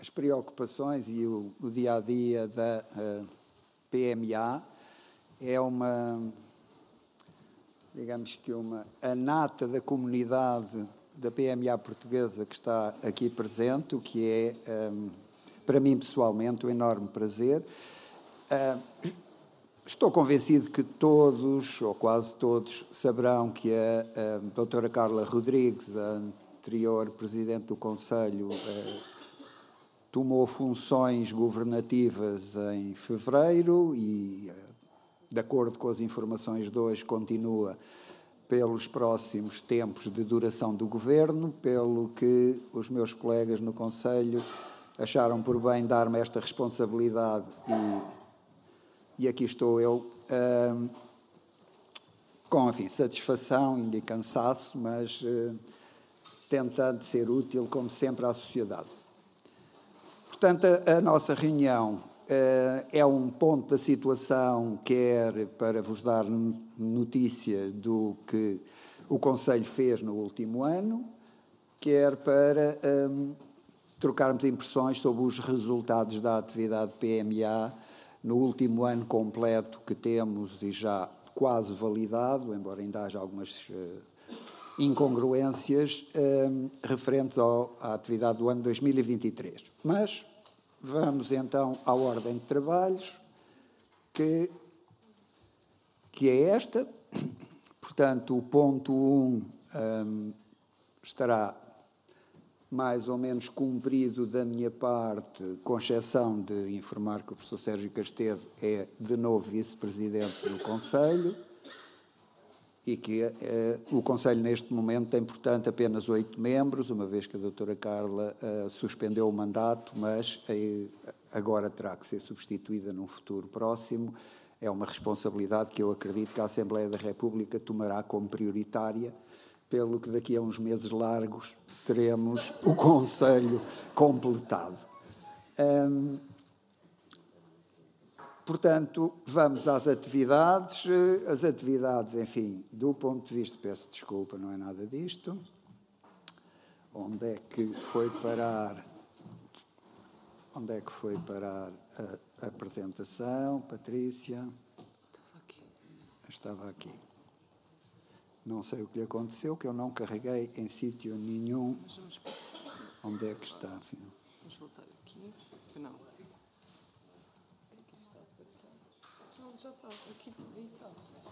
as preocupações e o dia-a-dia da PMA. É a nata da comunidade da PMA portuguesa que está aqui presente, o que é, para mim pessoalmente, um enorme prazer. Estou convencido que todos, ou quase todos, saberão que a doutora Carla Rodrigues, a anterior Presidente do Conselho, tomou funções governativas em fevereiro e, de acordo com as informações de hoje, continua pelos próximos tempos de duração do Governo, pelo que os meus colegas no Conselho acharam por bem dar-me esta responsabilidade e aqui estou eu, com, enfim, satisfação e cansaço, mas tentando ser útil, como sempre, à sociedade. Portanto, a nossa reunião é um ponto da situação, quer para vos dar notícia do que o Conselho fez no último ano, quer para trocarmos impressões sobre os resultados da atividade PMA no último ano completo que temos e já quase validado, embora ainda haja algumas incongruências referentes à atividade do ano 2023. Mas vamos então à ordem de trabalhos, que é esta. Portanto, o ponto 1 estará mais ou menos cumprido da minha parte, com exceção de informar que o professor Sérgio Castedo é de novo vice-presidente do Conselho e que o Conselho neste momento tem, portanto, apenas 8 membros, uma vez que a doutora Carla suspendeu o mandato, mas agora terá que ser substituída num futuro próximo. É uma responsabilidade que eu acredito que a Assembleia da República tomará como prioritária, pelo que daqui a uns meses largos teremos o Conselho completado. Portanto, vamos às atividades. As atividades, enfim, do ponto de vista, peço desculpa, não é nada disto. Onde é que foi parar a apresentação, Patrícia? Estava aqui. Não sei o que lhe aconteceu, que eu não carreguei em sítio nenhum. Onde é que está? Vamos voltar aqui. Não. Não, já está. Aqui também está.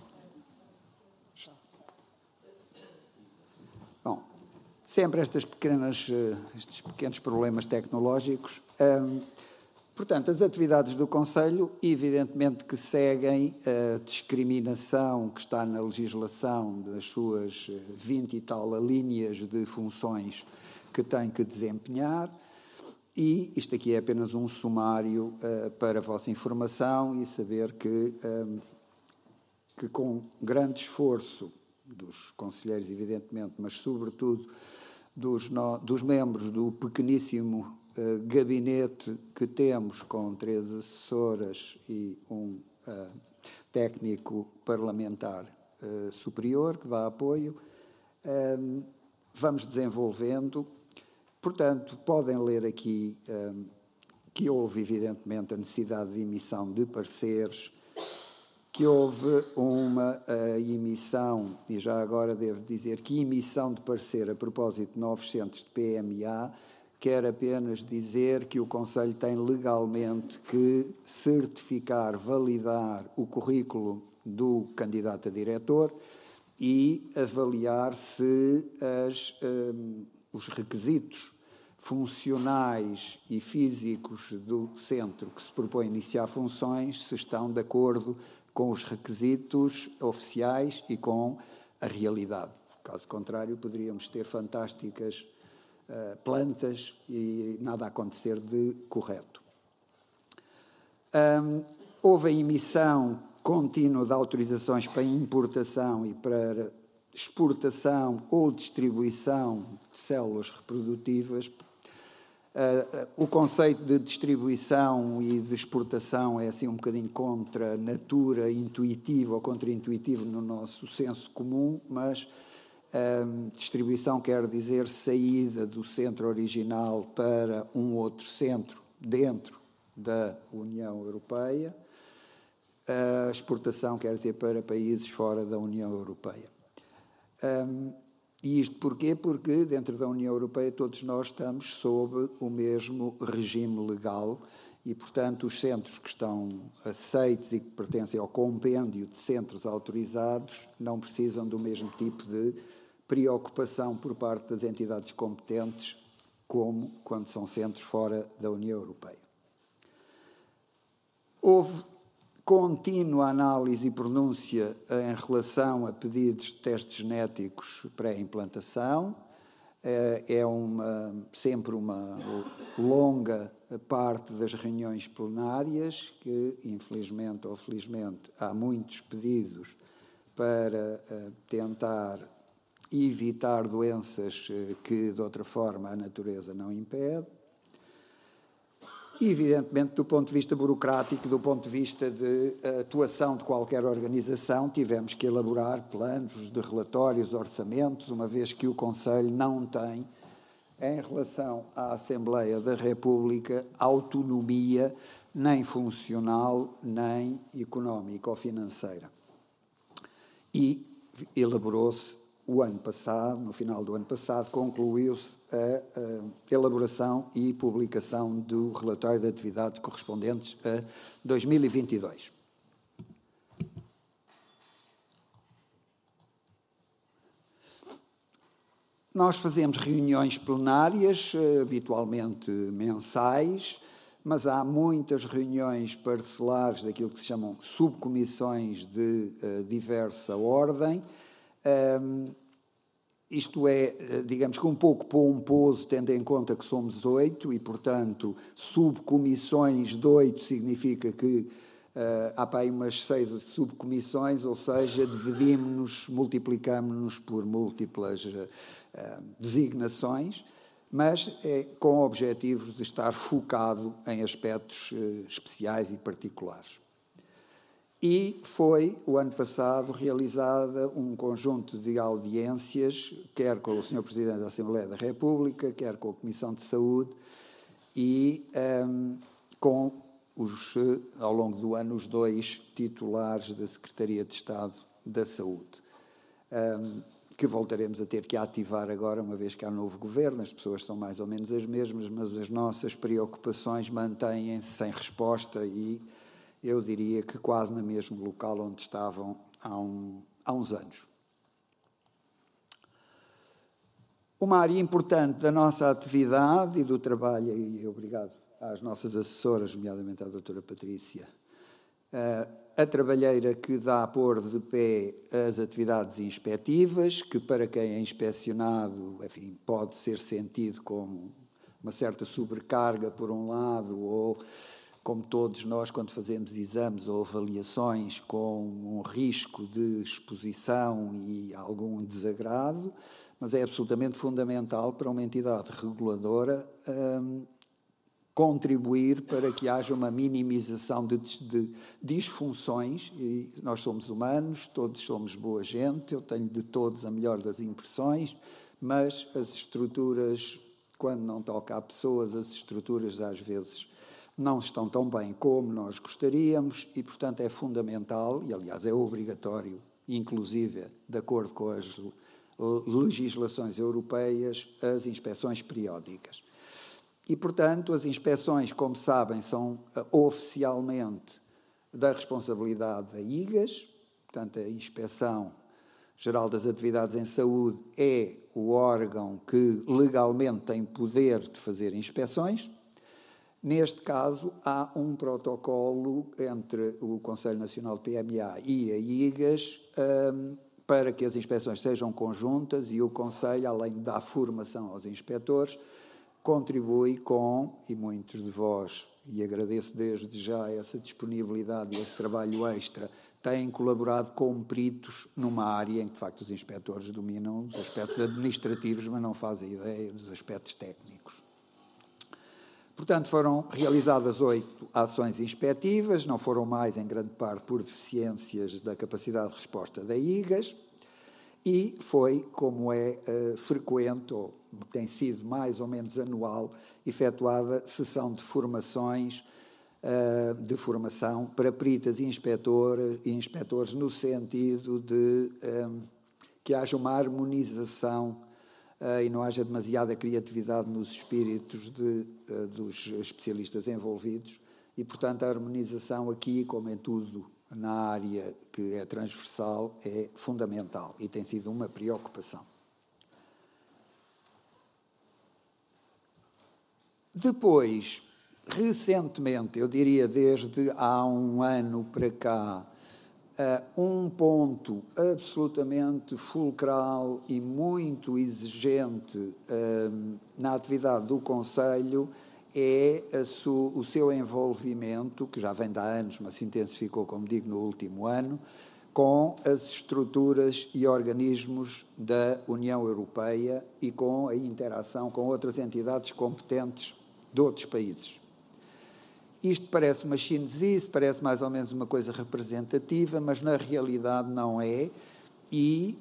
Bom, sempre estes pequenos problemas tecnológicos. Portanto, as atividades do Conselho, evidentemente que seguem a discriminação que está na legislação das suas 20 e tal linhas de funções que tem que desempenhar, e isto aqui é apenas um sumário para a vossa informação e saber que com grande esforço dos conselheiros, evidentemente, mas sobretudo dos membros do pequeníssimo gabinete que temos, com 3 assessoras e um técnico parlamentar superior que dá apoio, vamos desenvolvendo. Portanto, podem ler aqui que houve, evidentemente, a necessidade de emissão de pareceres, que houve uma emissão, e já agora devo dizer que emissão de parecer a propósito de novos centros de PMA, quer apenas dizer que o Conselho tem legalmente que certificar, validar o currículo do candidato a diretor e avaliar se os requisitos funcionais e físicos do centro que se propõe a iniciar funções se estão de acordo com os requisitos oficiais e com a realidade. Caso contrário, poderíamos ter fantásticas plantas e nada a acontecer de correto. Houve a emissão contínua de autorizações para importação e para exportação ou distribuição de células reprodutivas. O conceito de distribuição e de exportação é assim um bocadinho contra a natura intuitiva ou contra-intuitivo no nosso senso comum, mas Distribuição quer dizer saída do centro original para um outro centro dentro da União Europeia. A exportação quer dizer para países fora da União Europeia. E isto porquê? Porque dentro da União Europeia todos nós estamos sob o mesmo regime legal e, portanto, os centros que estão aceitos e que pertencem ao compêndio de centros autorizados não precisam do mesmo tipo de preocupação por parte das entidades competentes como quando são centros fora da União Europeia. Houve contínua análise e pronúncia em relação a pedidos de testes genéticos pré-implantação. É sempre uma longa parte das reuniões plenárias que, infelizmente ou felizmente, há muitos pedidos para tentar evitar doenças que, de outra forma, a natureza não impede. E, evidentemente, do ponto de vista burocrático, do ponto de vista de atuação de qualquer organização, tivemos que elaborar planos de relatórios, orçamentos, uma vez que o Conselho não tem, em relação à Assembleia da República, autonomia nem funcional, nem económica ou financeira. E elaborou-se o ano passado, no final do ano passado, concluiu-se a elaboração e publicação do relatório de atividades correspondentes a 2022. Nós fazemos reuniões plenárias, habitualmente mensais, mas há muitas reuniões parcelares daquilo que se chamam subcomissões de diversa ordem. Isto é, digamos que um pouco pomposo, tendo em conta que somos 8 e, portanto, subcomissões de 8 significa que há para aí umas 6 subcomissões, ou seja, dividimos-nos, multiplicamos-nos por múltiplas designações, mas é com objetivos de estar focado em aspectos especiais e particulares. E foi, o ano passado, realizada um conjunto de audiências, quer com o Sr. Presidente da Assembleia da República, quer com a Comissão de Saúde e com, ao longo do ano, os 2 titulares da Secretaria de Estado da Saúde, que voltaremos a ter que ativar agora, uma vez que há novo governo. As pessoas são mais ou menos as mesmas, mas as nossas preocupações mantêm-se sem resposta e eu diria que quase no mesmo local onde estavam há uns anos. Uma área importante da nossa atividade e do trabalho, e obrigado às nossas assessoras, nomeadamente à doutora Patrícia, a trabalheira que dá a pôr de pé as atividades inspectivas, que para quem é inspecionado, enfim, pode ser sentido como uma certa sobrecarga, por um lado, ou como todos nós, quando fazemos exames ou avaliações, com um risco de exposição e algum desagrado, mas é absolutamente fundamental para uma entidade reguladora contribuir para que haja uma minimização de disfunções, e nós somos humanos, todos somos boa gente, eu tenho de todos a melhor das impressões, mas as estruturas, quando não toca a pessoas, as estruturas às vezes não estão tão bem como nós gostaríamos e, portanto, é fundamental, e aliás é obrigatório, inclusive de acordo com as legislações europeias, as inspeções periódicas. E, portanto, as inspeções, como sabem, são oficialmente da responsabilidade da IGAS, portanto, a Inspeção Geral das Atividades em Saúde é o órgão que legalmente tem poder de fazer inspeções. Neste caso, há um protocolo entre o Conselho Nacional de PMA e a IGAS para que as inspeções sejam conjuntas e o Conselho, além de dar formação aos inspectores, contribui com, e muitos de vós, e agradeço desde já essa disponibilidade e esse trabalho extra, têm colaborado com peritos numa área em que, de facto, os inspectores dominam os aspectos administrativos, mas não fazem ideia dos aspectos técnicos. Portanto, foram realizadas 8 ações inspectivas, não foram mais, em grande parte, por deficiências da capacidade de resposta da IGAS, E foi, como é frequente, ou tem sido mais ou menos anual, efetuada sessão de formações, de formação para peritas e inspectores no sentido de que haja uma harmonização e não haja demasiada criatividade nos espíritos dos especialistas envolvidos e, portanto, a harmonização aqui, como em tudo na área que é transversal, é fundamental e tem sido uma preocupação. Depois, recentemente, eu diria desde há um ano para cá, um ponto absolutamente fulcral e muito exigente na atividade do Conselho é o seu envolvimento, que já vem de há anos, mas se intensificou, como digo, no último ano, com as estruturas e organismos da União Europeia e com a interação com outras entidades competentes de outros países. Isto parece uma chinesice, parece mais ou menos uma coisa representativa, mas na realidade não é, e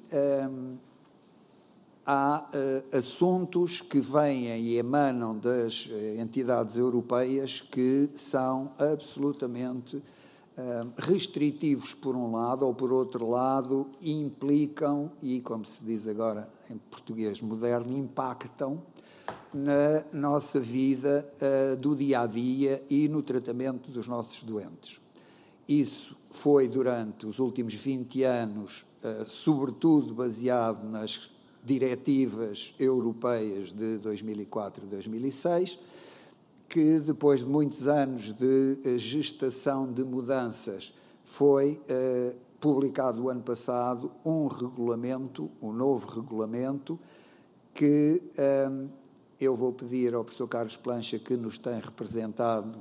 há assuntos que vêm e emanam das entidades europeias que são absolutamente restritivos por um lado, ou por outro lado implicam, e como se diz agora em português moderno, impactam na nossa vida do dia-a-dia e no tratamento dos nossos doentes. Isso foi durante os últimos 20 anos, sobretudo baseado nas diretivas europeias de 2004 e 2006, que depois de muitos anos de gestação de mudanças foi publicado o ano passado um novo regulamento que eu vou pedir ao professor Carlos Plancha, que nos tem representado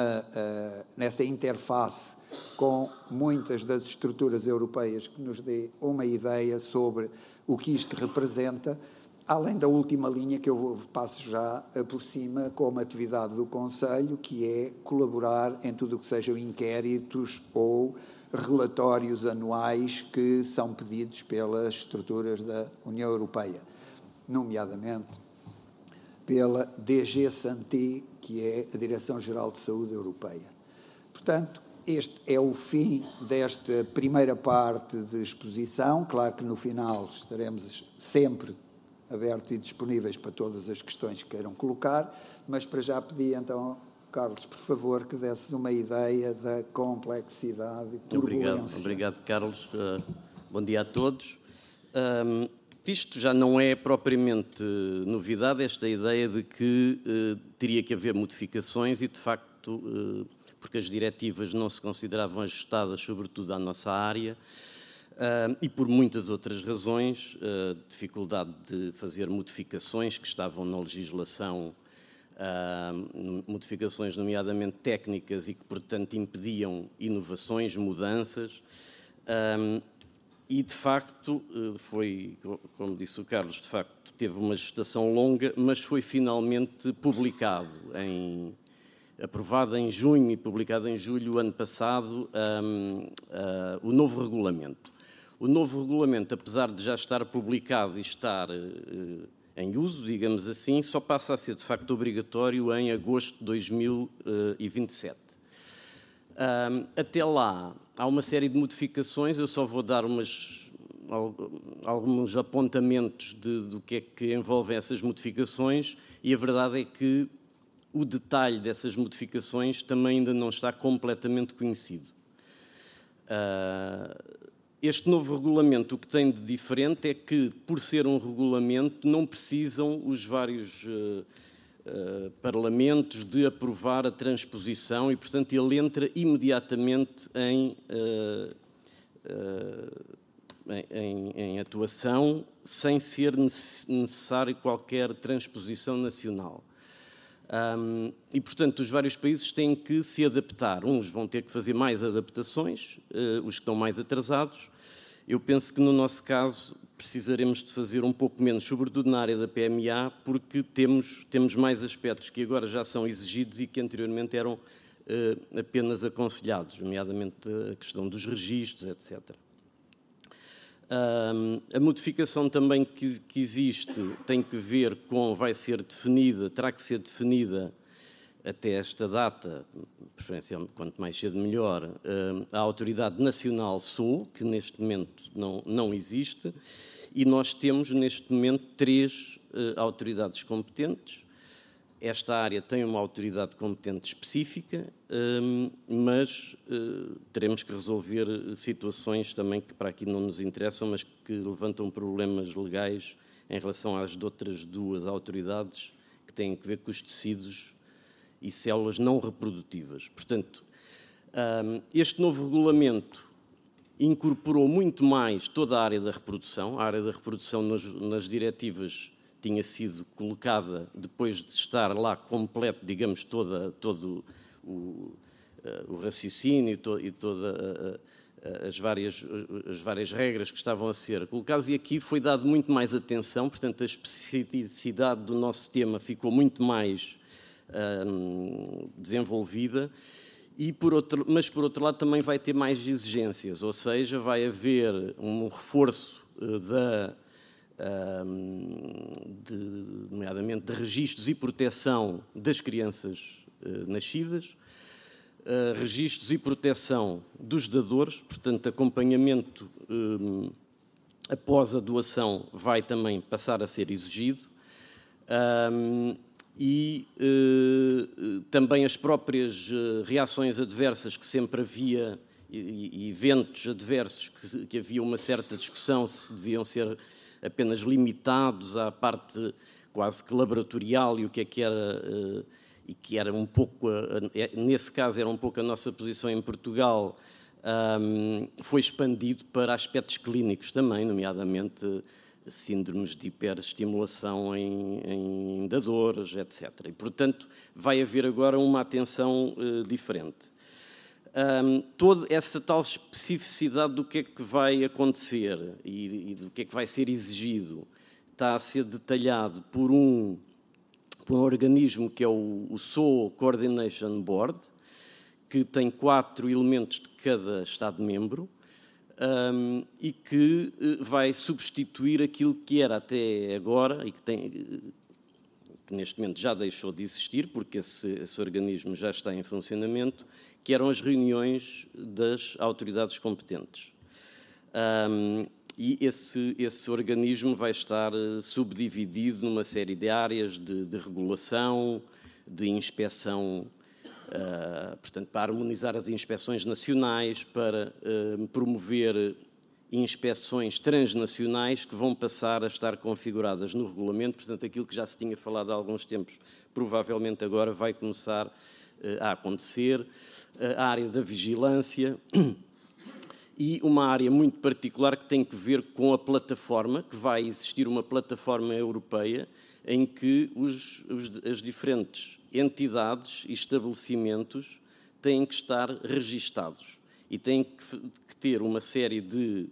nessa interface com muitas das estruturas europeias, que nos dê uma ideia sobre o que isto representa, além da última linha que eu passo já por cima como atividade do Conselho, que é colaborar em tudo o que sejam inquéritos ou relatórios anuais que são pedidos pelas estruturas da União Europeia, nomeadamente pela DG Santé, que é a Direção-Geral de Saúde Europeia. Portanto, este é o fim desta primeira parte de exposição. Claro que no final estaremos sempre abertos e disponíveis para todas as questões que queiram colocar, mas para já pedi então, Carlos, por favor, que desses uma ideia da complexidade e turbulência. Obrigado, Carlos. Bom dia a todos. Isto já não é propriamente novidade, esta ideia de que teria que haver modificações e, de facto, porque as diretivas não se consideravam ajustadas, sobretudo à nossa área, e por muitas outras razões, dificuldade de fazer modificações que estavam na legislação, modificações nomeadamente técnicas e que, portanto, impediam inovações, mudanças. E, de facto, foi, como disse o Carlos, de facto, teve uma gestação longa, mas foi finalmente publicado, aprovado em junho e publicado em julho ano passado, o novo regulamento. O novo regulamento, apesar de já estar publicado e estar em uso, digamos assim, só passa a ser, de facto, obrigatório em agosto de 2027. Até lá, há uma série de modificações, eu só vou dar alguns apontamentos do que é que envolvem essas modificações, e a verdade é que o detalhe dessas modificações também ainda não está completamente conhecido. Este novo regulamento, o que tem de diferente é que, por ser um regulamento, não precisam os vários parlamentos de aprovar a transposição e, portanto, ele entra imediatamente em atuação sem ser necessário qualquer transposição nacional. E, portanto, os vários países têm que se adaptar. Uns vão ter que fazer mais adaptações, os que estão mais atrasados. Eu penso que, no nosso caso, precisaremos de fazer um pouco menos, sobretudo na área da PMA, porque temos mais aspectos que agora já são exigidos e que anteriormente eram apenas aconselhados, nomeadamente a questão dos registros, etc. A modificação também que existe tem que ver com, terá que ser definida até esta data, preferencialmente quanto mais cedo melhor, a Autoridade Nacional SOU, que neste momento não existe, e nós temos neste momento 3 autoridades competentes. Esta área tem uma autoridade competente específica, mas teremos que resolver situações também que para aqui não nos interessam, mas que levantam problemas legais em relação às outras 2 autoridades que têm a ver com os tecidos e células não reprodutivas. Portanto, este novo regulamento incorporou muito mais toda a área da reprodução. A área da reprodução nas diretivas tinha sido colocada, depois de estar lá completo, digamos, todo o raciocínio e todas as várias regras que estavam a ser colocadas, e aqui foi dado muito mais atenção, portanto, a especificidade do nosso tema ficou muito mais desenvolvida, mas, por outro lado, também vai ter mais exigências, ou seja, vai haver um reforço nomeadamente de registros e proteção das crianças nascidas, registros e proteção dos dadores, portanto, acompanhamento após a doação vai também passar a ser exigido, e também as próprias reações adversas que sempre havia e eventos adversos que havia uma certa discussão se deviam ser apenas limitados à parte quase que laboratorial e o que era, e que era um pouco, nesse caso era um pouco a nossa posição em Portugal, foi expandido para aspectos clínicos também, nomeadamente síndromes de hiperestimulação em dadores, etc. E, portanto, vai haver agora uma atenção diferente. Toda essa tal especificidade do que é que vai acontecer e do que é que vai ser exigido está a ser detalhado por um organismo que é o SOU Coordination Board, que tem 4 elementos de cada Estado-membro, e que vai substituir aquilo que era até agora e que neste momento já deixou de existir, porque esse organismo já está em funcionamento, que eram as reuniões das autoridades competentes. E esse organismo vai estar subdividido numa série de áreas de regulação, de inspeção, portanto, para harmonizar as inspeções nacionais, para promover inspeções transnacionais que vão passar a estar configuradas no regulamento. Portanto, aquilo que já se tinha falado há alguns tempos, provavelmente agora vai começar a acontecer. A área da vigilância e uma área muito particular que tem que ver com a plataforma, que vai existir uma plataforma europeia em que as diferentes entidades e estabelecimentos têm que estar registados e têm que ter uma série de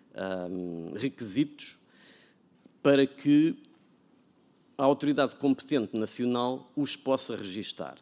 requisitos para que a autoridade competente nacional os possa registar.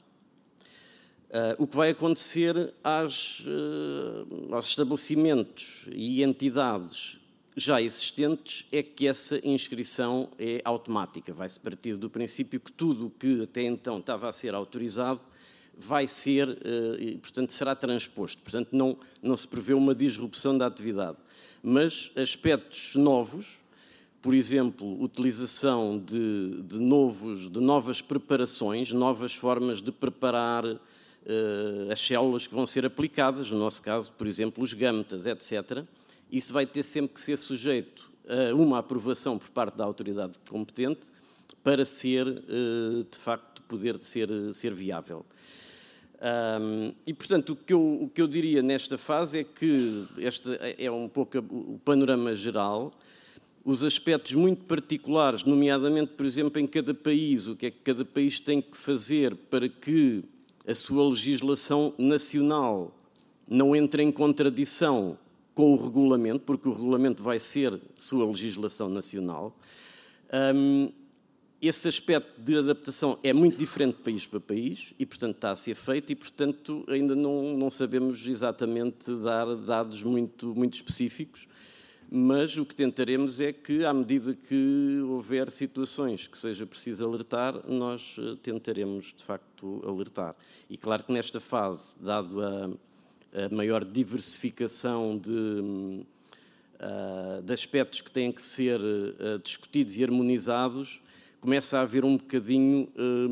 O que vai acontecer aos estabelecimentos e entidades já existentes é que essa inscrição é automática. Vai-se partir do princípio que tudo o que até então estava a ser autorizado vai ser, portanto, será transposto. Portanto, não se prevê uma disrupção da atividade. Mas aspectos novos, por exemplo, utilização de novas preparações, novas formas de preparar as células que vão ser aplicadas, no nosso caso, por exemplo, os gametas, etc. Isso vai ter sempre que ser sujeito a uma aprovação por parte da autoridade competente para ser, de facto, poder ser viável. E, portanto, o que eu diria nesta fase é que este é um pouco o panorama geral. Os aspectos muito particulares, nomeadamente, por exemplo, em cada país, o que é que cada país tem que fazer para que a sua legislação nacional não entre em contradição com o regulamento, porque o regulamento vai ser sua legislação nacional. Esse aspecto de adaptação é muito diferente de país para país e, portanto, está a ser feito e, portanto, ainda não sabemos exatamente dar dados muito específicos, mas o que tentaremos é que, à medida que houver situações que seja preciso alertar, nós tentaremos, de facto, alertar. E claro que nesta fase, dado a maior diversificação de aspectos que têm que ser discutidos e harmonizados, começa a haver um bocadinho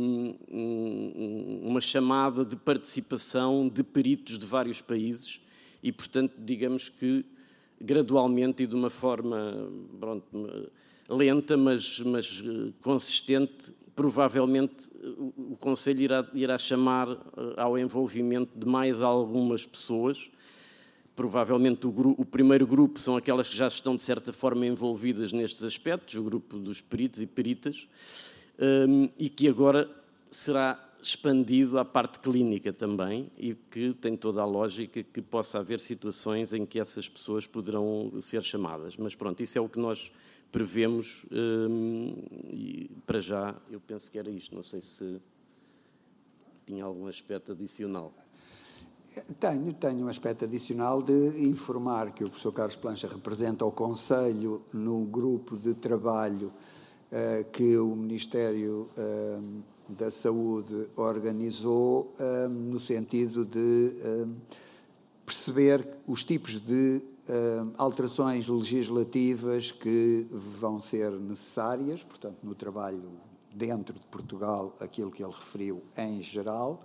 uma chamada de participação de peritos de vários países e, portanto, digamos que gradualmente e de uma forma lenta, mas consistente, provavelmente o Conselho irá chamar ao envolvimento de mais algumas pessoas. Provavelmente o primeiro grupo são aquelas que já estão, de certa forma, envolvidas nestes aspectos, o grupo dos peritos e peritas, e que agora será expandido à parte clínica também, e que tem toda a lógica que possa haver situações em que essas pessoas poderão ser chamadas. Mas pronto, isso é o que nós prevemos, e para já eu penso que era isto. Não sei se tinha algum aspecto adicional. Tenho um aspecto adicional de informar que o professor Carlos Plancha representa o Conselho no grupo de trabalho que o Ministério da Saúde organizou no sentido de perceber os tipos de alterações legislativas que vão ser necessárias, portanto, no trabalho dentro de Portugal, aquilo que ele referiu em geral.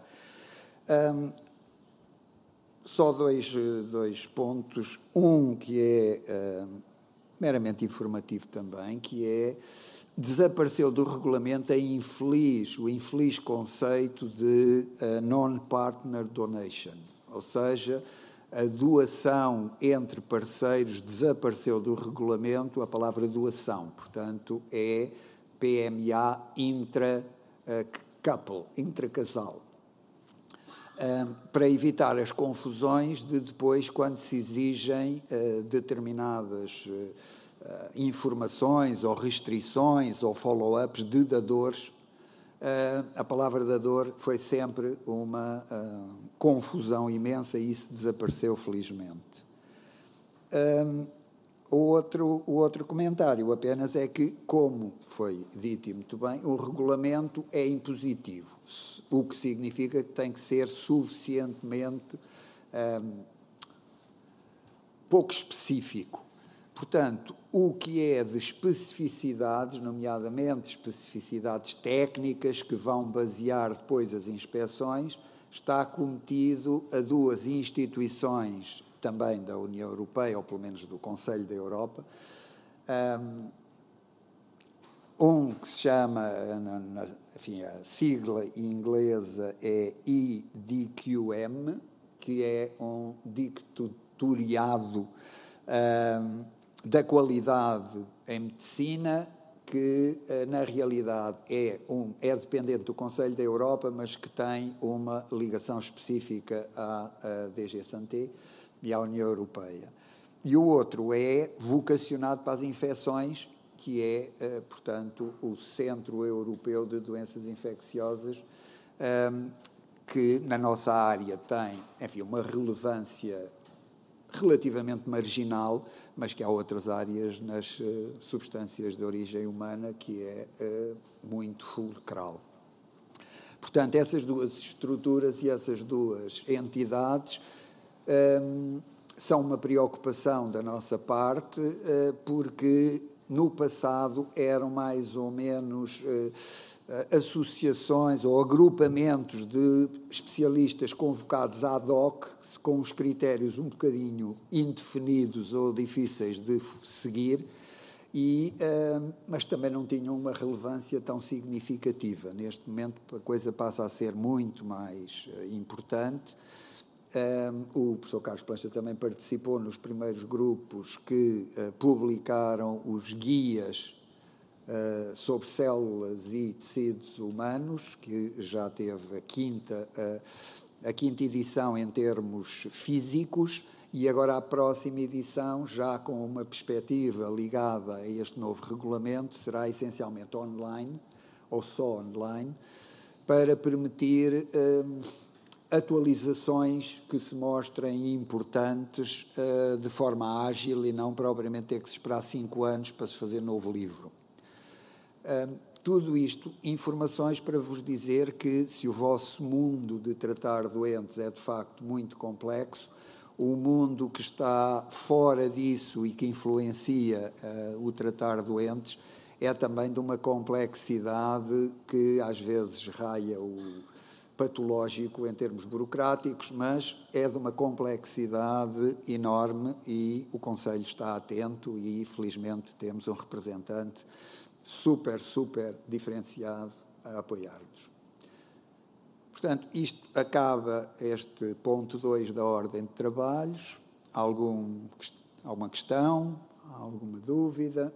Só dois pontos. Um que é meramente informativo também, que é desapareceu do regulamento o infeliz conceito de non-partner donation, ou seja, a doação entre parceiros desapareceu do regulamento, a palavra doação, portanto, é PMA intra-couple, intracasal. Para evitar as confusões de depois, quando se exigem determinadas informações ou restrições ou follow-ups de dadores, a palavra dador foi sempre uma confusão imensa e isso desapareceu felizmente. O outro comentário apenas é que, como foi dito e muito bem, o regulamento é impositivo, o que significa que tem que ser suficientemente pouco específico. Portanto, o que é de especificidades, nomeadamente especificidades técnicas que vão basear depois as inspeções, está cometido a duas instituições também da União Europeia, ou pelo menos do Conselho da Europa, que se chama, enfim, a sigla inglesa é EDQM, que é um dictatoriado da qualidade em medicina, que na realidade é dependente do Conselho da Europa, mas que tem uma ligação específica à DG Santé e à União Europeia. E o outro é vocacionado para as infecções, que é, portanto, o Centro Europeu de Doenças Infecciosas, que na nossa área tem, enfim, uma relevância relativamente marginal, mas que há outras áreas nas substâncias de origem humana que é muito fulcral. Portanto, essas duas estruturas e essas duas entidades são uma preocupação da nossa parte, porque no passado eram mais ou menos associações ou agrupamentos de especialistas convocados ad hoc, com os critérios um bocadinho indefinidos ou difíceis de seguir, mas também não tinham uma relevância tão significativa. Neste momento a coisa passa a ser muito mais importante. O professor Carlos Plancha também participou nos primeiros grupos que publicaram os guias sobre células e tecidos humanos, que já teve a quinta edição em termos físicos, e agora a próxima edição, já com uma perspectiva ligada a este novo regulamento, será essencialmente online, ou só online, para permitir atualizações que se mostrem importantes de forma ágil e não propriamente ter que se esperar 5 anos para se fazer novo livro. Tudo isto, informações para vos dizer que se o vosso mundo de tratar doentes é de facto muito complexo, o mundo que está fora disso e que influencia o tratar doentes é também de uma complexidade que às vezes raia o patológico em termos burocráticos, mas é de uma complexidade enorme e o Conselho está atento e felizmente temos um representante super diferenciado a apoiar-nos. Portanto, isto acaba este ponto 2 da ordem de trabalhos. Alguma questão? Alguma dúvida?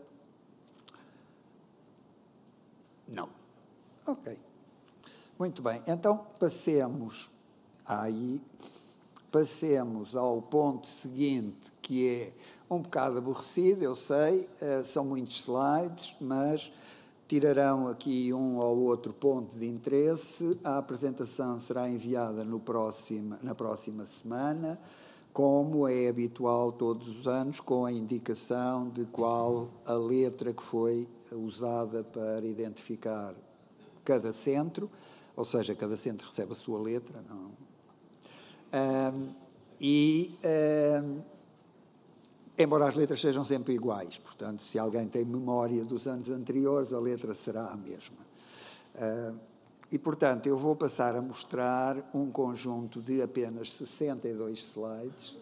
Não. Ok. Muito bem. Então, passemos ao ponto seguinte, que é um bocado aborrecido, eu sei, são muitos slides, mas tirarão aqui um ou outro ponto de interesse. A apresentação será enviada na próxima semana, como é habitual todos os anos, com a indicação de qual a letra que foi usada para identificar cada centro, ou seja, cada centro recebe a sua letra, não? Embora as letras sejam sempre iguais, portanto, se alguém tem memória dos anos anteriores, a letra será a mesma. E, portanto, eu vou passar a mostrar um conjunto de apenas 62 slides,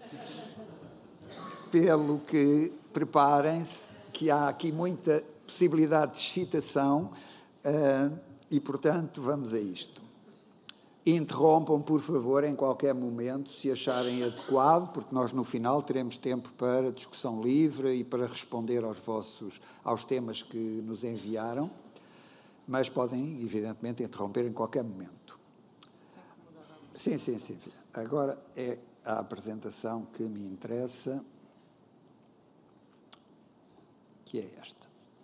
pelo que preparem-se, que há aqui muita possibilidade de citação, e, portanto, vamos a isto. Interrompam, por favor, em qualquer momento, se acharem adequado, porque nós, no final, teremos tempo para discussão livre e para responder aos temas que nos enviaram, mas podem, evidentemente, interromper em qualquer momento. Sim, filha. Agora é a apresentação que me interessa, que é esta.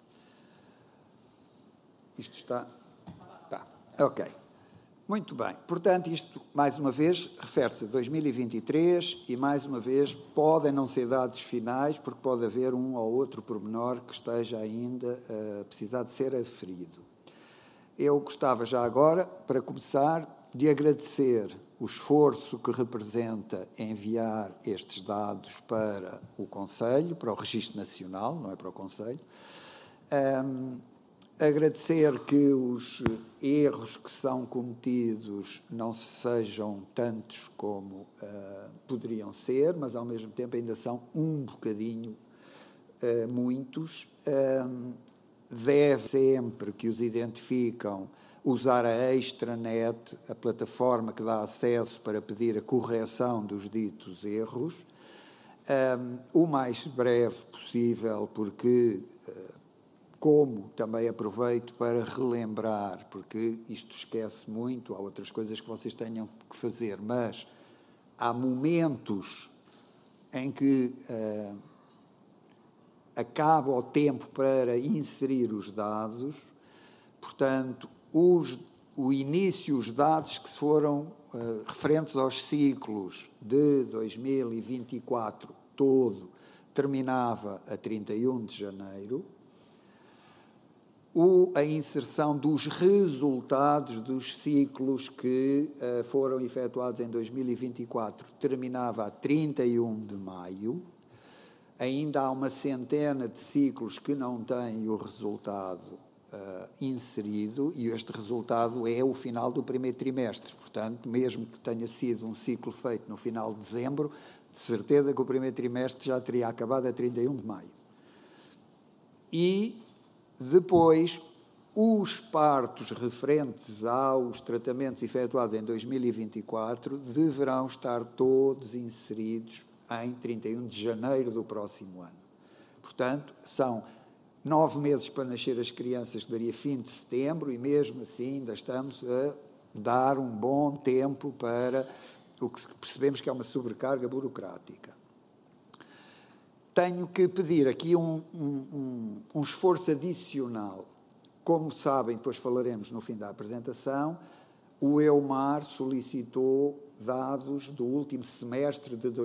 Isto está... Tá, ok. Muito bem. Portanto, isto, mais uma vez, refere-se a 2023 e, mais uma vez, podem não ser dados finais, porque pode haver um ou outro pormenor que esteja ainda a precisar de ser aferido. Eu gostava já agora, para começar, de agradecer o esforço que representa enviar estes dados para o Conselho, para o Registro Nacional, não é para o Conselho. Agradecer que os erros que são cometidos não sejam tantos como poderiam ser, mas ao mesmo tempo ainda são um bocadinho muitos. Deve sempre que os identificam usar a extranet, a plataforma que dá acesso para pedir a correção dos ditos erros, o mais breve possível, porque... como também aproveito para relembrar, porque isto esquece muito, há outras coisas que vocês tenham que fazer, mas há momentos em que acaba o tempo para inserir os dados, portanto, o início, os dados que foram referentes aos ciclos de 2024 todo, terminava a 31 de janeiro, a inserção dos resultados dos ciclos que foram efetuados em 2024 terminava a 31 de maio. Ainda há uma centena de ciclos que não têm o resultado inserido, e este resultado é o final do primeiro trimestre. Portanto, mesmo que tenha sido um ciclo feito no final de dezembro, de certeza que o primeiro trimestre já teria acabado a 31 de maio. E depois, os partos referentes aos tratamentos efetuados em 2024 deverão estar todos inseridos em 31 de janeiro do próximo ano. Portanto, são 9 meses para nascer as crianças, que daria fim de setembro, e mesmo assim ainda estamos a dar um bom tempo para o que percebemos que é uma sobrecarga burocrática. Tenho que pedir aqui um esforço adicional. Como sabem, depois falaremos no fim da apresentação, o EUMAR solicitou dados do último semestre de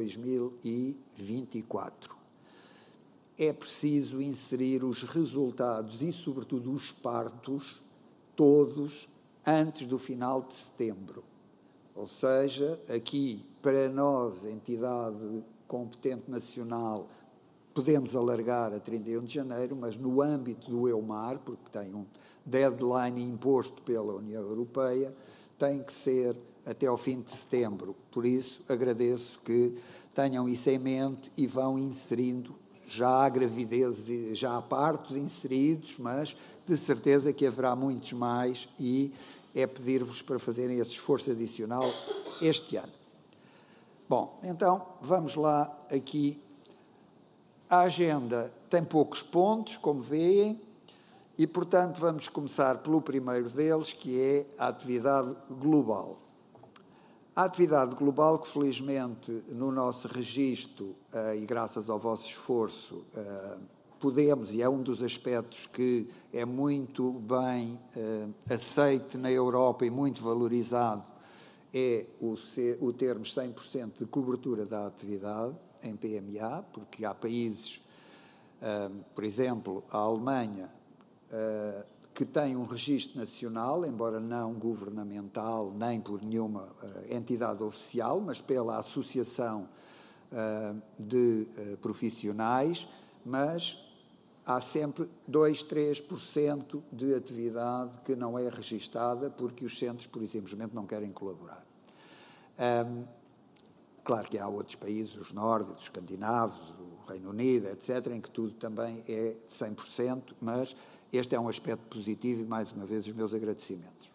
2024. É preciso inserir os resultados e, sobretudo, os partos, todos antes do final de setembro. Ou seja, aqui, para nós, entidade competente nacional, podemos alargar a 31 de janeiro, mas no âmbito do EUMAR, porque tem um deadline imposto pela União Europeia, tem que ser até ao fim de setembro. Por isso, agradeço que tenham isso em mente e vão inserindo. Já há gravidezes, já há partos inseridos, mas de certeza que haverá muitos mais e é pedir-vos para fazerem esse esforço adicional este ano. Bom, então, vamos lá aqui. A agenda tem poucos pontos, como veem, e, portanto, vamos começar pelo primeiro deles, que é a atividade global. A atividade global, que felizmente no nosso registro, e graças ao vosso esforço, podemos, e é um dos aspectos que é muito bem aceite na Europa e muito valorizado, é o termos 100% de cobertura da atividade em PMA, porque há países, por exemplo, a Alemanha, que tem um registro nacional, embora não governamental, nem por nenhuma entidade oficial, mas pela Associação de Profissionais, mas há sempre 2, 3% de atividade que não é registada porque os centros, por simplesmente, não querem colaborar. Claro que há outros países, os nórdicos, os escandinavos, o Reino Unido, etc., em que tudo também é 100%, mas este é um aspecto positivo e, mais uma vez, os meus agradecimentos.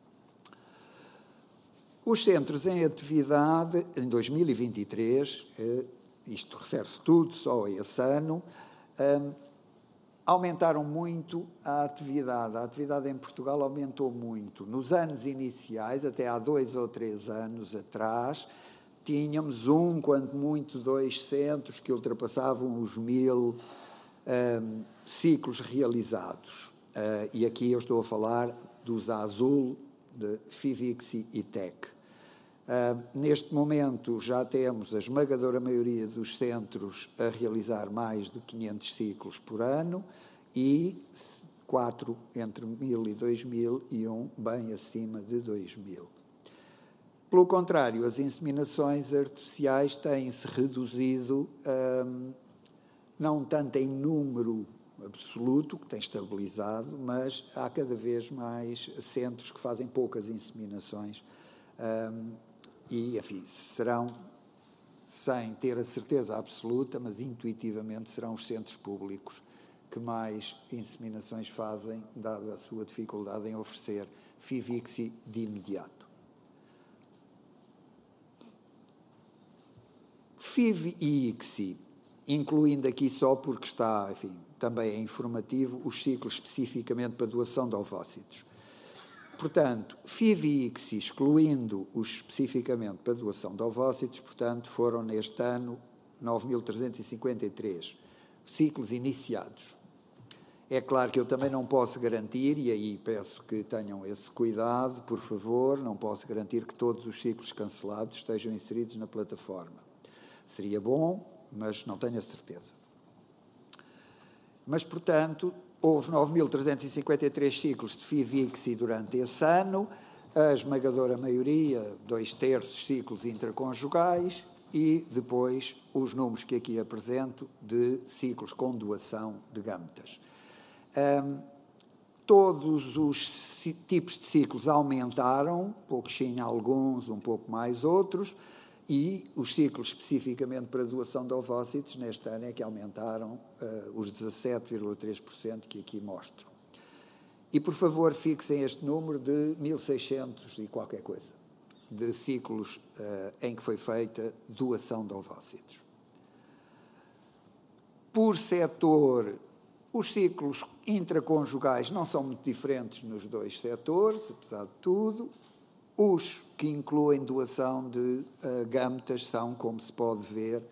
Os centros em atividade, em 2023, isto refere-se tudo só a esse ano, aumentaram muito a atividade. A atividade em Portugal aumentou muito. Nos anos iniciais, até há 2 ou 3 anos atrás, tínhamos quanto muito 2 centros que ultrapassavam os 1000 ciclos realizados. E aqui eu estou a falar dos Azul, de FIVIXI e TEC. Neste momento já temos a esmagadora maioria dos centros a realizar mais de 500 ciclos por ano e 4 entre 1000 e 2000 e bem acima de 2000. Pelo contrário, as inseminações artificiais têm-se reduzido, não tanto em número absoluto, que tem estabilizado, mas há cada vez mais centros que fazem poucas inseminações e, enfim, serão, sem ter a certeza absoluta, mas intuitivamente serão os centros públicos que mais inseminações fazem, dada a sua dificuldade em oferecer FIVIXI de imediato. FIV e ICSI, incluindo aqui só porque está, enfim, também é informativo, os ciclos especificamente para doação de ovócitos. Portanto, FIV e ICSI, excluindo os especificamente para doação de ovócitos, portanto, foram neste ano 9.353 ciclos iniciados. É claro que eu também não posso garantir, e aí peço que tenham esse cuidado, por favor, não posso garantir que todos os ciclos cancelados estejam inseridos na plataforma. Seria bom, mas não tenho a certeza. Mas, portanto, houve 9.353 ciclos de FIVIXI durante esse ano, a esmagadora maioria, 2/3 ciclos intraconjugais e depois os números que aqui apresento de ciclos com doação de gametas. Todos os tipos de ciclos aumentaram, um pouquinho alguns, um pouco mais outros, e os ciclos especificamente para doação de ovócitos neste ano é que aumentaram os 17,3% que aqui mostro. E, por favor, fixem este número de 1.600 e qualquer coisa, de ciclos em que foi feita doação de ovócitos. Por setor, os ciclos intraconjugais não são muito diferentes nos dois setores, apesar de tudo. Os que incluem doação de gametas são, como se pode ver,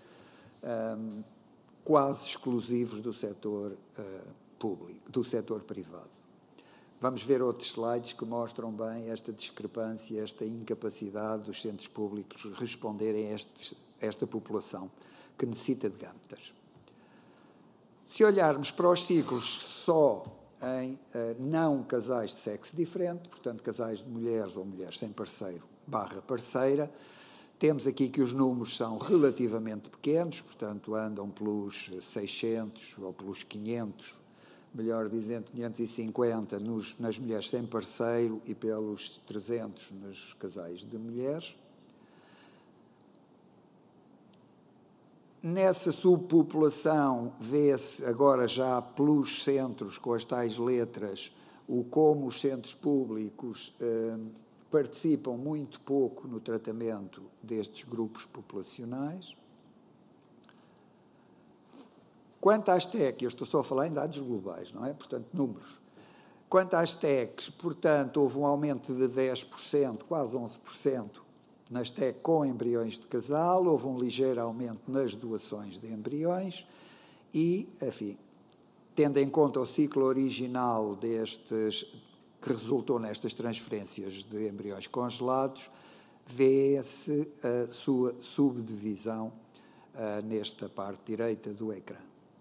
quase exclusivos do setor público, do setor privado. Vamos ver outros slides que mostram bem esta discrepância, esta incapacidade dos centros públicos responderem a esta população que necessita de gametas. Se olharmos para os ciclos só em não casais de sexo diferente, portanto casais de mulheres ou mulheres sem parceiro / parceira, temos aqui que os números são relativamente pequenos, portanto andam pelos 600 ou pelos 500, melhor dizendo 550 nas mulheres sem parceiro e pelos 300 nos casais de mulheres. Nessa subpopulação vê-se agora já pelos centros, com as tais letras, como os centros públicos participam muito pouco no tratamento destes grupos populacionais. Quanto às TEC, eu estou só a falar em dados globais, não é? Portanto, números. Quanto às TECs, portanto, houve um aumento de 10%, quase 11%, nas TEC com embriões de casal, houve um ligeiro aumento nas doações de embriões e, enfim, tendo em conta o ciclo original destes, que resultou nestas transferências de embriões congelados, vê-se a sua subdivisão nesta parte direita do ecrã.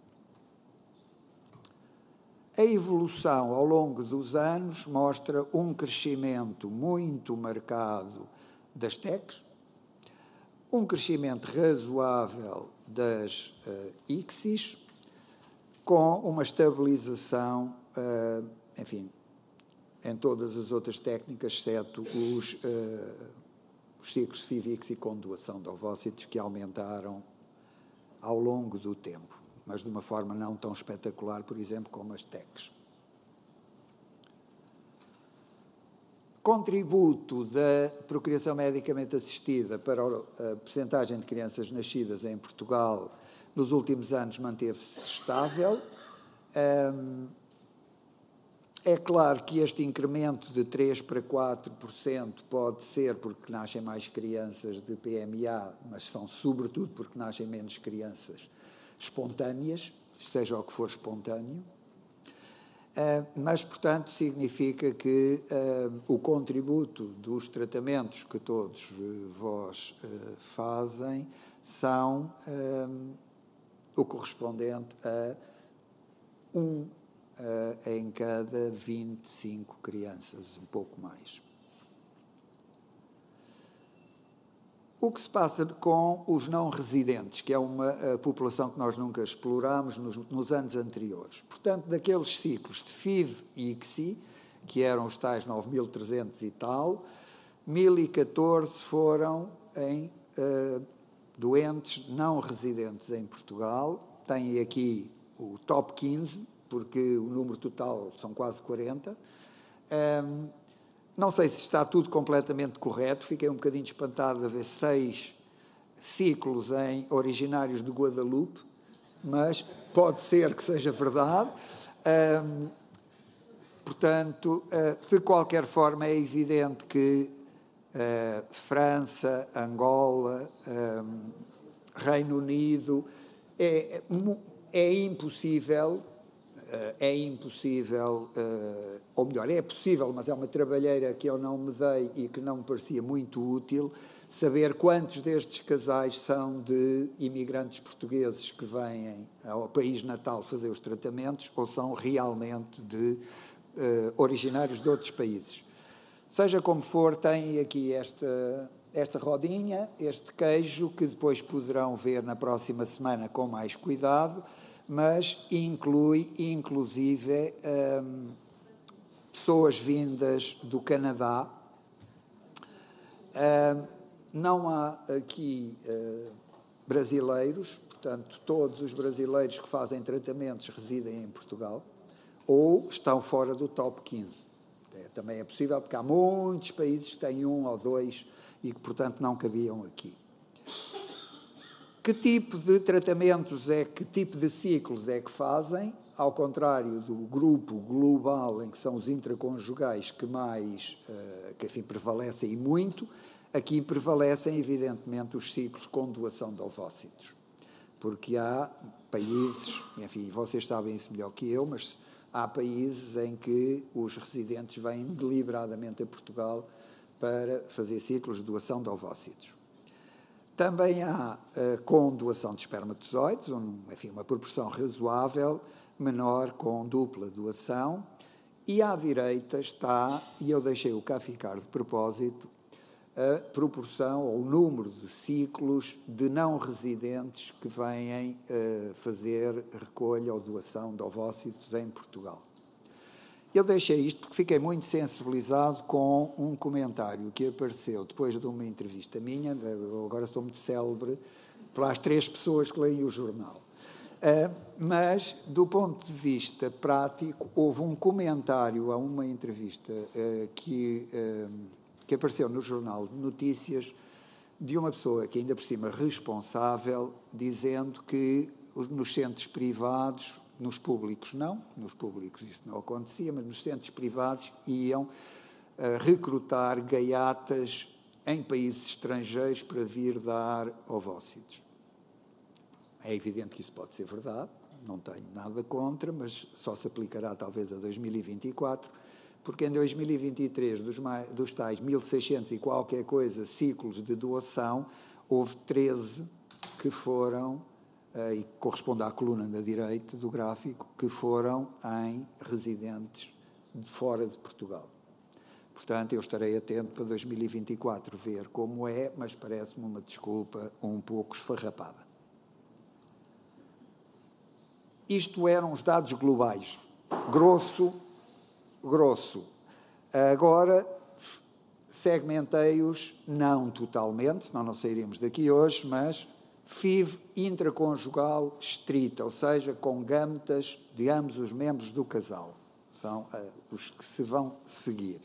A evolução ao longo dos anos mostra um crescimento muito marcado das TECs, um crescimento razoável das ICSIs, com uma estabilização, enfim, em todas as outras técnicas, exceto os ciclos FIV-ICSI com doação de ovócitos, que aumentaram ao longo do tempo, mas de uma forma não tão espetacular, por exemplo, como as TECs. Contributo da procriação medicamente assistida para a percentagem de crianças nascidas em Portugal nos últimos anos manteve-se estável. É claro que este incremento de 3% para 4% pode ser porque nascem mais crianças de PMA, mas são sobretudo porque nascem menos crianças espontâneas, seja o que for espontâneo. Mas, portanto, significa que o contributo dos tratamentos que todos vós fazem são o correspondente a em cada 25 crianças, um pouco mais. O que se passa com os não residentes, que é uma população que nós nunca explorámos nos anos anteriores. Portanto, daqueles ciclos de FIV e ICSI, que eram os tais 9.300 e tal, 1.014 foram em doentes não residentes em Portugal. Tem aqui o top 15, porque o número total são quase 40. Não sei se está tudo completamente correto, fiquei um bocadinho espantado de haver 6 ciclos originários de Guadalupe, mas pode ser que seja verdade. Portanto, de qualquer forma, é evidente que França, Angola, Reino Unido, é impossível, ou melhor, é possível, mas é uma trabalheira que eu não me dei e que não me parecia muito útil, saber quantos destes casais são de imigrantes portugueses que vêm ao país natal fazer os tratamentos ou são realmente de originários de outros países. Seja como for, tem aqui esta rodinha, este queijo, que depois poderão ver na próxima semana com mais cuidado, mas inclui, inclusive, pessoas vindas do Canadá. Não há aqui brasileiros, portanto, todos os brasileiros que fazem tratamentos residem em Portugal ou estão fora do top 15. Também é possível, porque há muitos países que têm 1 ou 2 e que, portanto, não cabiam aqui. Que tipo de tratamentos que tipo de ciclos é que fazem? Ao contrário do grupo global, em que são os intraconjugais que mais, prevalecem e muito, aqui prevalecem, evidentemente, os ciclos com doação de ovócitos. Porque há países, enfim, vocês sabem isso melhor que eu, mas há países em que os residentes vêm deliberadamente a Portugal para fazer ciclos de doação de ovócitos. Também há com doação de espermatozoides, uma proporção razoável, menor com dupla doação, e à direita está, e eu deixei-o cá ficar de propósito, a proporção ou o número de ciclos de não residentes que vêm fazer recolha ou doação de ovócitos em Portugal. Eu deixei isto porque fiquei muito sensibilizado com um comentário que apareceu depois de uma entrevista minha, eu agora estou muito célebre, pelas 3 pessoas que leem o jornal. Mas, do ponto de vista prático, houve um comentário a uma entrevista que apareceu no Jornal de Notícias de uma pessoa que, ainda por cima, responsável, dizendo que nos centros privados, nos públicos não, nos públicos isso não acontecia, mas nos centros privados iam recrutar gaiatas em países estrangeiros para vir dar ovócitos. É evidente que isso pode ser verdade, não tenho nada contra, mas só se aplicará talvez a 2024, porque em 2023, dos tais 1.600 e qualquer coisa ciclos de doação, houve 13 que foram, e corresponde à coluna da direita do gráfico, que foram em residentes de fora de Portugal. Portanto, eu estarei atento para 2024 ver como é, mas parece-me uma desculpa um pouco esfarrapada. Isto eram os dados globais, grosso. Agora, segmentei-os, não totalmente, senão não sairíamos daqui hoje, mas FIV intraconjugal estrita, ou seja, com gametas de ambos os membros do casal. São os que se vão seguir.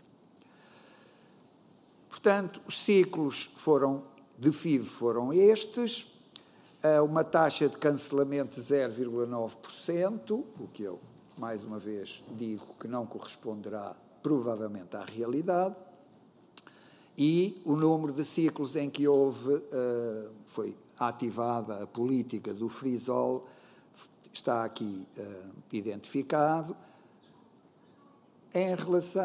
Portanto, os ciclos de FIV foram estes, uma taxa de cancelamento de 0,9%, o que eu, mais uma vez, digo que não corresponderá provavelmente à realidade, e o número de ciclos em que foi ativada a política do freeze-all está aqui identificado. Em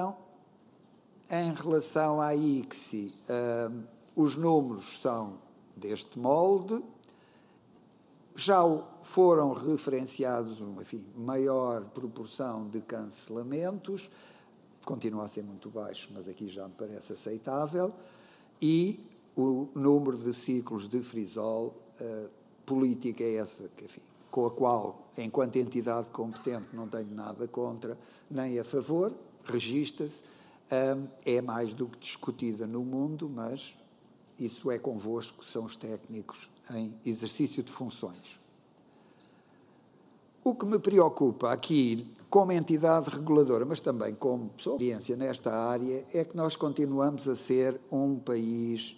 relação à ICSI, os números são deste molde. Já foram referenciados, maior proporção de cancelamentos, continua a ser muito baixo, mas aqui já me parece aceitável, e o número de ciclos de freeze-all, política é essa, com a qual, enquanto entidade competente, não tenho nada contra, nem a favor, registra-se, é mais do que discutida no mundo, mas isso é convosco, são os técnicos em exercício de funções. O que me preocupa aqui, como entidade reguladora, mas também como pessoa de experiência nesta área, é que nós continuamos a ser um país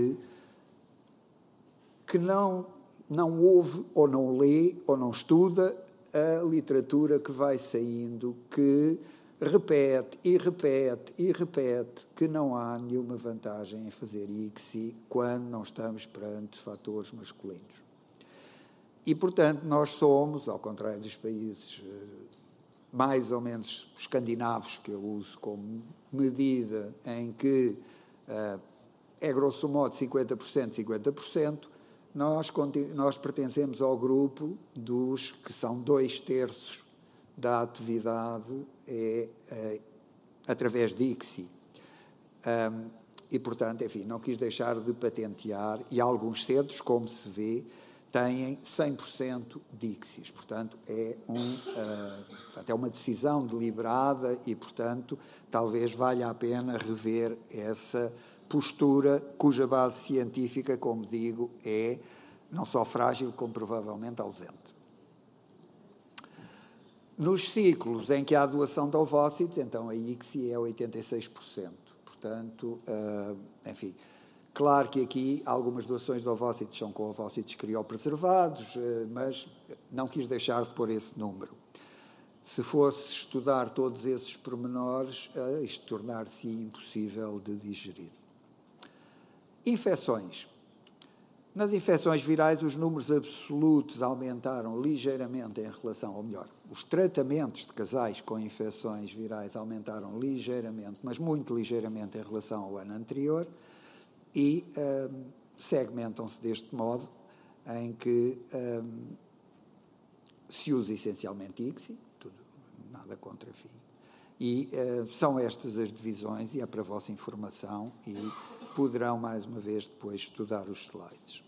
que não ouve, ou não lê, ou não estuda a literatura que vai saindo, que repete que não há nenhuma vantagem em fazer ICSI quando não estamos perante fatores masculinos. E, portanto, nós somos, ao contrário dos países mais ou menos escandinavos, que eu uso como medida, em que é grosso modo 50%, nós pertencemos ao grupo dos que são 2/3 da atividade através de ICSI. E, portanto, enfim, não quis deixar de patentear, e alguns centros, como se vê, têm 100% de ICSIs. Portanto, é uma decisão deliberada e, portanto, talvez valha a pena rever essa postura cuja base científica, como digo, é não só frágil, como provavelmente ausente. Nos ciclos em que há doação de ovócitos, então a ICSI é 86%. Portanto, enfim, claro que aqui algumas doações de ovócitos são com ovócitos criopreservados, mas não quis deixar de pôr esse número. Se fosse estudar todos esses pormenores, isto tornar-se impossível de digerir. Infecções. Nas infecções virais, os números absolutos aumentaram ligeiramente em relação, ou melhor, os tratamentos de casais com infecções virais aumentaram ligeiramente, mas muito ligeiramente em relação ao ano anterior, e segmentam-se deste modo, em que se usa essencialmente ICSI, tudo, nada contra FI, e são estas as divisões, e é para a vossa informação, e poderão, mais uma vez, depois estudar os slides.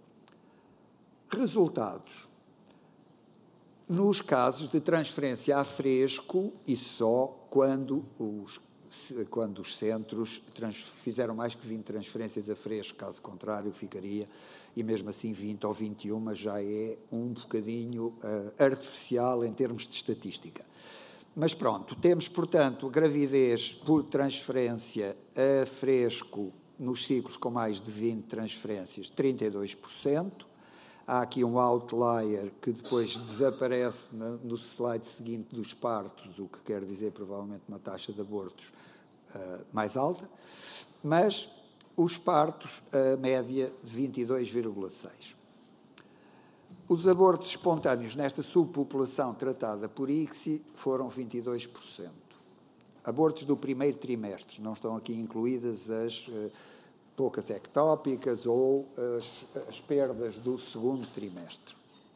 Resultados. Nos casos de transferência a fresco, e só quando os centros fizeram mais que 20 transferências a fresco, caso contrário ficaria, e mesmo assim 20 ou 21, mas já é um bocadinho artificial em termos de estatística. Mas pronto, temos, portanto, gravidez por transferência a fresco nos ciclos com mais de 20 transferências, 32%. Há aqui um outlier que depois desaparece no slide seguinte dos partos, o que quer dizer provavelmente uma taxa de abortos mais alta, mas os partos, a média, 22,6%. Os abortos espontâneos nesta subpopulação tratada por ICSI foram 22%. Abortos do primeiro trimestre, não estão aqui incluídas as poucas ectópicas ou as perdas do segundo trimestre.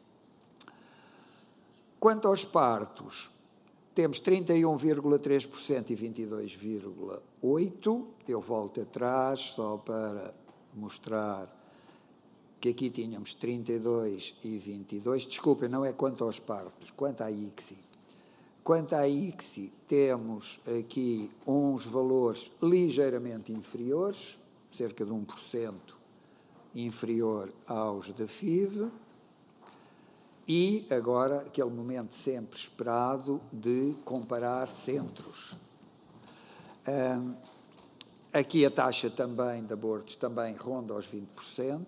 Quanto aos partos, temos 31,3% e 22,8%. Eu volto atrás só para mostrar que aqui tínhamos 32 e 22. Desculpem, não é quanto aos partos, quanto à ICSI. Quanto à ICSI, temos aqui uns valores ligeiramente inferiores, cerca de 1% inferior aos da FIV, e agora aquele momento sempre esperado de comparar centros. Aqui a taxa também de abortos também ronda aos 20%.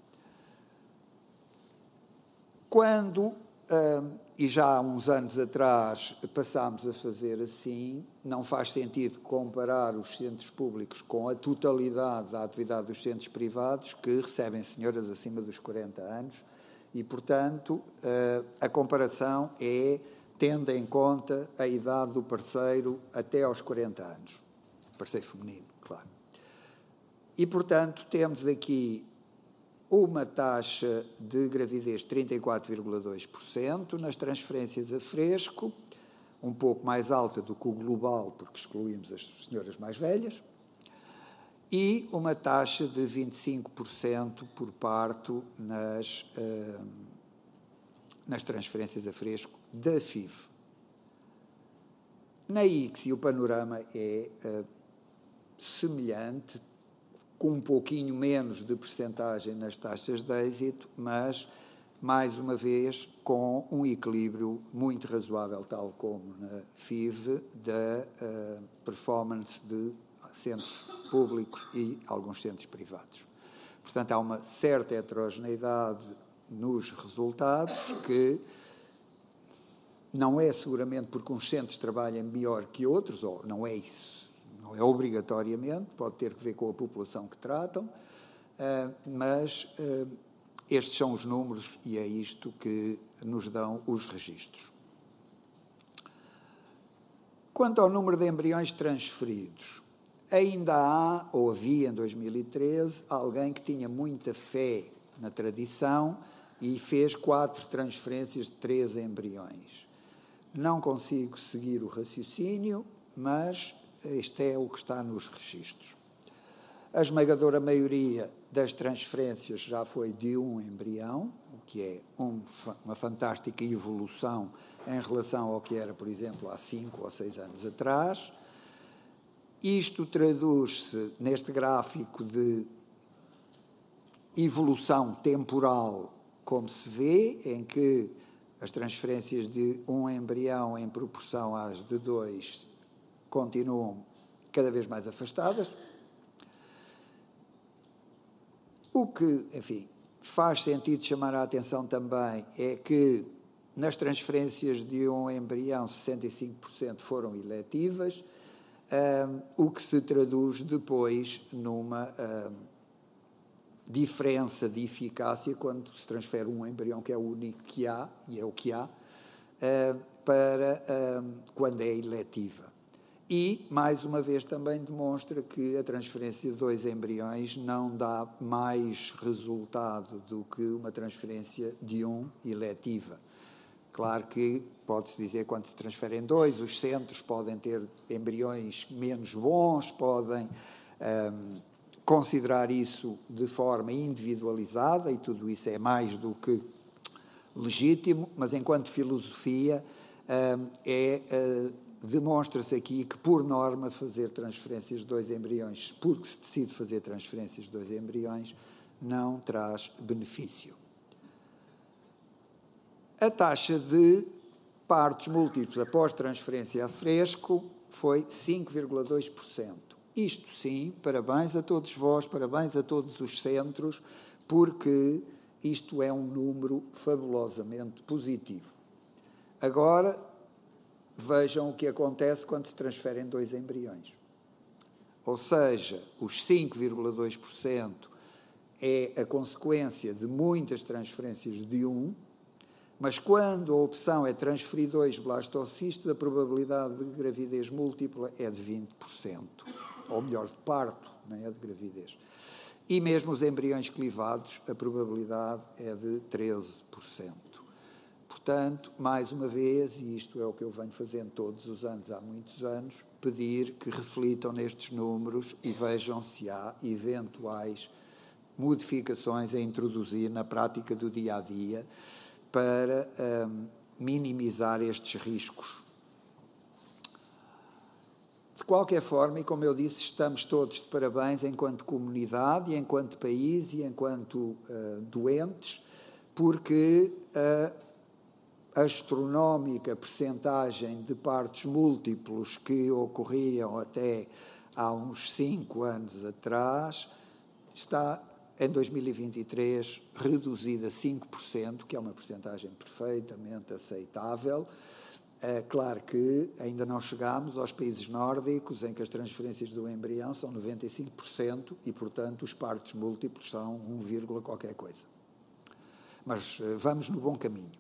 Quando, e já há uns anos atrás, passámos a fazer assim, não faz sentido comparar os centros públicos com a totalidade da atividade dos centros privados, que recebem senhoras acima dos 40 anos, e, portanto, a comparação é tendo em conta a idade do parceiro até aos 40 anos. Parceiro feminino, claro. E, portanto, temos aqui uma taxa de gravidez de 34,2% nas transferências a fresco, um pouco mais alta do que o global, porque excluímos as senhoras mais velhas, e uma taxa de 25% por parto nas transferências a fresco da FIV. Na ICSI o panorama é semelhante, com um pouquinho menos de percentagem nas taxas de êxito, mas, mais uma vez, com um equilíbrio muito razoável, tal como na FIV, da performance de centros públicos e alguns centros privados. Portanto, há uma certa heterogeneidade nos resultados, que não é seguramente porque uns centros trabalhem melhor que outros, ou não é isso, não é obrigatoriamente, pode ter que ver com a população que tratam, mas estes são os números e é isto que nos dão os registros. Quanto ao número de embriões transferidos, ainda há, ou havia em 2013, alguém que tinha muita fé na tradição e fez 4 transferências de 3 embriões. Não consigo seguir o raciocínio, mas este é o que está nos registros. A esmagadora maioria das transferências já foi de um embrião, o que é uma fantástica evolução em relação ao que era, por exemplo, há 5 ou 6 anos atrás. Isto traduz-se neste gráfico de evolução temporal, como se vê, em que as transferências de um embrião em proporção às de 2 continuam cada vez mais afastadas. O que, enfim, faz sentido chamar a atenção também é que nas transferências de um embrião 65% foram eletivas, o que se traduz depois numa diferença de eficácia quando se transfere um embrião, que é o único que há, e é o que há, para quando é eletiva. E, mais uma vez, também demonstra que a transferência de 2 embriões não dá mais resultado do que uma transferência de um eletiva. Claro que pode-se dizer, quando se transferem 2, os centros podem ter embriões menos bons, podem considerar isso de forma individualizada, e tudo isso é mais do que legítimo, mas enquanto filosofia demonstra-se aqui que, por norma, fazer transferências de 2 embriões, porque se decide fazer transferências de 2 embriões, não traz benefício. A taxa de partos múltiplos após transferência a fresco foi 5,2%. Isto sim, parabéns a todos vós, parabéns a todos os centros, porque isto é um número fabulosamente positivo. Agora, vejam o que acontece quando se transferem 2 embriões. Ou seja, os 5,2% é a consequência de muitas transferências de um, mas quando a opção é transferir 2 blastocistos, a probabilidade de gravidez múltipla é de 20%, ou melhor, de parto, não é de gravidez. E mesmo os embriões clivados, a probabilidade é de 13%. Portanto, mais uma vez, e isto é o que eu venho fazendo todos os anos, há muitos anos, pedir que reflitam nestes números e vejam se há eventuais modificações a introduzir na prática do dia-a-dia para minimizar estes riscos. De qualquer forma, e como eu disse, estamos todos de parabéns enquanto comunidade, e enquanto país, e enquanto doentes, porque a astronómica percentagem de partos múltiplos que ocorriam até há uns 5 anos atrás está, em 2023, reduzida a 5%, que é uma percentagem perfeitamente aceitável. Claro que ainda não chegámos aos países nórdicos, em que as transferências do embrião são 95% e, portanto, os partos múltiplos são 1, qualquer coisa. Mas vamos no bom caminho.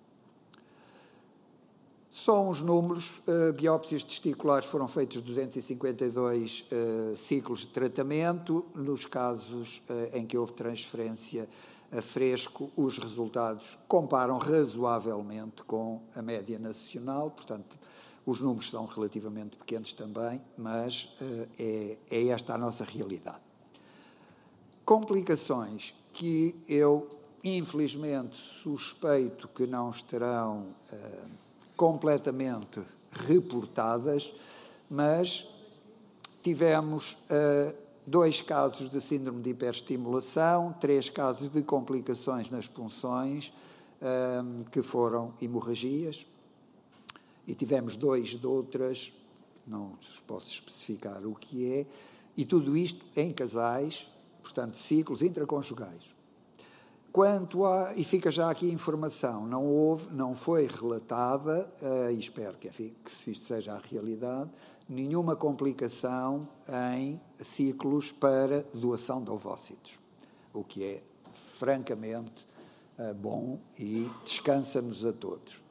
Só uns números: biópsias testiculares foram feitos 252 ciclos de tratamento. Nos casos em que houve transferência a fresco, os resultados comparam razoavelmente com a média nacional, portanto, os números são relativamente pequenos também, mas é esta a nossa realidade. Complicações que eu, infelizmente, suspeito que não estarão completamente reportadas, mas tivemos 2 casos de síndrome de hiperestimulação, 3 casos de complicações nas punções, que foram hemorragias, e tivemos 2 de outras, não posso especificar o que é, e tudo isto em casais, portanto, ciclos intraconjugais. Quanto a, e fica já aqui a informação, não foi relatada, e espero que isto seja a realidade, nenhuma complicação em ciclos para doação de ovócitos, o que é francamente bom e descansa-nos a todos.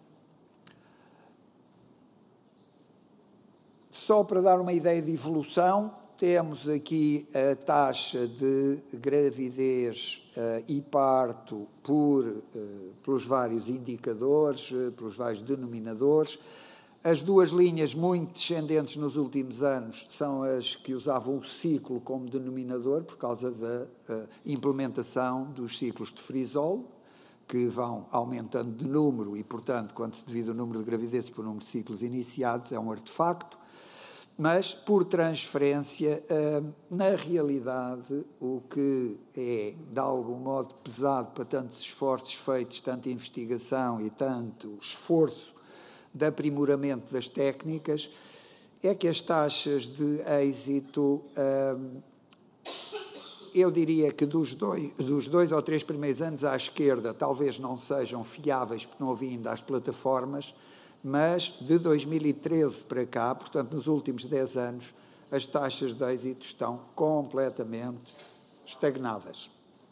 Só para dar uma ideia de evolução, temos aqui a taxa de gravidez e parto pelos vários indicadores, pelos vários denominadores. As 2 linhas muito descendentes nos últimos anos são as que usavam o ciclo como denominador, por causa da implementação dos ciclos de Frisol, que vão aumentando de número e, portanto, quando se divide o número de gravidezes por número de ciclos iniciados, é um artefacto. Mas, por transferência, na realidade, o que é, de algum modo, pesado para tantos esforços feitos, tanta investigação e tanto esforço de aprimoramento das técnicas, é que as taxas de êxito, eu diria que dos 2 ou 3 primeiros anos à esquerda, talvez não sejam fiáveis, porque não havia ainda as plataformas, mas de 2013 para cá, portanto, nos últimos 10 anos, as taxas de êxito estão completamente estagnadas.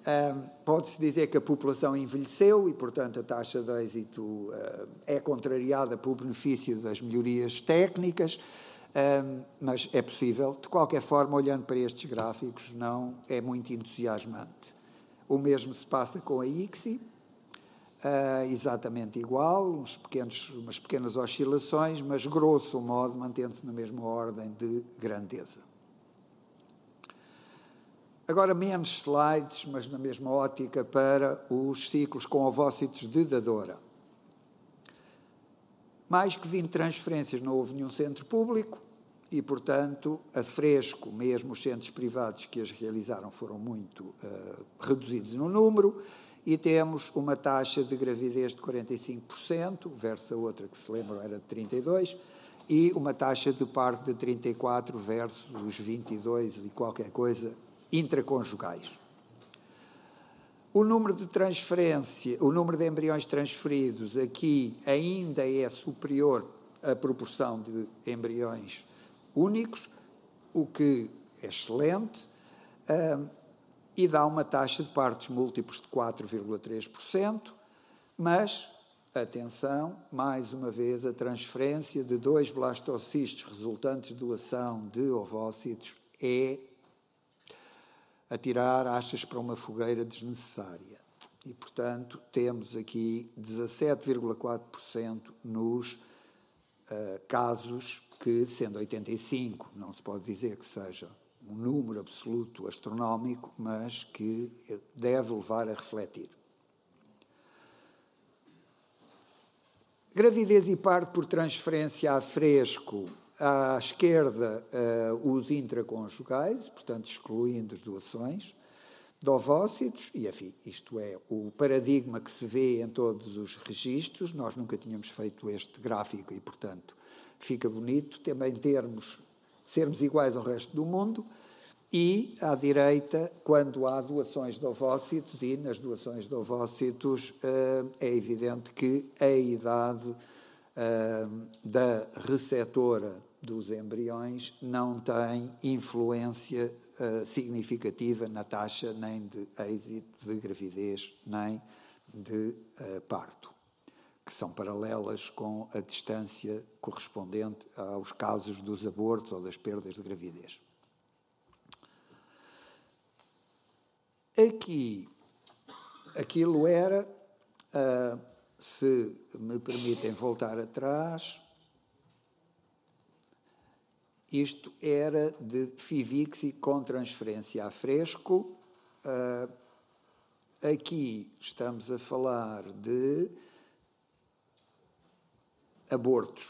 Pode-se dizer que a população envelheceu e, portanto, a taxa de êxito é contrariada pelo benefício das melhorias técnicas, mas é possível. De qualquer forma, olhando para estes gráficos, não é muito entusiasmante. O mesmo se passa com a ICSI, exatamente igual, umas pequenas oscilações, mas, grosso modo, mantendo-se na mesma ordem de grandeza. Agora, menos slides, mas na mesma ótica, para os ciclos com ovócitos de dadora. Mais que 20 transferências, não houve nenhum centro público e, portanto, a fresco, mesmo os centros privados que as realizaram foram muito reduzidos no número, e temos uma taxa de gravidez de 45%, versus a outra que se lembram era de 32%, e uma taxa de parto de 34% versus os 22% e qualquer coisa intraconjugais. O número de embriões transferidos aqui ainda é superior à proporção de embriões únicos, o que é excelente, e dá uma taxa de partos múltiplos de 4,3%, mas, atenção, mais uma vez, a transferência de 2 blastocistos resultantes de doação de ovócitos é atirar achas para uma fogueira desnecessária. E, portanto, temos aqui 17,4% nos casos que, sendo 85, não se pode dizer que seja um número absoluto astronómico, mas que deve levar a refletir. Gravidez e parto por transferência a fresco. À esquerda, os intraconjugais, portanto, excluindo as doações de ovócitos, e, enfim, isto é o paradigma que se vê em todos os registros. Nós nunca tínhamos feito este gráfico e, portanto, fica bonito também sermos iguais ao resto do mundo. E, à direita, quando há doações de ovócitos, e nas doações de ovócitos é evidente que a idade da receptora dos embriões não tem influência significativa na taxa nem de êxito de gravidez, nem de parto, que são paralelas com a distância correspondente aos casos dos abortos ou das perdas de gravidez. Aqui, aquilo era, se me permitem voltar atrás, isto era de FIVIXI com transferência a fresco. Aqui estamos a falar de abortos.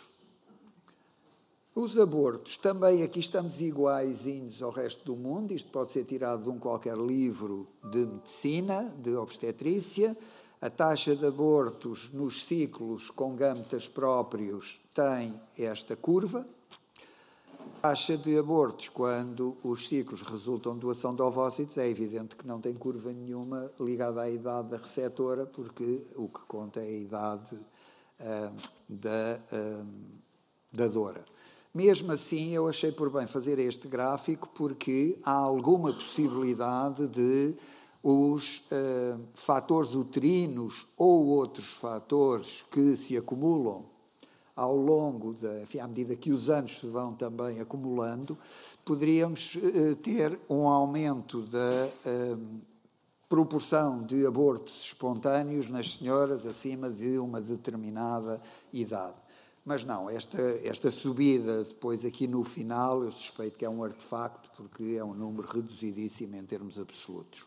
Os abortos, também aqui estamos iguaizinhos ao resto do mundo. Isto pode ser tirado de qualquer livro de medicina, de obstetrícia. A taxa de abortos nos ciclos com gametas próprios tem esta curva. A taxa de abortos, quando os ciclos resultam de doação de ovócitos, é evidente que não tem curva nenhuma ligada à idade da receptora, porque o que conta é a idade da dadora. Mesmo assim, eu achei por bem fazer este gráfico, porque há alguma possibilidade de os fatores uterinos ou outros fatores que se acumulam ao longo, à medida que os anos se vão também acumulando, poderíamos ter um aumento da proporção de abortos espontâneos nas senhoras acima de uma determinada idade. Mas não, esta subida depois aqui no final, eu suspeito que é um artefacto, porque é um número reduzidíssimo em termos absolutos.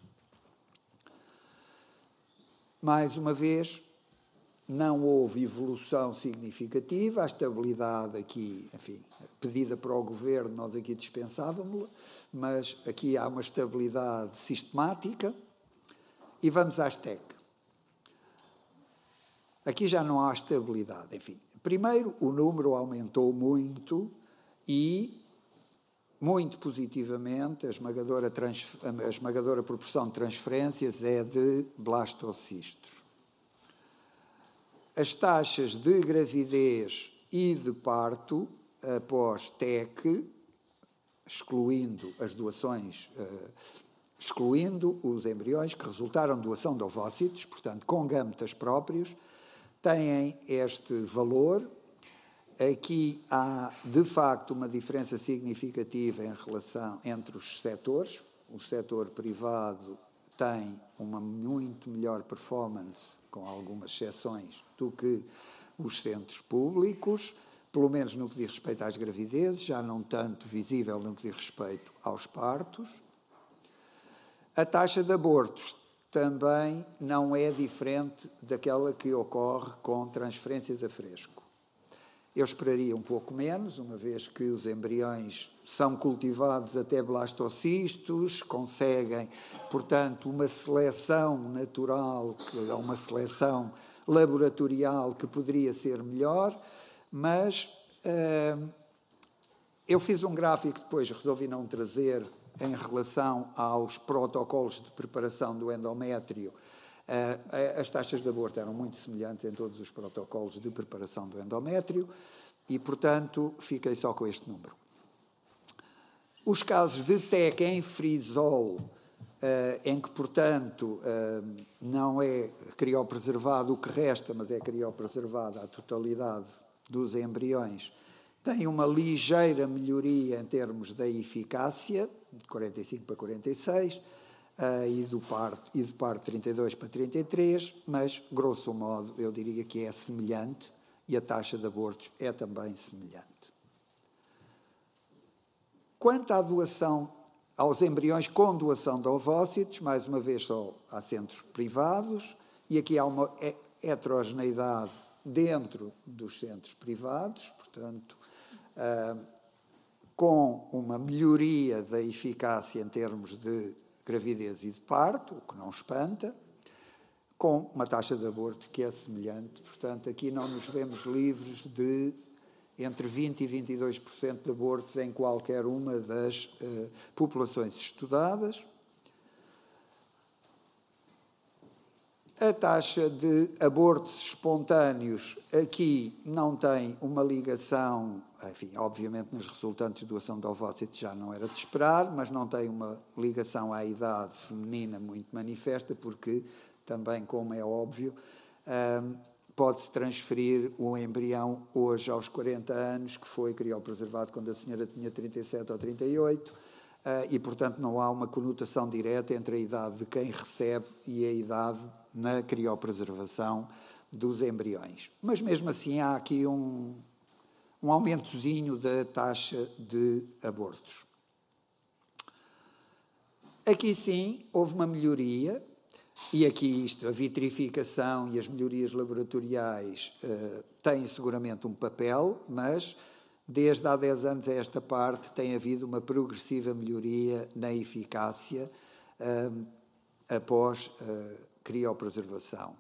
Mais uma vez, não houve evolução significativa, a estabilidade aqui, enfim, pedida para o governo, nós aqui dispensávamos-la, mas aqui há uma estabilidade sistemática. E vamos às TEC. Aqui já não há estabilidade, enfim. Primeiro, o número aumentou muito e, muito positivamente, a esmagadora proporção de transferências é de blastocistos. As taxas de gravidez e de parto após TEC, excluindo as doações excluindo os embriões que resultaram de doação de ovócitos, portanto, com gametas próprios, têm este valor. Aqui há, de facto, uma diferença significativa em relação entre os setores. O setor privado tem uma muito melhor performance, com algumas exceções, do que os centros públicos, pelo menos no que diz respeito às gravidezes, já não tanto visível no que diz respeito aos partos. A taxa de abortos também não é diferente daquela que ocorre com transferências a fresco. Eu esperaria um pouco menos, uma vez que os embriões são cultivados até blastocistos, conseguem, portanto, uma seleção natural, uma seleção laboratorial que poderia ser melhor, mas eu fiz um gráfico que depois resolvi não trazer em relação aos protocolos de preparação do endométrio. As taxas de aborto eram muito semelhantes em todos os protocolos de preparação do endométrio e, portanto, fiquei só com este número. Os casos de TEC em frisol, em que, portanto, não é criopreservado o que resta, mas é criopreservada a totalidade dos embriões, tem uma ligeira melhoria em termos da eficácia, de 45 para 46, e do parto 32 para 33, mas, grosso modo, eu diria que é semelhante e a taxa de abortos é também semelhante. Quanto à doação aos embriões com doação de ovócitos, mais uma vez só há centros privados, e aqui há uma heterogeneidade dentro dos centros privados, portanto, com uma melhoria da eficácia em termos de gravidez e de parto, o que não espanta, com uma taxa de aborto que é semelhante. Portanto, aqui não nos vemos livres de entre 20% e 22% de abortos em qualquer uma das populações estudadas. A taxa de abortos espontâneos aqui não tem uma ligação, enfim, obviamente nas resultantes de doação de ovócitos já não era de esperar, mas não tem uma ligação à idade feminina muito manifesta, porque também, como é óbvio, pode-se transferir um embrião hoje aos 40 anos, que foi criopreservado quando a senhora tinha 37 ou 38, e, portanto, não há uma conotação direta entre a idade de quem recebe e a idade na criopreservação dos embriões. Mas, mesmo assim, há aqui um aumentozinho da taxa de abortos. Aqui, sim, houve uma melhoria, e aqui a vitrificação e as melhorias laboratoriais têm seguramente um papel, mas desde há 10 anos a esta parte tem havido uma progressiva melhoria na eficácia após criopreservação.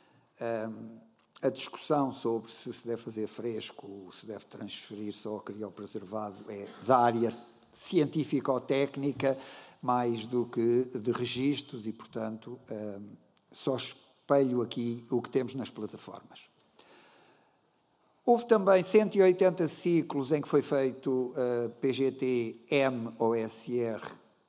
A discussão sobre se deve fazer fresco ou se deve transferir só ao criopreservado é da área científico-técnica mais do que de registros e, portanto, só espelho aqui o que temos nas plataformas. Houve também 180 ciclos em que foi feito PGT-M ou SR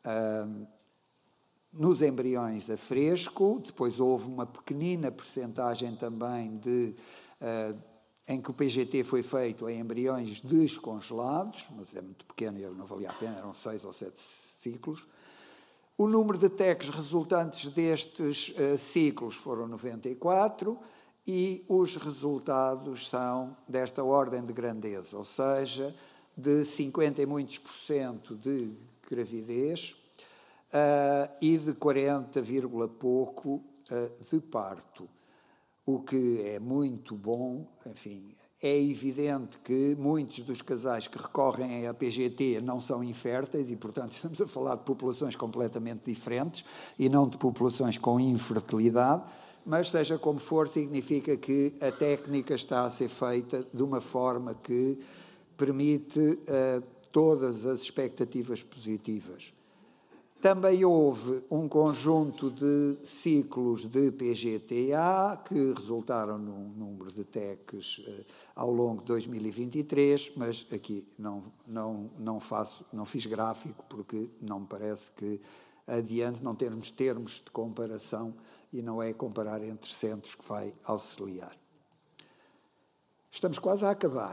nos embriões a fresco. Depois houve uma pequenina percentagem também em que o PGT foi feito em embriões descongelados, mas é muito pequeno e não valia a pena, eram 6 ou 7 ciclos. O número de TECs resultantes destes ciclos foram 94 e os resultados são desta ordem de grandeza, ou seja, de 50 e muitos % de gravidez e de 40, pouco de parto, o que é muito bom. Enfim, é evidente que muitos dos casais que recorrem à PGT não são inférteis e, portanto, estamos a falar de populações completamente diferentes e não de populações com infertilidade, mas, seja como for, significa que a técnica está a ser feita de uma forma que permite todas as expectativas positivas. Também houve um conjunto de ciclos de PGT-A que resultaram num número de TECs ao longo de 2023, mas aqui não fiz gráfico porque não me parece que adiante, não termos termos de comparação e não é comparar entre centros que vai auxiliar. Estamos quase a acabar.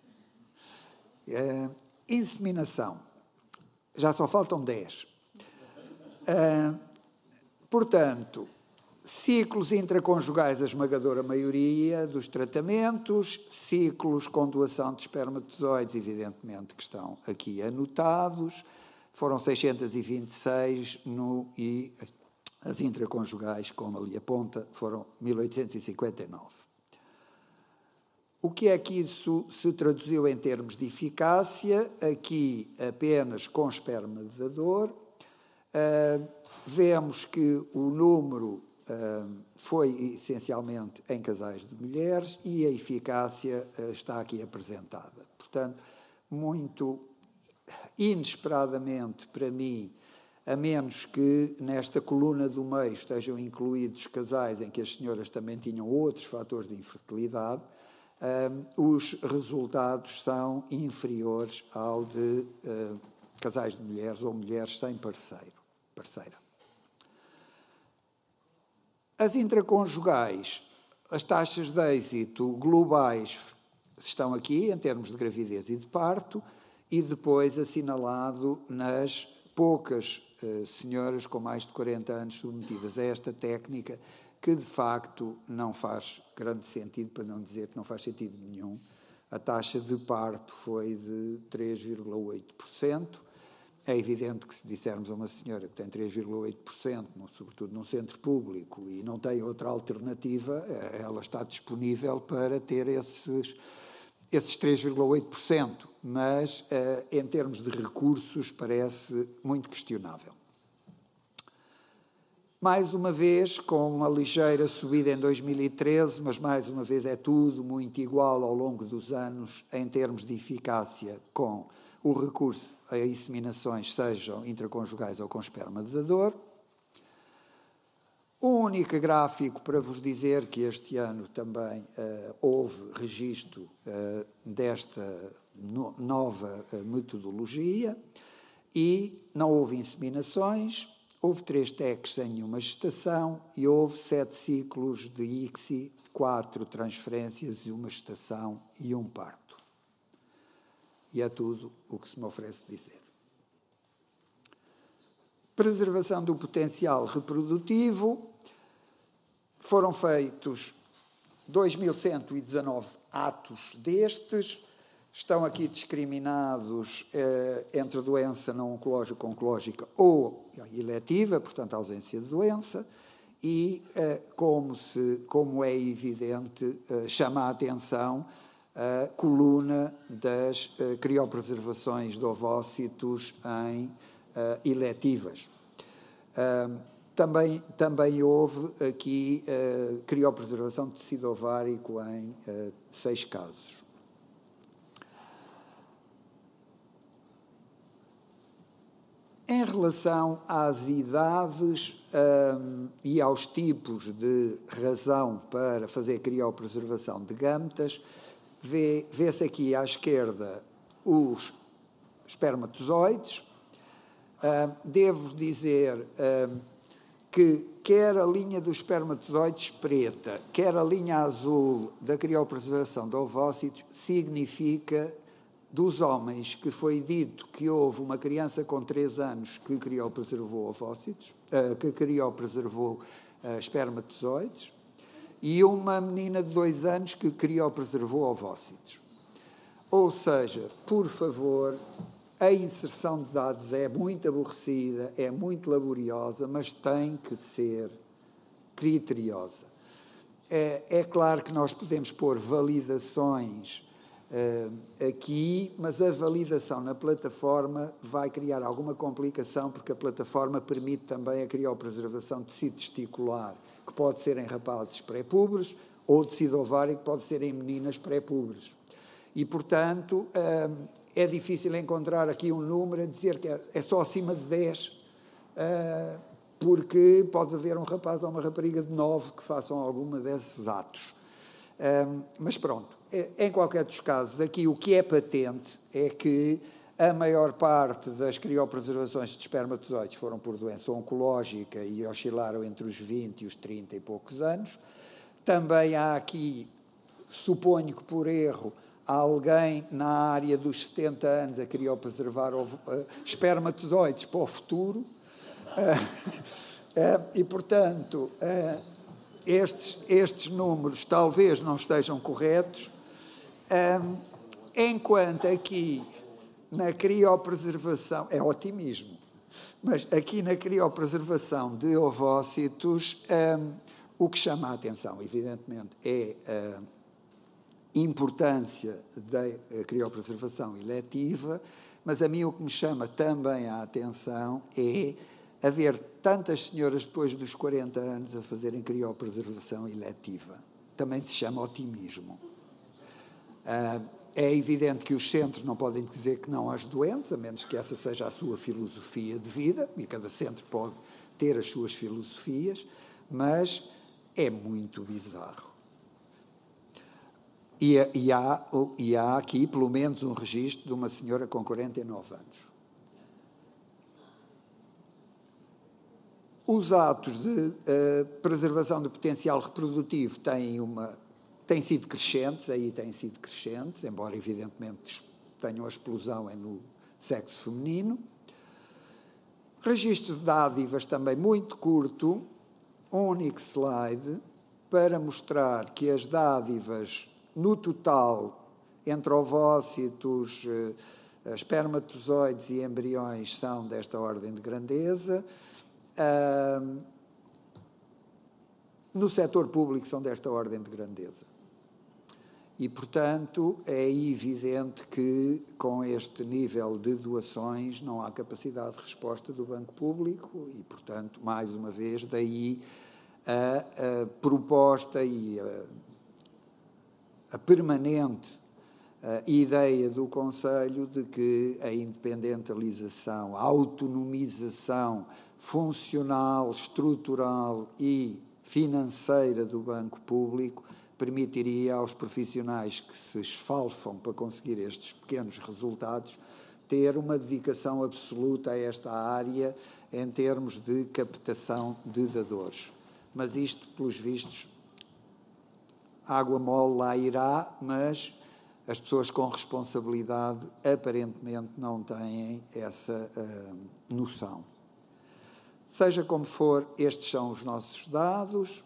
Inseminação. Já só faltam 10. Portanto, ciclos intraconjugais, a esmagadora maioria dos tratamentos, ciclos com doação de espermatozoides, evidentemente, que estão aqui anotados, foram 626 e as intraconjugais, como ali aponta, foram 1859. O que é que isso se traduziu em termos de eficácia? Aqui apenas com esperma de dador. Vemos que o número foi essencialmente em casais de mulheres e a eficácia está aqui apresentada. Portanto, muito inesperadamente para mim, a menos que nesta coluna do meio estejam incluídos casais em que as senhoras também tinham outros fatores de infertilidade, os resultados são inferiores ao de casais de mulheres ou mulheres sem parceira. As intraconjugais, as taxas de êxito globais estão aqui, em termos de gravidez e de parto, e depois assinalado nas poucas senhoras com mais de 40 anos submetidas a esta técnica, que de facto não faz grande sentido, para não dizer que não faz sentido nenhum. A taxa de parto foi de 3,8%. É evidente que se dissermos a uma senhora que tem 3,8%, sobretudo num centro público, e não tem outra alternativa, ela está disponível para ter esses 3,8%, mas em termos de recursos parece muito questionável. Mais uma vez, com uma ligeira subida em 2013, mas mais uma vez é tudo muito igual ao longo dos anos em termos de eficácia com o recurso a inseminações, sejam intraconjugais ou com esperma de dador. O único gráfico para vos dizer que este ano também houve registro desta nova metodologia e não houve inseminações, houve 3 TECs sem nenhuma gestação e houve 7 ciclos de ICSI, 4 transferências e uma gestação e um parto. E é tudo o que se me oferece dizer. Preservação do potencial reprodutivo. Foram feitos 2.119 atos destes. Estão aqui discriminados entre doença não oncológica, oncológica ou eletiva, portanto, ausência de doença. E, como é evidente, chama a atenção a coluna das criopreservações de ovócitos em eletivas. Também houve aqui criopreservação de tecido ovárico em 6 casos. Em relação às idades e aos tipos de razão para fazer criopreservação de gametas, vê-se aqui à esquerda os espermatozoides. Devo dizer que quer a linha dos espermatozoides preta, quer a linha azul da criopreservação de ovócitos, significa dos homens que foi dito que houve uma criança com 3 anos que criopreservou ovócitos, que criopreservou espermatozoides, e uma menina de 2 anos que criopreservou ovócitos. Ou seja, por favor, a inserção de dados é muito aborrecida, é muito laboriosa, mas tem que ser criteriosa. É claro que nós podemos pôr validações aqui, mas a validação na plataforma vai criar alguma complicação, porque a plataforma permite também a criopreservação de tecido testicular, que pode ser em rapazes pré-púberes, ou tecido ovário, que pode ser em meninas pré-púberes. E, portanto, é difícil encontrar aqui um número a dizer que é só acima de 10, porque pode haver um rapaz ou uma rapariga de 9 que façam alguma desses atos. Mas pronto, em qualquer dos casos, aqui o que é patente é que A maior parte das criopreservações de espermatozoides foram por doença oncológica e oscilaram entre os 20 e os 30 e poucos anos. Também há aqui, suponho que por erro, alguém na área dos 70 anos a criopreservar espermatozoides para o futuro. E, portanto, estes números talvez não estejam corretos, enquanto aqui na criopreservação, é otimismo, mas aqui na criopreservação de ovócitos, o que chama a atenção, evidentemente, é a importância da criopreservação eletiva, mas a mim o que me chama também a atenção é haver tantas senhoras depois dos 40 anos a fazerem criopreservação eletiva. Também se chama otimismo. É evidente que os centros não podem dizer que não aos doentes, a menos que essa seja a sua filosofia de vida, e cada centro pode ter as suas filosofias, mas é muito bizarro. E há aqui, pelo menos, um registro de uma senhora com 49 anos. Os atos de preservação do potencial reprodutivo têm sido crescentes, embora, evidentemente, tenham a explosão no sexo feminino. Registro de dádivas também muito curto, um único slide, para mostrar que as dádivas, no total, entre ovócitos, espermatozoides e embriões, são desta ordem de grandeza. No setor público são desta ordem de grandeza. E, portanto, é evidente que, com este nível de doações, não há capacidade de resposta do Banco Público e, portanto, mais uma vez, daí a proposta e a permanente ideia do Conselho de que a independentalização, a autonomização funcional, estrutural e financeira do Banco Público permitiria aos profissionais que se esfalfam para conseguir estes pequenos resultados ter uma dedicação absoluta a esta área em termos de captação de dadores. Mas isto, pelos vistos, água mole lá irá, mas as pessoas com responsabilidade aparentemente não têm essa noção. Seja como for, estes são os nossos dados.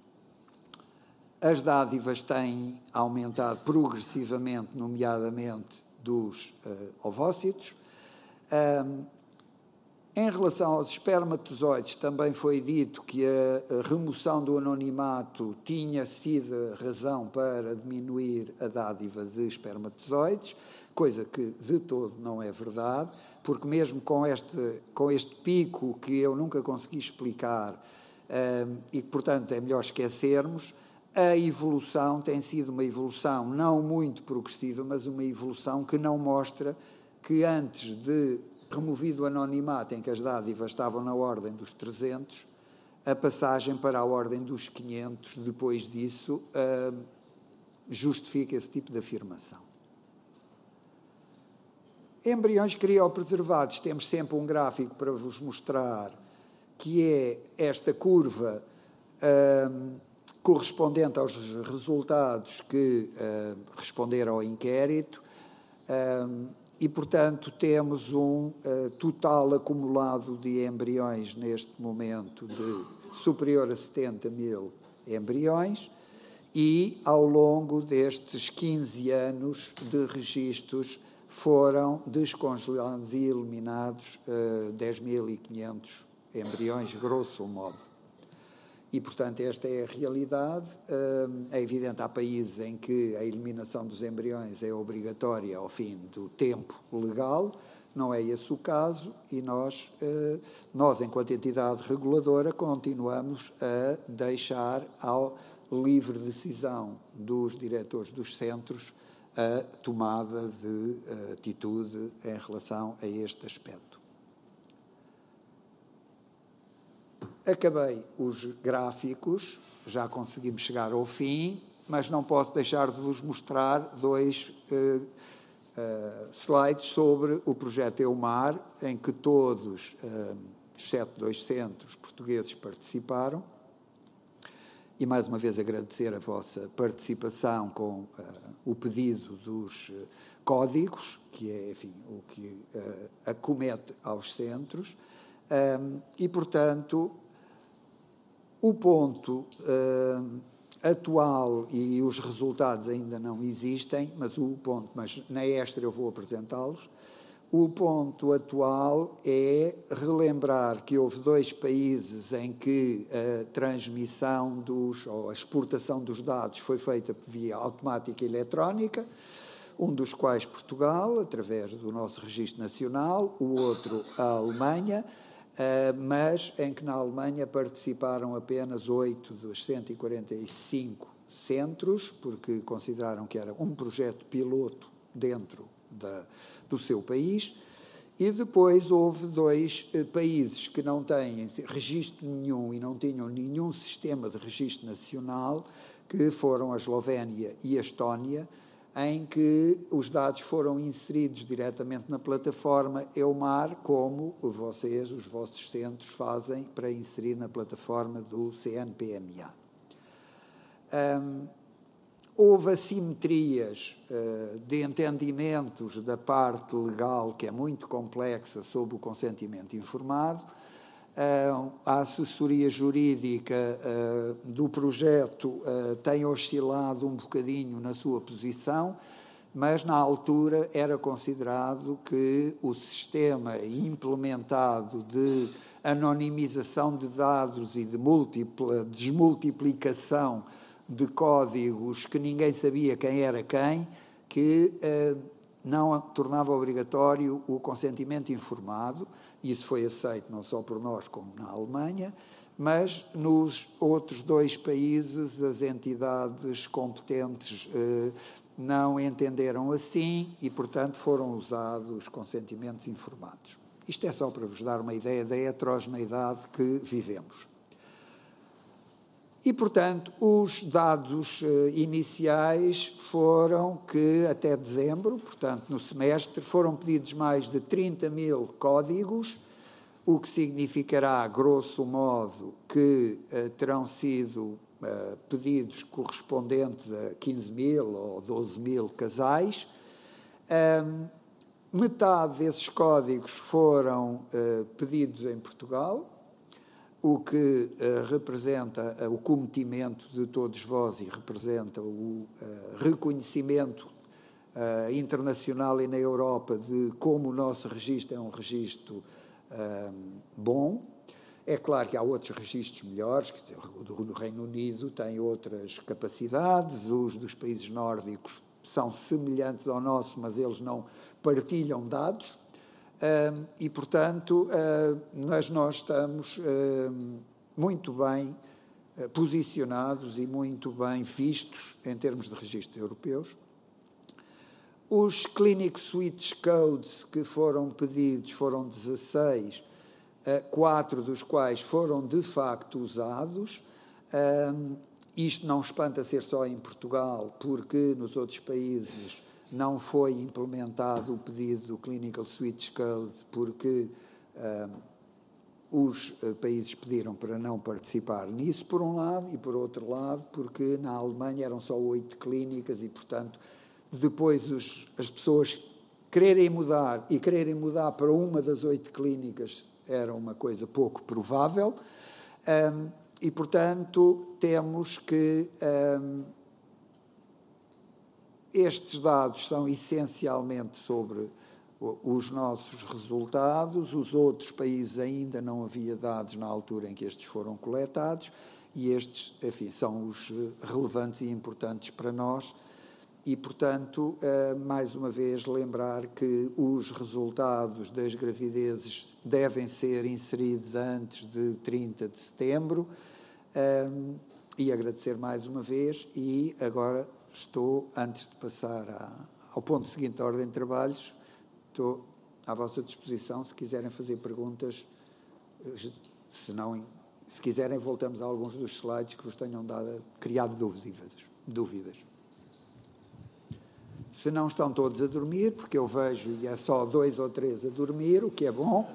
As dádivas têm aumentado progressivamente, nomeadamente dos ovócitos. Em relação aos espermatozoides, também foi dito que a remoção do anonimato tinha sido a razão para diminuir a dádiva de espermatozoides, coisa que de todo não é verdade, porque mesmo com este pico que eu nunca consegui explicar e que, portanto, é melhor esquecermos, a evolução tem sido uma evolução não muito progressiva, mas uma evolução que não mostra que antes de removido o anonimato, em que as dádivas estavam na ordem dos 300, a passagem para a ordem dos 500, depois disso, justifica esse tipo de afirmação. Embriões criopreservados, temos sempre um gráfico para vos mostrar, que é esta curva correspondente aos resultados que responderam ao inquérito, e, portanto, temos um total acumulado de embriões neste momento de superior a 70 mil embriões e, ao longo destes 15 anos de registros, foram descongelados e eliminados 10.500 embriões, grosso modo. E, portanto, esta é a realidade. É evidente, há países em que a eliminação dos embriões é obrigatória ao fim do tempo legal, não é esse o caso, e nós enquanto entidade reguladora, continuamos a deixar ao livre decisão dos diretores dos centros a tomada de atitude em relação a este aspecto. Acabei os gráficos, já conseguimos chegar ao fim, mas não posso deixar de vos mostrar dois slides sobre o projeto EUMAR, em que todos, exceto 2 centros portugueses, participaram. E, mais uma vez, agradecer a vossa participação com o pedido dos códigos, que é, enfim, o que acomete aos centros. E, portanto, o ponto atual e os resultados ainda não existem, mas na extra eu vou apresentá-los. O ponto atual é relembrar que houve 2 países em que a transmissão ou a exportação dos dados foi feita via automática e eletrónica, um dos quais Portugal, através do nosso registro nacional, o outro a Alemanha, mas em que na Alemanha participaram apenas 8 dos 145 centros, porque consideraram que era um projeto piloto dentro do seu país. E depois houve 2 países que não têm registro nenhum e não tinham nenhum sistema de registro nacional, que foram a Eslovénia e a Estónia, em que os dados foram inseridos diretamente na plataforma EUMAR, como os vossos centros fazem para inserir na plataforma do CNPMA. Houve assimetrias de entendimentos da parte legal, que é muito complexa, sobre o consentimento informado. A assessoria jurídica do projeto tem oscilado um bocadinho na sua posição, mas na altura era considerado que o sistema implementado de anonimização de dados e de múltipla desmultiplicação de códigos que ninguém sabia quem era quem, que não tornava obrigatório o consentimento informado. Isso foi aceito não só por nós como na Alemanha, mas nos outros 2 países as entidades competentes não entenderam assim e, portanto, foram usados consentimentos informados. Isto é só para vos dar uma ideia da heterogeneidade que vivemos. E, portanto, os dados iniciais foram que, até dezembro, portanto, no semestre, foram pedidos mais de 30.000 códigos, o que significará, grosso modo, que terão sido pedidos correspondentes a 15.000 ou 12.000 casais. Metade desses códigos foram pedidos em Portugal, o que representa o cometimento de todos vós e representa o reconhecimento internacional e na Europa de como o nosso registro é um registro bom. É claro que há outros registros melhores, quer dizer, o do Reino Unido tem outras capacidades, os dos países nórdicos são semelhantes ao nosso, mas eles não partilham dados. E, portanto, mas nós estamos muito bem posicionados e muito bem vistos em termos de registros europeus. Os Clinic Switch Codes que foram pedidos foram 16, 4 dos quais foram de facto usados. Isto não espanta ser só em Portugal, porque nos outros países não foi implementado o pedido do Clinical Switch Code, porque os países pediram para não participar nisso, por um lado, e por outro lado, porque na Alemanha eram só 8 clínicas e, portanto, depois as pessoas quererem mudar para uma das 8 clínicas era uma coisa pouco provável. E, portanto, temos que... estes dados são essencialmente sobre os nossos resultados. Os outros países ainda não havia dados na altura em que estes foram coletados e estes, enfim, são os relevantes e importantes para nós. E, portanto, mais uma vez lembrar que os resultados das gravidezes devem ser inseridos antes de 30 de setembro. E agradecer mais uma vez e agora... antes de passar ao ponto seguinte da ordem de trabalhos, estou à vossa disposição, se quiserem fazer perguntas, se quiserem voltamos a alguns dos slides que vos tenham criado dúvidas. se não estão todos a dormir, porque eu vejo e é só 2 ou 3 a dormir, o que é bom.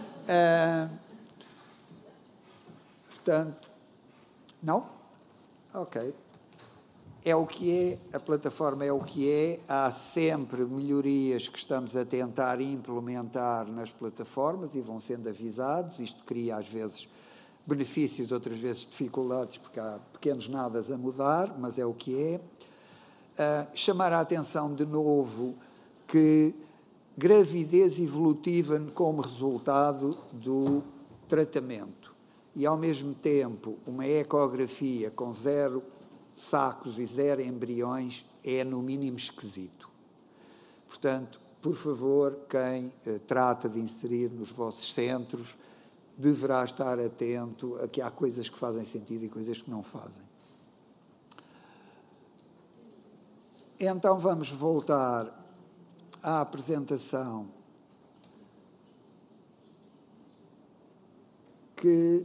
Portanto, não? Ok. É o que é, a plataforma é o que é, há sempre melhorias que estamos a tentar implementar nas plataformas e vão sendo avisados. Isto cria, às vezes, benefícios, outras vezes dificuldades, porque há pequenos nadas a mudar, mas é o que é. Chamar a atenção de novo que gravidez evolutiva como resultado do tratamento e, ao mesmo tempo, uma ecografia com 0 sacos e 0 embriões é, no mínimo, esquisito. Portanto, por favor, quem trata de inserir nos vossos centros deverá estar atento a que há coisas que fazem sentido e coisas que não fazem. Então, vamos voltar à apresentação que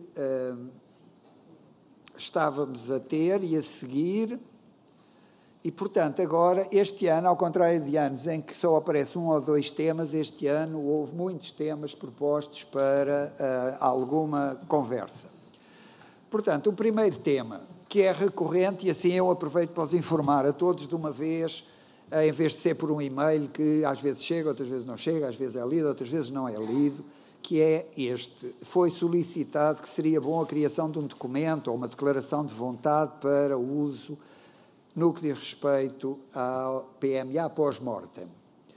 estávamos a ter e a seguir, e, portanto, agora, este ano, ao contrário de anos em que só aparece 1 ou 2 temas, este ano houve muitos temas propostos para alguma conversa. Portanto, o primeiro tema, que é recorrente, e assim eu aproveito para os informar a todos de uma vez, em vez de ser por um e-mail que às vezes chega, outras vezes não chega, às vezes é lido, outras vezes não é lido, que é este. Foi solicitado que seria bom a criação de um documento ou uma declaração de vontade para o uso no que diz respeito ao PMA pós-mortem.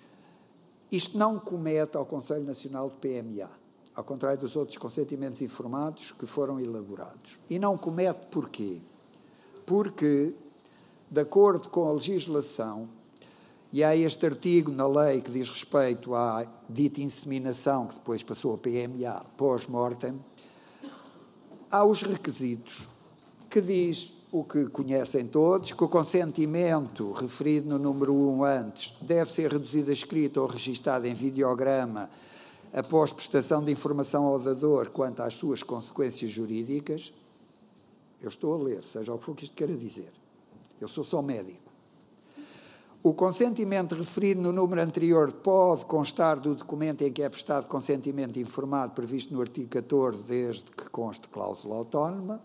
Isto não compete ao Conselho Nacional de PMA, ao contrário dos outros consentimentos informados que foram elaborados. E não compete porquê? Porque, de acordo com a legislação, e há este artigo na lei que diz respeito à dita inseminação, que depois passou a PMA pós-mortem, há os requisitos, que diz o que conhecem todos, que o consentimento referido no número 1 antes deve ser reduzido a escrito ou registado em videograma após prestação de informação ao dador quanto às suas consequências jurídicas. Eu estou a ler, seja o que for que isto queira dizer. Eu sou só médico. O consentimento referido no número anterior pode constar do documento em que é prestado consentimento informado previsto no artigo 14, desde que conste cláusula autónoma.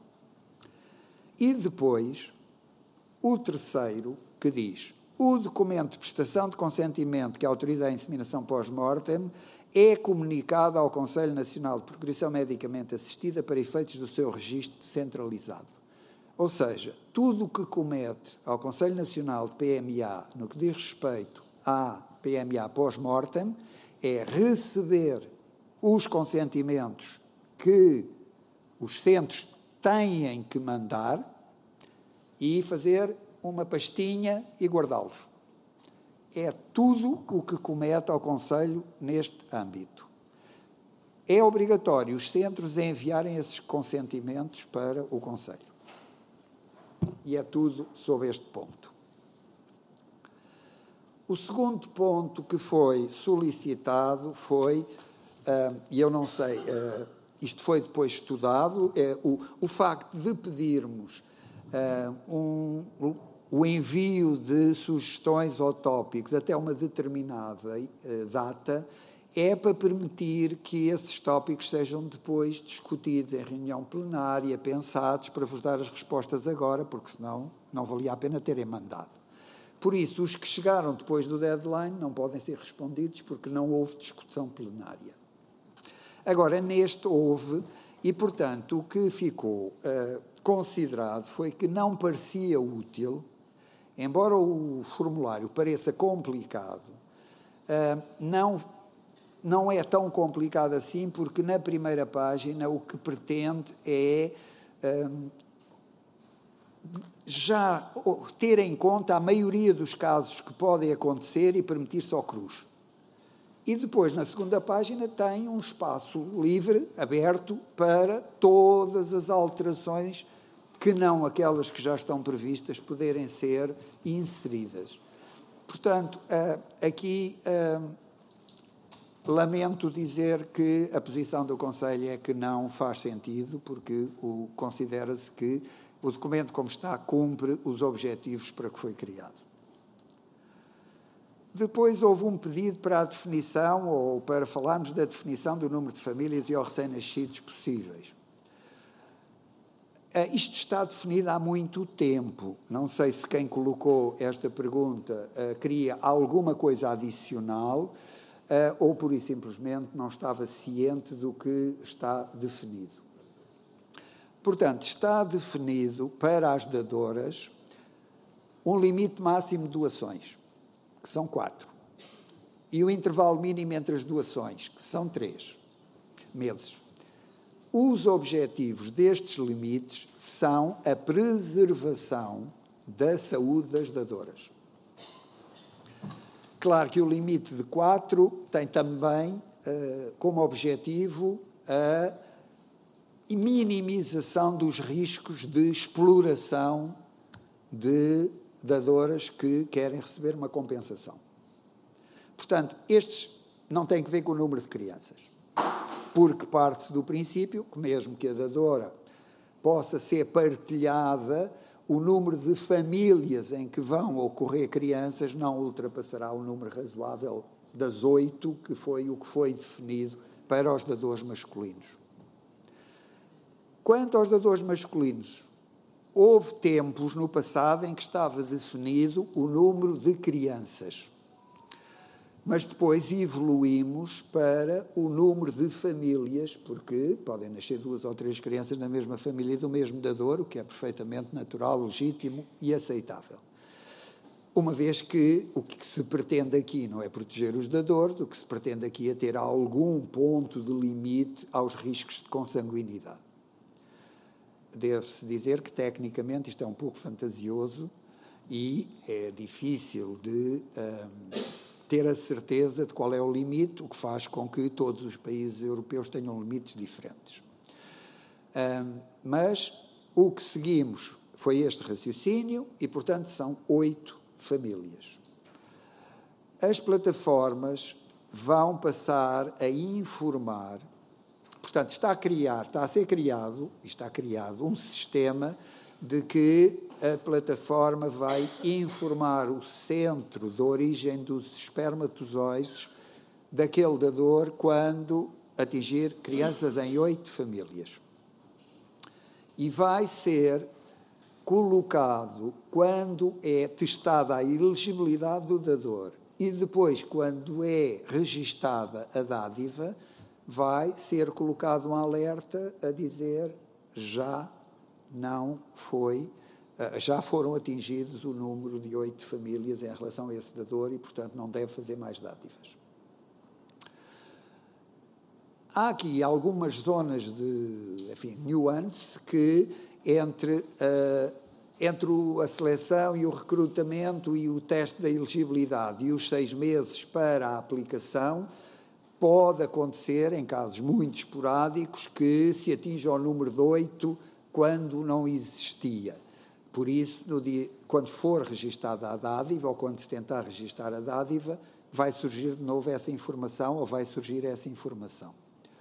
E depois, o terceiro, que diz: o documento de prestação de consentimento que autoriza a inseminação pós-mortem é comunicado ao Conselho Nacional de Procriação Medicamente Assistida para efeitos do seu registro centralizado. Ou seja, tudo o que comete ao Conselho Nacional de PMA no que diz respeito à PMA pós-mortem é receber os consentimentos que os centros têm que mandar e fazer uma pastinha e guardá-los. É tudo o que comete ao Conselho neste âmbito. É obrigatório os centros enviarem esses consentimentos para o Conselho. E é tudo sobre este ponto. O segundo ponto que foi solicitado foi, e eu não sei, isto foi depois estudado, o facto de pedirmos o envio de sugestões ou tópicos até uma determinada data é para permitir que esses tópicos sejam depois discutidos em reunião plenária, pensados para vos dar as respostas agora, porque senão não valia a pena terem mandado. Por isso, os que chegaram depois do deadline não podem ser respondidos porque não houve discussão plenária. Agora, neste houve, e, portanto, o que ficou considerado foi que não parecia útil, embora o formulário pareça complicado, não é tão complicado assim, porque na primeira página o que pretende é já ter em conta a maioria dos casos que podem acontecer e permitir só cruz. E depois, na segunda página, tem um espaço livre, aberto, para todas as alterações que não aquelas que já estão previstas poderem ser inseridas. Portanto, aqui lamento dizer que a posição do Conselho é que não faz sentido, porque considera-se que o documento, como está, cumpre os objetivos para que foi criado. Depois houve um pedido para a definição, ou para falarmos da definição do número de famílias e aos recém-nascidos possíveis. Isto está definido há muito tempo. Não sei se quem colocou esta pergunta queria alguma coisa adicional ou, pura e simplesmente, não estava ciente do que está definido. Portanto, está definido para as dadoras um limite máximo de doações, que são 4, e o intervalo mínimo entre as doações, que são 3 meses. Os objetivos destes limites são a preservação da saúde das dadoras. Claro que o limite de 4 tem também como objetivo a minimização dos riscos de exploração de dadoras que querem receber uma compensação. Portanto, estes não têm que ver com o número de crianças, porque parte-se do princípio que, mesmo que a dadora possa ser partilhada, o número de famílias em que vão ocorrer crianças não ultrapassará o número razoável das 8, que foi o que foi definido para os dadores masculinos. Quanto aos dadores masculinos, houve tempos no passado em que estava definido o número de crianças, mas depois evoluímos para o número de famílias, porque podem nascer 2 ou 3 crianças na mesma família do mesmo dador, o que é perfeitamente natural, legítimo e aceitável. Uma vez que o que se pretende aqui não é proteger os dadores, o que se pretende aqui é ter algum ponto de limite aos riscos de consanguinidade. Deve-se dizer que, tecnicamente, isto é um pouco fantasioso e é difícil de ter a certeza de qual é o limite, o que faz com que todos os países europeus tenham limites diferentes. Mas o que seguimos foi este raciocínio e, portanto, são 8 famílias. As plataformas vão passar a informar. Portanto, está a ser criado um sistema de que a plataforma vai informar o centro de origem dos espermatozoides daquele dador quando atingir crianças em 8 famílias. E vai ser colocado quando é testada a elegibilidade do dador e depois, quando é registada a dádiva, vai ser colocado um alerta a dizer já foram atingidos o número de 8 famílias em relação a esse dador e, portanto, não deve fazer mais dádivas. Há aqui algumas zonas de, nuance que entre a seleção e o recrutamento e o teste da elegibilidade e os 6 meses para a aplicação, pode acontecer, em casos muito esporádicos, que se atinja o número de 8 quando não existia. Por isso, quando for registada a dádiva, ou quando se tentar registar a dádiva, vai surgir de novo essa informação, ou vai surgir essa informação.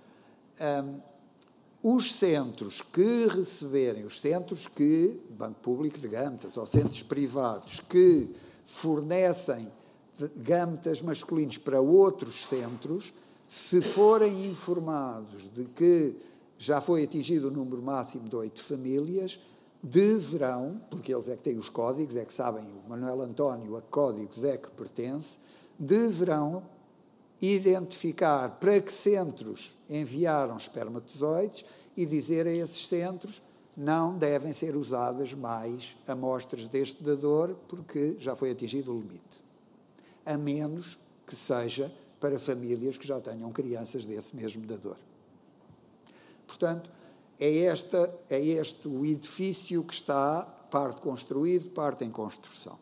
Os centros que receberem, Banco Público de Gametas, ou centros privados que fornecem gametas masculinos para outros centros, se forem informados de que já foi atingido o número máximo de 8 famílias, deverão, porque eles é que têm os códigos, é que sabem, o Manuel António, a que códigos é que pertence, deverão identificar para que centros enviaram espermatozoides e dizer a esses centros não devem ser usadas mais amostras deste dador porque já foi atingido o limite. A menos que seja para famílias que já tenham crianças desse mesmo dador. Portanto, é este o edifício que está, parte construído, parte em construção.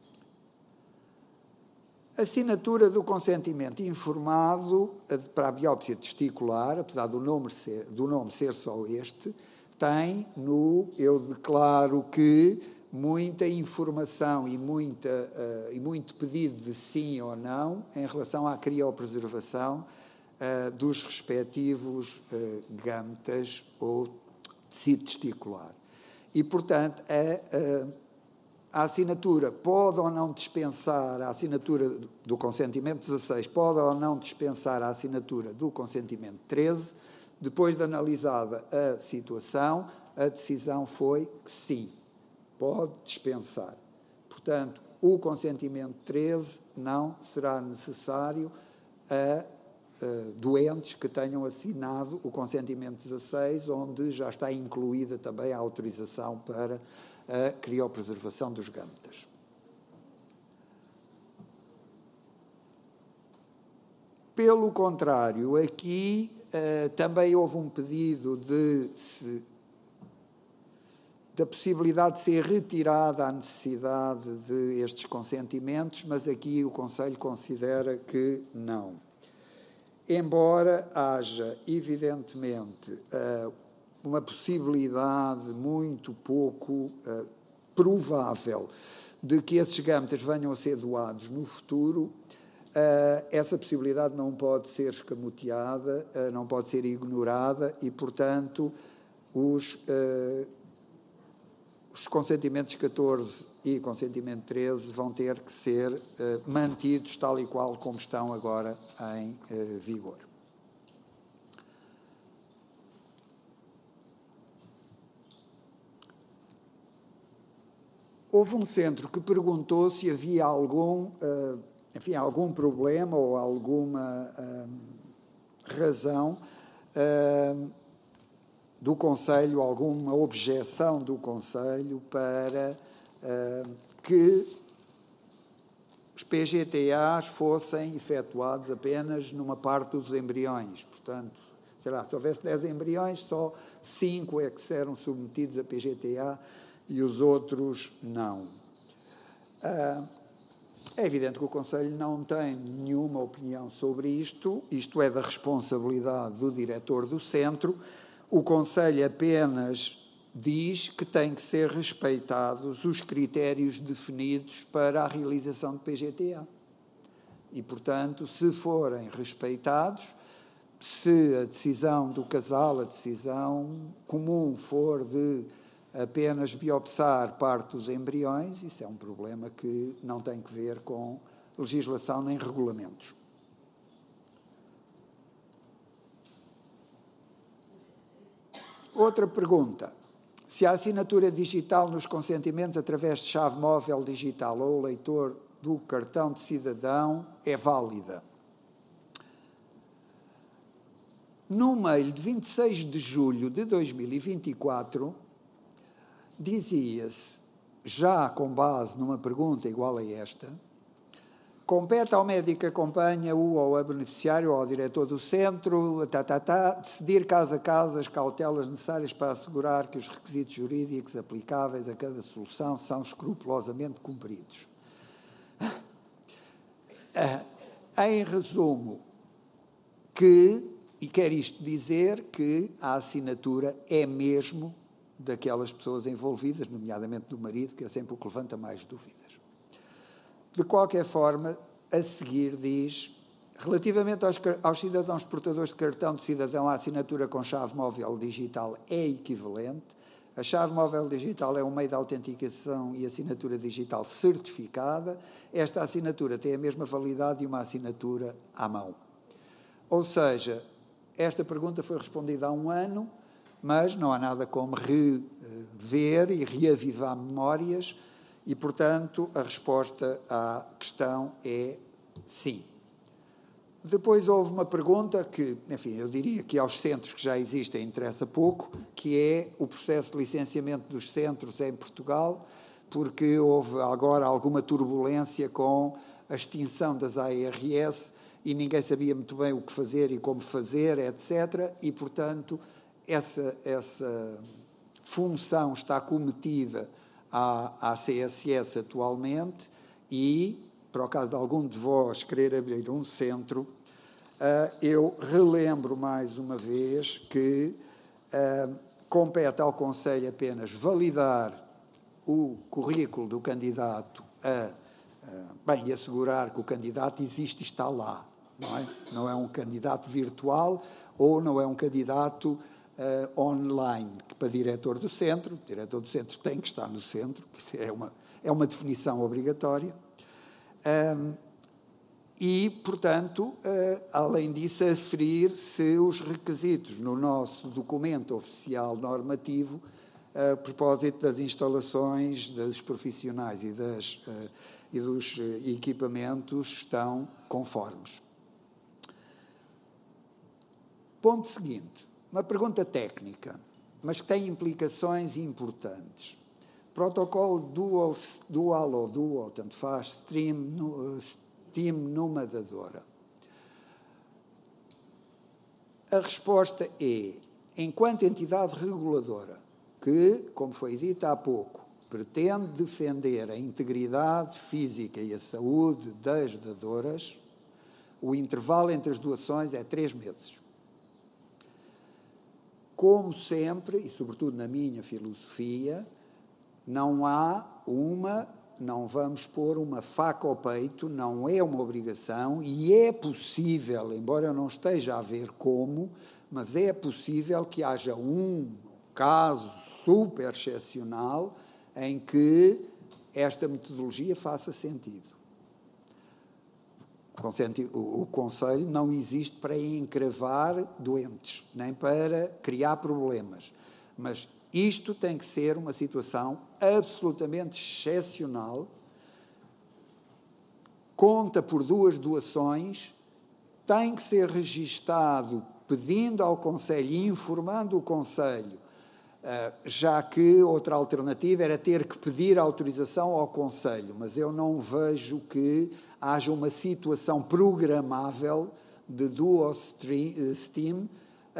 Assinatura do consentimento informado para a biópsia testicular, apesar do nome ser só este, tem eu declaro que muita informação e muito pedido de sim ou não em relação à criopreservação dos respectivos gametas ou tecido testicular. E, portanto, a assinatura pode ou não dispensar a assinatura do consentimento 16, pode ou não dispensar a assinatura do consentimento 13. Depois de analisada a situação, a decisão foi que sim, pode dispensar. Portanto, o consentimento 13 não será necessário a doentes que tenham assinado o consentimento 16, onde já está incluída também a autorização para a criopreservação dos gametas. Pelo contrário, aqui também houve um pedido da possibilidade de ser retirada a necessidade de estes consentimentos, mas aqui o Conselho considera que não. Embora haja, evidentemente, uma possibilidade muito pouco provável de que esses gametas venham a ser doados no futuro, essa possibilidade não pode ser escamoteada, não pode ser ignorada e, portanto, os consentimentos 14 e consentimento 13 vão ter que ser mantidos tal e qual como estão agora em vigor. Houve um centro que perguntou se havia algum problema ou alguma razão do Conselho, alguma objeção do Conselho para que os PGTA-s fossem efetuados apenas numa parte dos embriões. Portanto, sei lá, se houvesse 10 embriões, só 5 é que eram submetidos a PGTA e os outros não. É evidente que o Conselho não tem nenhuma opinião sobre isto. Isto é da responsabilidade do diretor do centro. O Conselho apenas diz que têm que ser respeitados os critérios definidos para a realização de PGTA. E, portanto, se forem respeitados, se a decisão do casal, a decisão comum for de apenas biopsar parte dos embriões, isso é um problema que não tem que ver com legislação nem regulamentos. Outra pergunta. Se a assinatura digital nos consentimentos através de chave móvel digital ou leitor do cartão de cidadão é válida. No mail de 26 de julho de 2024, dizia-se, já com base numa pergunta igual a esta, compete ao médico que acompanha-o ou a beneficiário ou ao diretor do centro, decidir caso a caso as cautelas necessárias para assegurar que os requisitos jurídicos aplicáveis a cada solução são escrupulosamente cumpridos. Em resumo, e quer isto dizer que a assinatura é mesmo daquelas pessoas envolvidas, nomeadamente do marido, que é sempre o que levanta mais dúvidas. De qualquer forma, a seguir diz, relativamente aos cidadãos portadores de cartão de cidadão, a assinatura com chave móvel digital é equivalente. A chave móvel digital é um meio de autenticação e assinatura digital certificada. Esta assinatura tem a mesma validade de uma assinatura à mão. Ou seja, esta pergunta foi respondida há 1 ano, mas não há nada como rever e reavivar memórias e, portanto, a resposta à questão é sim. Depois houve uma pergunta que, enfim, eu diria que aos centros que já existem interessa pouco, que é o processo de licenciamento dos centros em Portugal, porque houve agora alguma turbulência com a extinção das ARS e ninguém sabia muito bem o que fazer e como fazer, etc. E, portanto, essa função está cometida à CSS atualmente e, para o caso de algum de vós querer abrir um centro, eu relembro mais uma vez que compete ao Conselho apenas validar o currículo do candidato e assegurar que o candidato existe e está lá, não é? Não é um candidato virtual ou não é um candidato online para diretor do centro. O diretor do centro tem que estar no centro, que é uma definição obrigatória. E, portanto, além disso, aferir se os requisitos no nosso documento oficial normativo, a propósito das instalações, dos profissionais e dos equipamentos, estão conformes. Ponto seguinte, uma pergunta técnica, mas que tem implicações importantes. Protocolo dual ou duo, tanto faz, Steam numa dadora. A resposta é, enquanto entidade reguladora, que, como foi dito há pouco, pretende defender a integridade física e a saúde das dadoras, o intervalo entre as doações é 3 meses. Como sempre, e sobretudo na minha filosofia, não vamos pôr uma faca ao peito, não é uma obrigação, e é possível, embora eu não esteja a ver como, mas é possível que haja um caso super excepcional em que esta metodologia faça sentido. O Conselho não existe para encravar doentes, nem para criar problemas, mas isto tem que ser uma situação absolutamente excepcional, conta por 2 doações, tem que ser registado pedindo ao Conselho e informando o Conselho, já que outra alternativa era ter que pedir autorização ao Conselho, mas eu não vejo que haja uma situação programável de dual Steam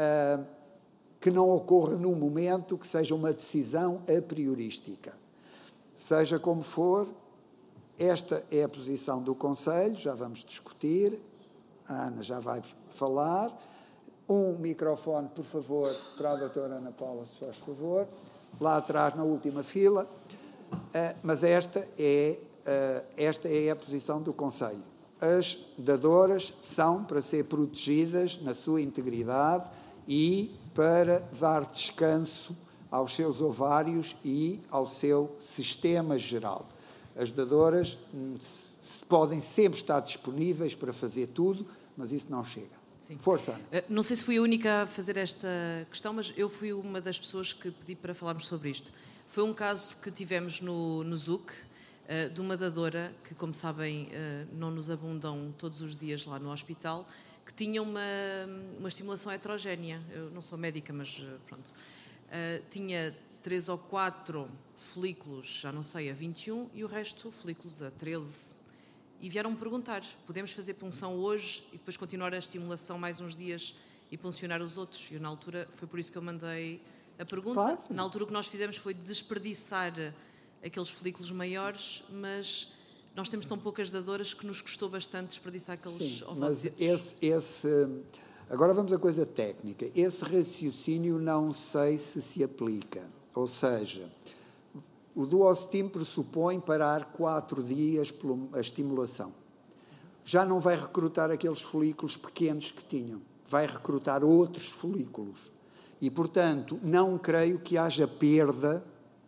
que não ocorra no momento, que seja uma decisão a priorística. Seja como for, esta é a posição do Conselho, já vamos discutir, a Ana já vai falar. Um microfone, por favor, para a doutora Ana Paula, se faz favor, lá atrás, na última fila. Mas esta é a posição do Conselho. As dadoras são para ser protegidas na sua integridade e para dar descanso aos seus ovários e ao seu sistema geral. As dadoras podem sempre estar disponíveis para fazer tudo, mas isso não chega. Sim. Força, Ana. Não sei se fui a única a fazer esta questão, mas eu fui uma das pessoas que pedi para falarmos sobre isto. Foi um caso que tivemos no ZUC, de uma dadora que, como sabem, não nos abundam todos os dias lá no hospital, que tinha uma estimulação heterogénea. Eu não sou médica, mas pronto. Tinha 3 ou 4 folículos, já não sei, a 21 e o resto folículos a 13. E vieram-me perguntar, podemos fazer punção hoje e depois continuar a estimulação mais uns dias e puncionar os outros? E eu, na altura, foi por isso que eu mandei a pergunta. Claro. Na altura o que nós fizemos foi desperdiçar aqueles folículos maiores, mas nós temos tão poucas dadoras que nos custou bastante desperdiçar aqueles ovocitos. Mas agora vamos à coisa técnica. Esse raciocínio não sei se aplica. Ou seja, o Dual Steam pressupõe parar 4 dias a estimulação. Já não vai recrutar aqueles folículos pequenos que tinham. Vai recrutar outros folículos. E, portanto, não creio que haja perda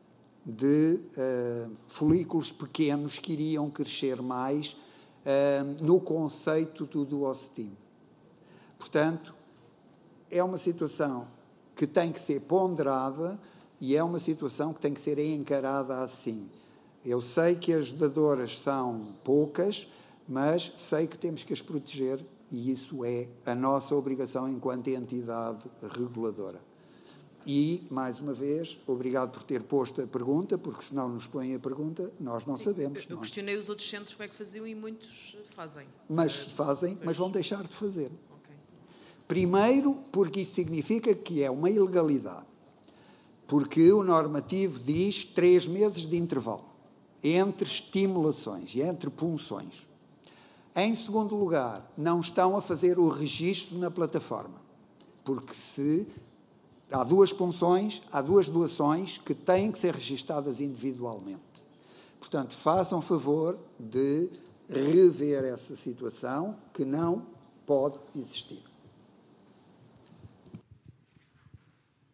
de folículos pequenos que iriam crescer mais no conceito do Dual Steam. Portanto, é uma situação que tem que ser ponderada e é uma situação que tem que ser encarada assim. Eu sei que as dadoras são poucas, mas sei que temos que as proteger e isso é a nossa obrigação enquanto entidade reguladora. E, mais uma vez, obrigado por ter posto a pergunta, porque se não nos põem a pergunta, nós não sabemos. Eu questionei os outros centros como é que faziam e muitos fazem. Mas vão deixar de fazer. Okay. Primeiro, porque isso significa que é uma ilegalidade. Porque o normativo diz 3 meses de intervalo entre estimulações e entre punções. Em segundo lugar, não estão a fazer o registro na plataforma. Porque se há 2 punções, há 2 doações que têm que ser registadas individualmente. Portanto, façam favor de rever essa situação que não pode existir.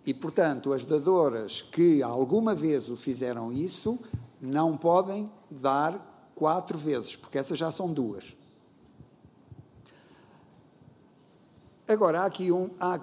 E, portanto, as dadoras que alguma vez o fizeram isso não podem dar 4 vezes, porque essas já são 2. Agora, há aqui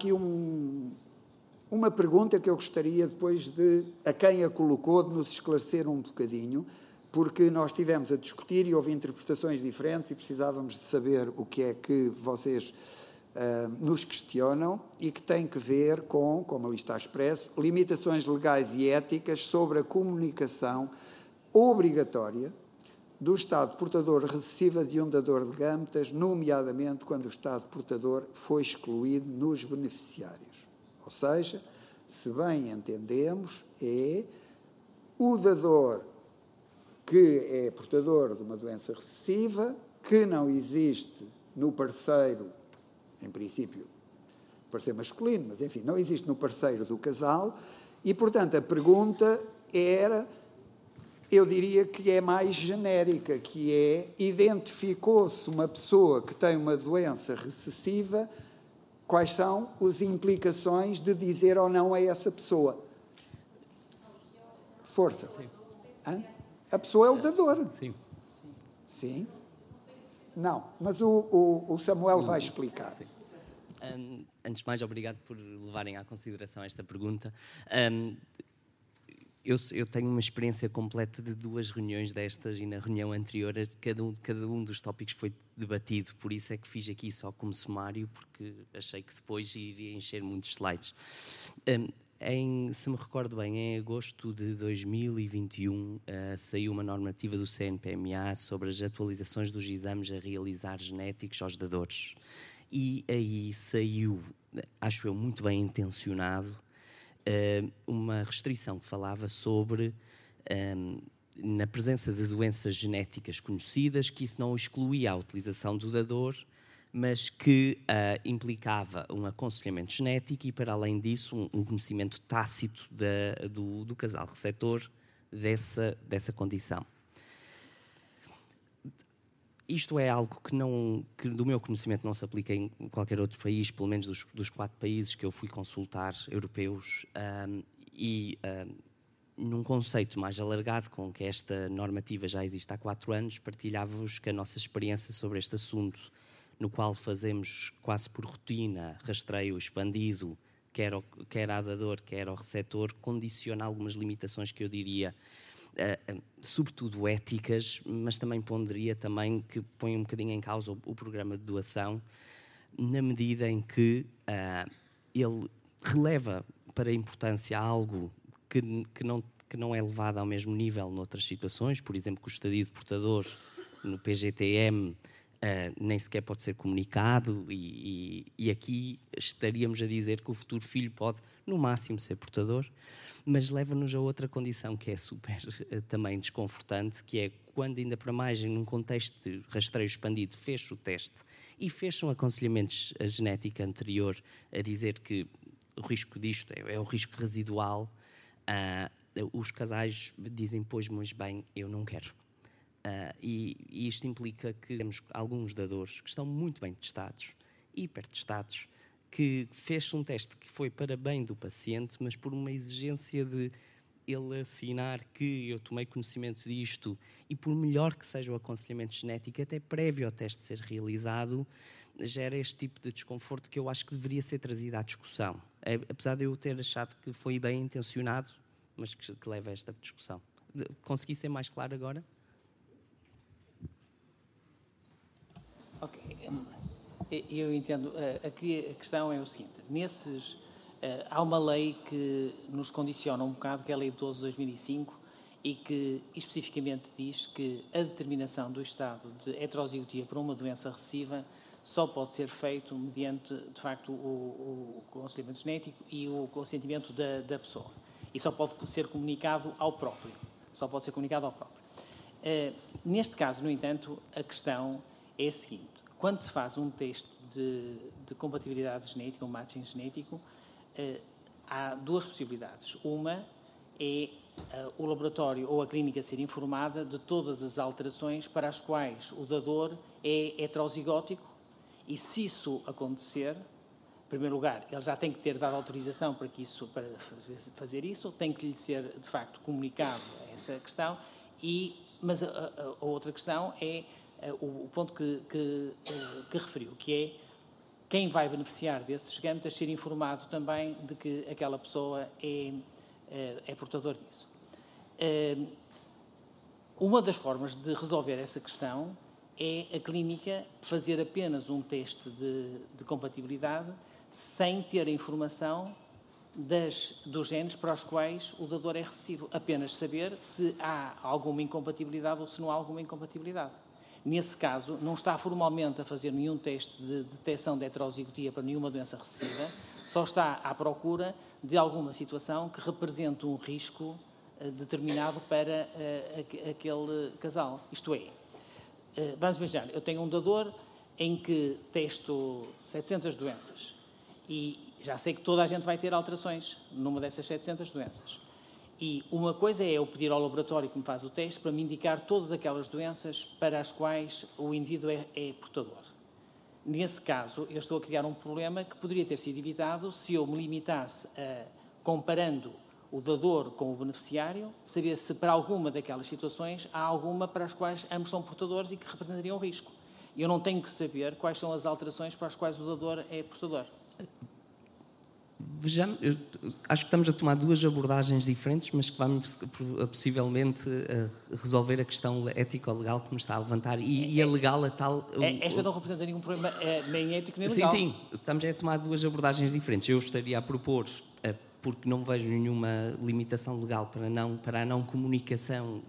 uma pergunta que eu gostaria depois a quem a colocou, de nos esclarecer um bocadinho, porque nós estivemos a discutir e houve interpretações diferentes e precisávamos de saber o que é que vocês nos questionam e que tem que ver com, como ali está expresso, limitações legais e éticas sobre a comunicação obrigatória do Estado portador recessiva de um dador de gametas, nomeadamente quando o Estado portador foi excluído nos beneficiários. Ou seja, se bem entendemos, é o dador que é portador de uma doença recessiva, que não existe no parceiro, em princípio, parceiro masculino, mas enfim, não existe no parceiro do casal, e, portanto, a pergunta era, eu diria que é mais genérica, que é, identificou-se uma pessoa que tem uma doença recessiva, quais são as implicações de dizer ou não a essa pessoa? Força. Hã? A pessoa é o dador. Sim. Sim? Não, mas o Samuel vai explicar. Antes de mais, obrigado por levarem à consideração esta pergunta. Eu tenho uma experiência completa de 2 reuniões destas e na reunião anterior cada um dos tópicos foi debatido, por isso é que fiz aqui só como sumário, porque achei que depois iria encher muitos slides. Se me recordo bem, em agosto de 2021 saiu uma normativa do CNPMA sobre as atualizações dos exames a realizar genéticos aos dadores. E aí saiu, acho eu, muito bem intencionado, uma restrição que falava sobre, na presença de doenças genéticas conhecidas, que isso não excluía a utilização do dador, mas que implicava um aconselhamento genético e, para além disso, um conhecimento tácito do casal receptor dessa condição. Isto é algo que do meu conhecimento não se aplica em qualquer outro país, pelo menos dos 4 países que eu fui consultar, europeus, num conceito mais alargado, com que esta normativa já existe há 4 anos, partilhava-vos que a nossa experiência sobre este assunto, no qual fazemos quase por rotina rastreio expandido, quer a dador, quer ao receptor, condiciona algumas limitações que eu diria, sobretudo éticas, mas também ponderia também que põe um bocadinho em causa o programa de doação, na medida em que ele releva para a importância algo que não é levado ao mesmo nível noutras situações, por exemplo, que o estadio de portador no PGTM nem sequer pode ser comunicado e aqui estaríamos a dizer que o futuro filho pode, no máximo, ser portador, mas leva-nos a outra condição que é super também desconfortante, que é quando, ainda para mais, num contexto de rastreio expandido, fez o teste e fez um aconselhamento genético anterior a dizer que o risco disto é o risco residual, os casais dizem, pois, mas bem, eu não quero. E isto implica que temos alguns dadores que estão muito bem testados, hipertestados, que fez um teste que foi para bem do paciente, mas por uma exigência de ele assinar que eu tomei conhecimento disto e por melhor que seja o aconselhamento genético, até prévio ao teste ser realizado, gera este tipo de desconforto que eu acho que deveria ser trazido à discussão. Apesar de eu ter achado que foi bem intencionado, mas que leva a esta discussão. Consegui ser mais claro agora? Ok, eu entendo. Aqui a questão é o seguinte: há uma lei que nos condiciona um bocado, que é a Lei 12/2005, e que especificamente diz que a determinação do estado de heterozigotia para uma doença recessiva só pode ser feito mediante, de facto, o aconselhamento genético e o consentimento da pessoa. E só pode ser comunicado ao próprio. Neste caso, no entanto, a questão é a seguinte: quando se faz um teste de compatibilidade genética, um matching genético, há 2 possibilidades. Uma é o laboratório ou a clínica ser informada de todas as alterações para as quais o dador é heterozigótico, e se isso acontecer, primeiro lugar, ele já tem que ter dado autorização para fazer isso, tem que lhe ser, de facto, comunicado essa questão, mas a outra questão é o ponto que referiu, que é quem vai beneficiar desses gametas ser informado também de que aquela pessoa é portador disso. Uma das formas de resolver essa questão é a clínica fazer apenas um teste de compatibilidade sem ter a informação dos genes para os quais o dador é recessivo. Apenas saber se há alguma incompatibilidade ou se não há alguma incompatibilidade. Nesse caso, não está formalmente a fazer nenhum teste de detecção de heterozigotia para nenhuma doença recessiva, só está à procura de alguma situação que represente um risco determinado para aquele casal. Isto é, vamos imaginar, eu tenho um dador em que testo 700 doenças e já sei que toda a gente vai ter alterações numa dessas 700 doenças. E uma coisa é eu pedir ao laboratório que me faz o teste para me indicar todas aquelas doenças para as quais o indivíduo é portador. Nesse caso, eu estou a criar um problema que poderia ter sido evitado se eu me limitasse a, comparando o dador com o beneficiário, saber se para alguma daquelas situações há alguma para as quais ambos são portadores e que representariam risco. Eu não tenho que saber quais são as alterações para as quais o dador é portador. Vejamos, acho que estamos a tomar duas abordagens diferentes, mas que vamos possivelmente resolver a questão ético-legal que me está a levantar. E a legal, a tal... Esta não representa nenhum problema, nem ético nem legal. Sim, estamos a tomar duas abordagens diferentes. Eu estaria a propor, porque não vejo nenhuma limitação legal para a não comunicação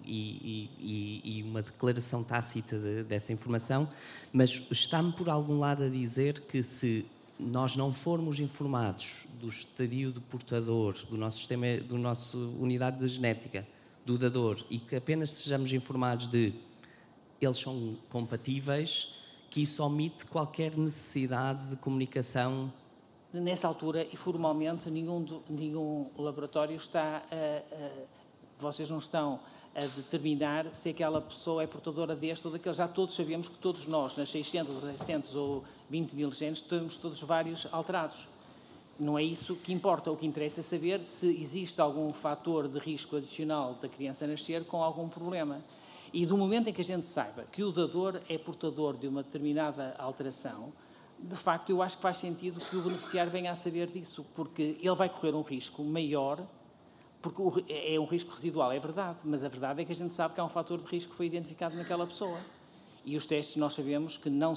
e uma declaração tácita dessa informação, mas está-me por algum lado a dizer que se nós não formos informados do estadio de portador do nosso sistema, do nosso unidade de genética, do dador, e que apenas sejamos informados de eles são compatíveis, que isso omite qualquer necessidade de comunicação. Nessa altura, e formalmente, nenhum laboratório está vocês não estão a determinar se aquela pessoa é portadora deste ou daquele. Já todos sabemos que todos nós, nas 600, 700 ou 20 mil genes, temos todos vários alterados. Não é isso que importa. O que interessa é saber se existe algum fator de risco adicional da criança nascer com algum problema. E do momento em que a gente saiba que o dador é portador de uma determinada alteração, de facto, eu acho que faz sentido que o beneficiário venha a saber disso, porque ele vai correr um risco maior, porque é um risco residual, é verdade, mas a verdade é que a gente sabe que há um fator de risco que foi identificado naquela pessoa. E os testes nós sabemos que não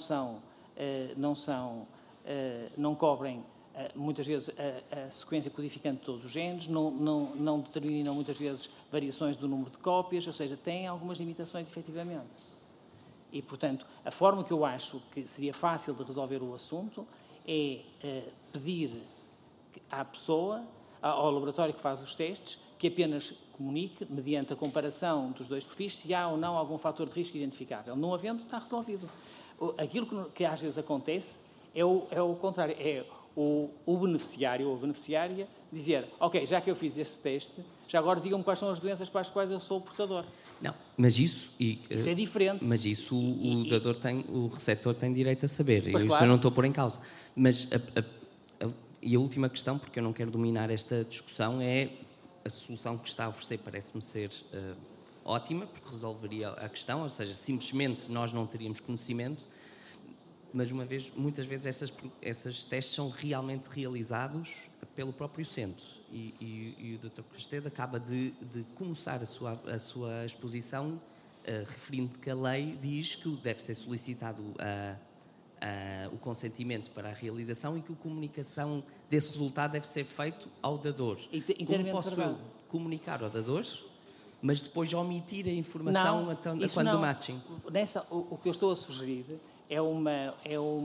cobrem muitas vezes a sequência codificante de todos os genes, não determinam muitas vezes variações do número de cópias, ou seja, têm algumas limitações efetivamente. E, portanto, a forma que eu acho que seria fácil de resolver o assunto é pedir à pessoa, ao laboratório que faz os testes, que apenas comunique, mediante a comparação dos dois perfis, se há ou não algum fator de risco identificável. Não havendo, está resolvido. Aquilo que às vezes acontece é o contrário, é o beneficiário ou a beneficiária dizer, ok, já que eu fiz este teste, já agora digam-me quais são as doenças para as quais eu sou o portador. Não, mas isso é diferente. Mas isso o receptor tem direito a saber. Pois, isso claro. eu não estou a pôr em causa. Mas a última questão, porque eu não quero dominar esta discussão, é a solução que está a oferecer parece-me ser ótima, porque resolveria a questão, ou seja, simplesmente nós não teríamos conhecimento, mas muitas vezes esses testes são realmente realizados pelo próprio centro. E o Dr. Casteda acaba de começar a sua exposição referindo que a lei diz que deve ser solicitado o consentimento para a realização e que a comunicação desse resultado deve ser feito ao dador. Como posso eu comunicar ao dador, mas depois omitir a informação quando do matching? O que eu estou a sugerir é uma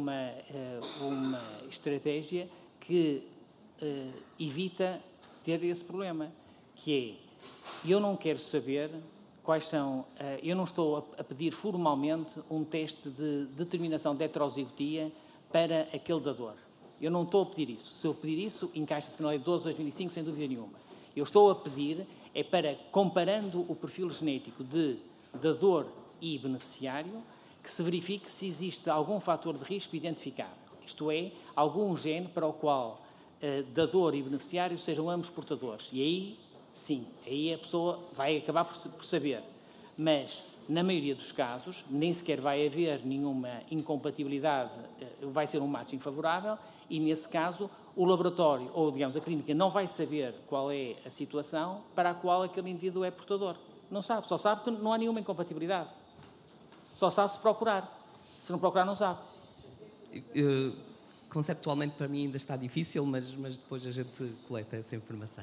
estratégia que evita ter esse problema, que é, eu não quero saber quais são, eu não estou a pedir formalmente um teste de determinação de heterozigotia para aquele dador. Eu não estou a pedir isso. Se eu pedir isso, encaixa-se na Lei 12/2005, sem dúvida nenhuma. Eu estou a pedir é para, comparando o perfil genético de dador e beneficiário, que se verifique se existe algum fator de risco identificável. Isto é, algum gene para o qual dador e beneficiário sejam ambos portadores. E aí, sim, aí a pessoa vai acabar por saber. Mas, na maioria dos casos, nem sequer vai haver nenhuma incompatibilidade, vai ser um matching favorável, e nesse caso o laboratório, ou digamos a clínica, não vai saber qual é a situação para a qual aquele indivíduo é portador. Não sabe, só sabe que não há nenhuma incompatibilidade. Só sabe se procurar. Se não procurar, não sabe. Conceptualmente para mim ainda está difícil, mas depois a gente coleta essa informação.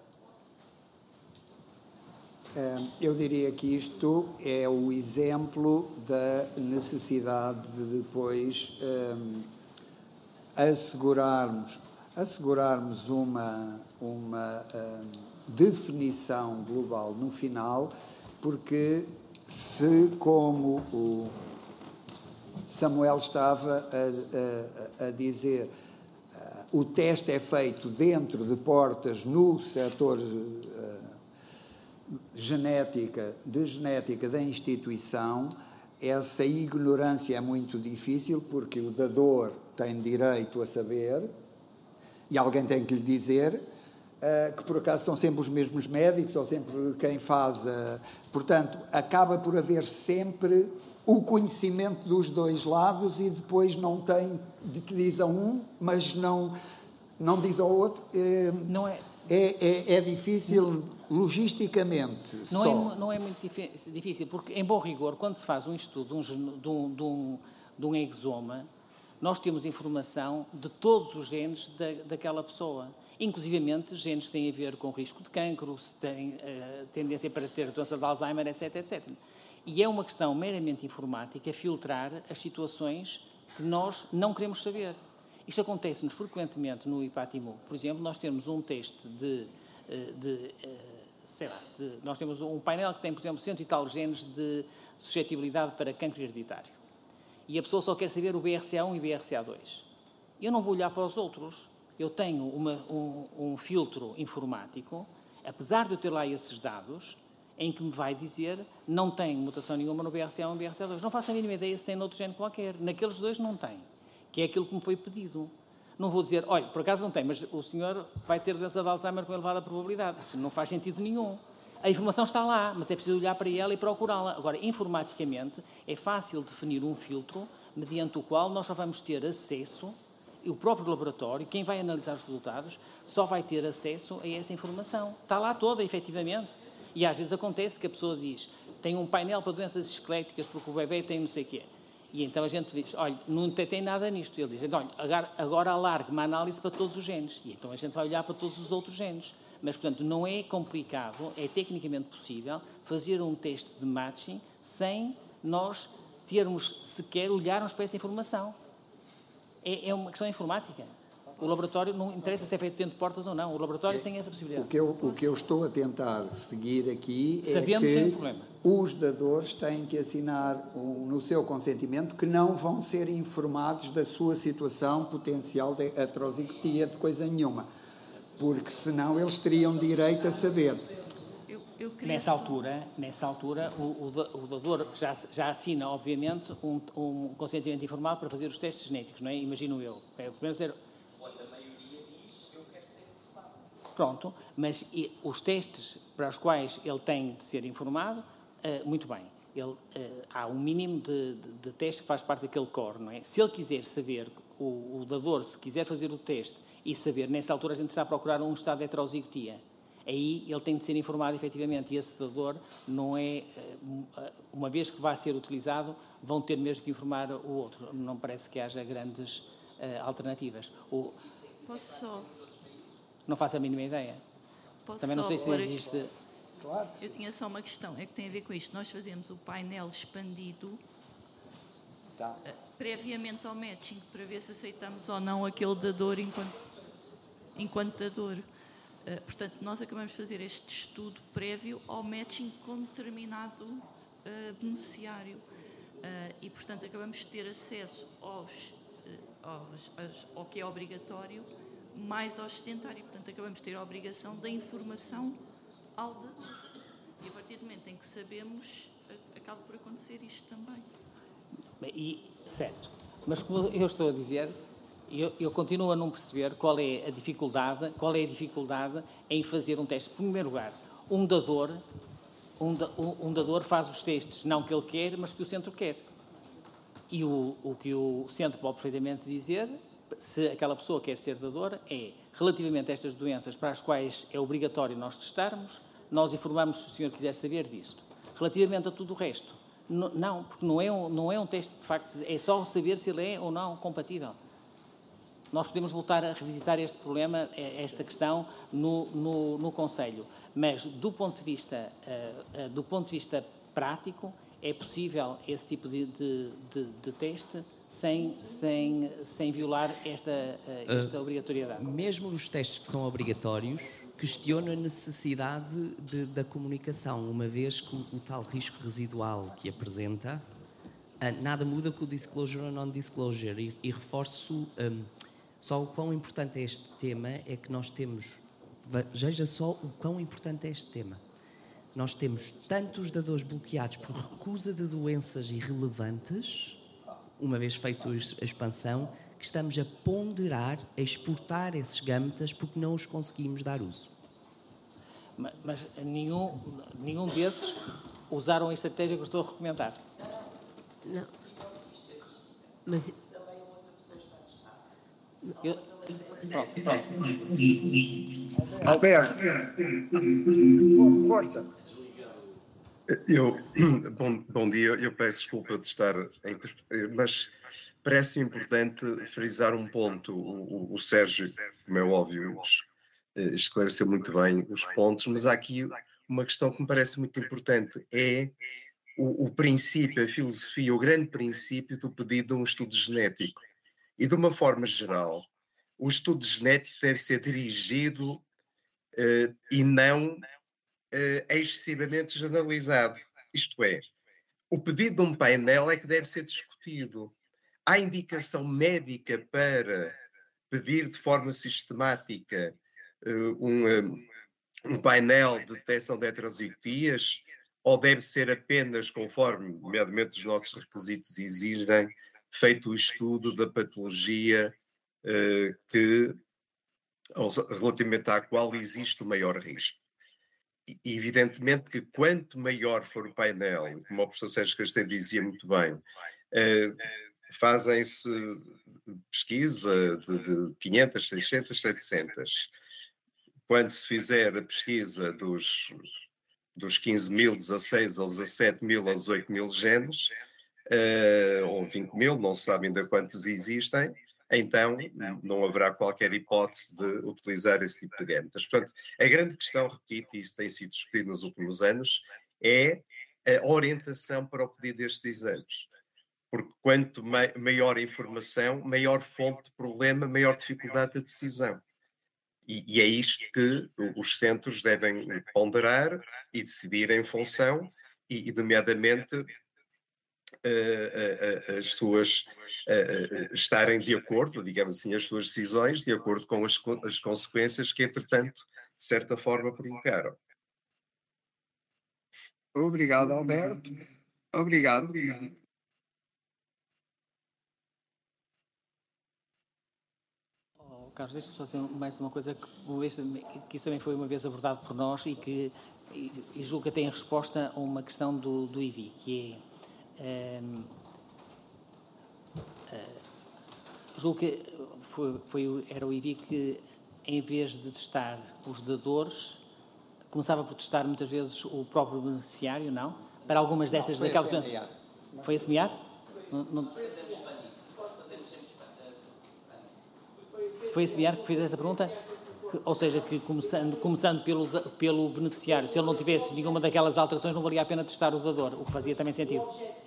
Eu diria que isto é o exemplo da necessidade de depois assegurarmos uma definição global no final, porque se, como o Samuel estava a dizer, o teste é feito dentro de portas no setor de genética da instituição, essa ignorância é muito difícil, porque o dador tem direito a saber e alguém tem que lhe dizer que por acaso são sempre os mesmos médicos ou sempre quem faz. Portanto, acaba por haver sempre o conhecimento dos dois lados e depois não tem, diz a um, mas não diz ao outro. Não é... É difícil logisticamente. Não é muito difícil, porque, em bom rigor, quando se faz um estudo de um exoma, nós temos informação de todos os genes daquela pessoa, inclusivamente genes que têm a ver com risco de cancro, se têm tendência para ter doença de Alzheimer, etc, etc. E é uma questão meramente informática filtrar as situações que nós não queremos saber. Isto acontece-nos frequentemente no IPATIMUG. Por exemplo, nós temos um teste nós temos um painel que tem, por exemplo, 100 e tal genes de suscetibilidade para cancro hereditário. E a pessoa só quer saber o BRCA1 e o BRCA2. Eu não vou olhar para os outros. Eu tenho um filtro informático, apesar de eu ter lá esses dados, em que me vai dizer não tem mutação nenhuma no BRCA1 e BRCA2. Não faço a mínima ideia se tem noutro gene qualquer. Naqueles dois não tem, que é aquilo que me foi pedido. Não vou dizer, olha, por acaso não tem, mas o senhor vai ter doença de Alzheimer com elevada probabilidade. Isso não faz sentido nenhum. A informação está lá, mas é preciso olhar para ela e procurá-la. Agora, informaticamente, é fácil definir um filtro mediante o qual nós só vamos ter acesso, e o próprio laboratório, quem vai analisar os resultados, só vai ter acesso a essa informação. Está lá toda, efetivamente. E às vezes acontece que a pessoa diz, tem um painel para doenças esqueléticas porque o bebê tem não sei o quê. E então a gente diz, olha, não tem nada nisto. Ele diz, então, olha, agora alargue uma análise para todos os genes. E então a gente vai olhar para todos os outros genes. Mas, portanto, não é complicado, é tecnicamente possível fazer um teste de matching sem nós termos sequer olharmos para essa informação. É uma questão informática. O laboratório, não interessa se é feito dentro de portas ou não, o laboratório tem essa possibilidade. O que eu estou a tentar seguir aqui Sabendo é que tem um que problema. Os dadores têm que assinar no seu consentimento que não vão ser informados da sua situação potencial de heterozigotia de coisa nenhuma, porque senão eles teriam direito a saber. Nessa altura, o dador já assina, obviamente, um consentimento informado para fazer os testes genéticos, não é? Imagino eu. É, primeiro dizer, pronto, mas os testes para os quais ele tem de ser informado, muito bem. Há um mínimo de teste que faz parte daquele core, não é? Se ele quiser saber, o dador, se quiser fazer o teste e saber, nessa altura a gente está a procurar um estado de heterozigotia, aí ele tem de ser informado efetivamente, e esse dador não é, uma vez que vai ser utilizado, vão ter mesmo que informar o outro. Não parece que haja grandes alternativas. Posso só... Não faço a mínima ideia. Também não sei se existe... Claro. Eu tinha só uma questão, é que tem a ver com isto. Nós fazemos o painel expandido previamente ao matching, para ver se aceitamos ou não aquele dador enquanto dador. Portanto, nós acabamos de fazer este estudo prévio ao matching com determinado beneficiário. E, portanto, acabamos de ter acesso ao que é obrigatório, mais ao extentário. Portanto, acabamos de ter a obrigação da informação ao dador. E a partir do momento em que sabemos, acaba por acontecer isto também. Certo. Mas como eu estou a dizer, Eu continuo a não perceber qual é a dificuldade em fazer um teste. Em primeiro lugar, um dador faz os testes, não que ele quer, mas que o centro quer. E o que o centro pode perfeitamente dizer, se aquela pessoa quer ser dadora, é, relativamente a estas doenças para as quais é obrigatório nós testarmos, nós informamos se o senhor quiser saber disto. Relativamente a tudo o resto, não, porque não é um teste de facto, é só saber se ele é ou não compatível. Nós podemos voltar a revisitar este problema, esta questão, no Conselho. Mas, do ponto de vista prático, é possível esse tipo de teste sem violar esta obrigatoriedade. Mesmo os testes que são obrigatórios, questiono a necessidade da comunicação, uma vez que o tal risco residual que apresenta, nada muda com o disclosure ou non-disclosure. E reforço só o quão importante é este tema, é que nós temos... Veja só o quão importante é este tema. Nós temos tantos dadores bloqueados por recusa de doenças irrelevantes, uma vez feita a expansão, que estamos a ponderar, a exportar esses gametas porque não os conseguimos dar uso. Mas nenhum desses usaram a estratégia que eu estou a recomendar. Não. Mas... Alberto, força. Bom dia, eu peço desculpa de estar a interromper, mas parece importante frisar um ponto. O Sérgio, como é óbvio, esclareceu muito bem os pontos, mas há aqui uma questão que me parece muito importante, é o princípio, a filosofia, o grande princípio do pedido de um estudo genético. E de uma forma geral, o estudo genético deve ser dirigido e não excessivamente generalizado. Isto é, o pedido de um painel é que deve ser discutido. Há indicação médica para pedir de forma sistemática um painel de detecção de heterozigotias, ou deve ser apenas, conforme, nomeadamente, os nossos requisitos exigem, feito o estudo da patologia relativamente à qual existe o maior risco. E, evidentemente que quanto maior for o painel, como o professor Sérgio Castanho dizia muito bem, fazem-se pesquisa de 500, 600, 700. Quando se fizer a pesquisa dos 15.000, 16 ou 17.000 ou 18.000 genes, ou 20.000, não se sabe ainda quantos existem, então não haverá qualquer hipótese de utilizar esse tipo de gametas. Portanto, a grande questão, repito, e isso tem sido discutido nos últimos anos, é a orientação para o pedido destes exames. Porque quanto maior a informação, maior fonte de problema, maior dificuldade de decisão. E é isto que os centros devem ponderar e decidir em função, e nomeadamente as suas estarem de acordo, digamos assim, as suas decisões de acordo com as consequências que, entretanto, de certa forma, provocaram. Obrigado, Alberto. Obrigado. Carlos, deixa-me só dizer mais uma coisa, que isso também foi uma vez abordado por nós e julgo que tem resposta a uma questão do IVI, que é... julgo que era o IVI que, em vez de testar os dadores, começava por testar muitas vezes o próprio beneficiário, não? Para algumas dessas, daquelas doenças. Foi a semear? Foi a semear que fez essa pergunta? Ou seja, que começando pelo beneficiário, se ele não tivesse nenhuma daquelas alterações, não valia a pena testar o dador, o que fazia também sentido.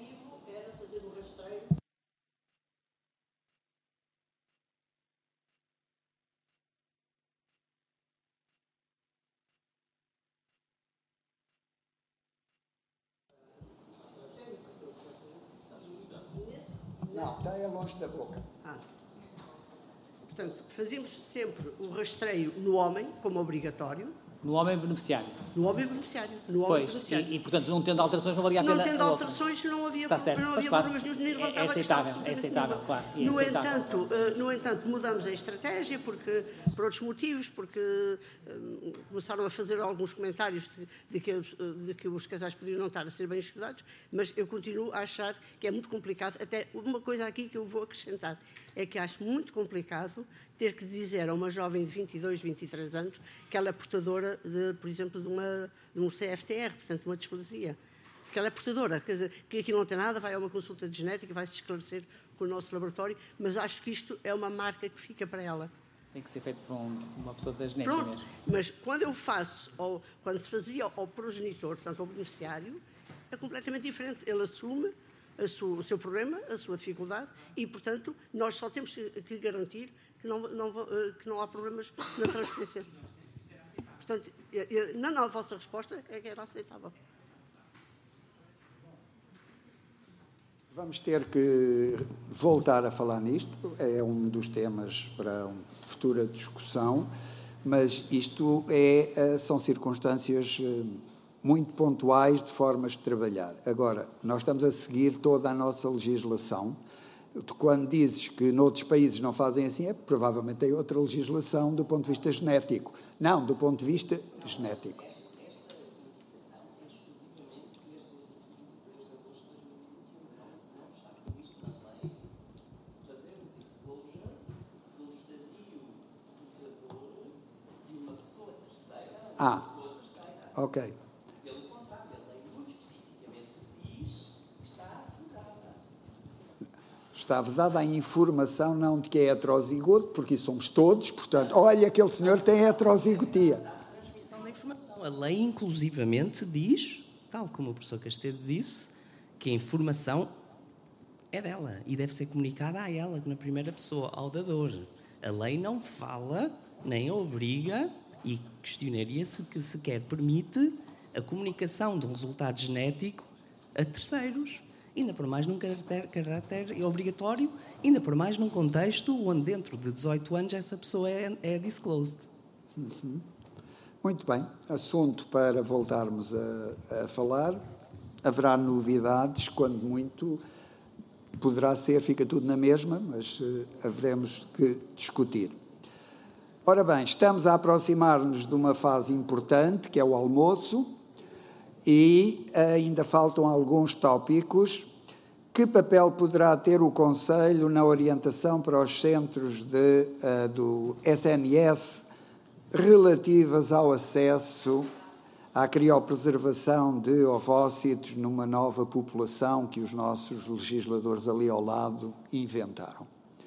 Não, está é longe da boca. Portanto, fazemos sempre o rastreio no homem, como obrigatório, No homem beneficiário. No homem beneficiário. Pois, e, portanto, não tendo alterações, não valia a pena. Não tendo alterações, não havia problemas nenhum, nem levantava é aceitável, claro. No entanto, mudamos a estratégia por outros motivos, porque começaram a fazer alguns comentários de que os casais podiam não estar a ser bem estudados, mas eu continuo a achar que é muito complicado. Até uma coisa aqui que eu vou acrescentar é que acho muito complicado ter que dizer a uma jovem de 22, 23 anos que ela é portadora, por exemplo, de um CFTR, portanto, uma displasia. Que ela é portadora, quer dizer, que aqui não tem nada, vai a uma consulta de genética, vai se esclarecer com o nosso laboratório, mas acho que isto é uma marca que fica para ela. Tem que ser feito por uma pessoa da genética. Pronto, mesmo. mas quando eu faço, ou quando se fazia ao progenitor, portanto, ao beneficiário, é completamente diferente. Ele assume o seu problema, a sua dificuldade, e, portanto, nós só temos que garantir que não há problemas na transferência. Portanto, a vossa resposta é que era aceitável. Vamos ter que voltar a falar nisto, é um dos temas para uma futura discussão, mas isto são circunstâncias muito pontuais de formas de trabalhar. Agora, nós estamos a seguir toda a nossa legislação. Quando dizes que noutros países não fazem assim, provavelmente tem outra legislação do ponto de vista genético. Não, do ponto de vista genético. Ok. Pelo contrário, a lei muito especificamente diz que está vedada. Está vedada a informação não de que é heterozigoto, porque isso somos todos, portanto, olha, aquele senhor tem heterozigotia. A transmissão da informação. A lei inclusivamente diz, tal como o professor Castedo disse, que a informação é dela e deve ser comunicada a ela, na primeira pessoa, ao dador. A lei não fala, nem obriga, e questionaria-se que sequer permite a comunicação de um resultado genético a terceiros, ainda por mais num caráter obrigatório, ainda por mais num contexto onde dentro de 18 anos essa pessoa é disclosed. Muito bem, assunto para voltarmos a falar. Haverá novidades, quando muito poderá ser, fica tudo na mesma, mas haveremos que discutir. Ora bem, estamos a aproximar-nos de uma fase importante, que é o almoço, e ainda faltam alguns tópicos. Que papel poderá ter o Conselho na orientação para os centros do SNS relativas ao acesso à criopreservação de ovócitos numa nova população que os nossos legisladores ali ao lado inventaram?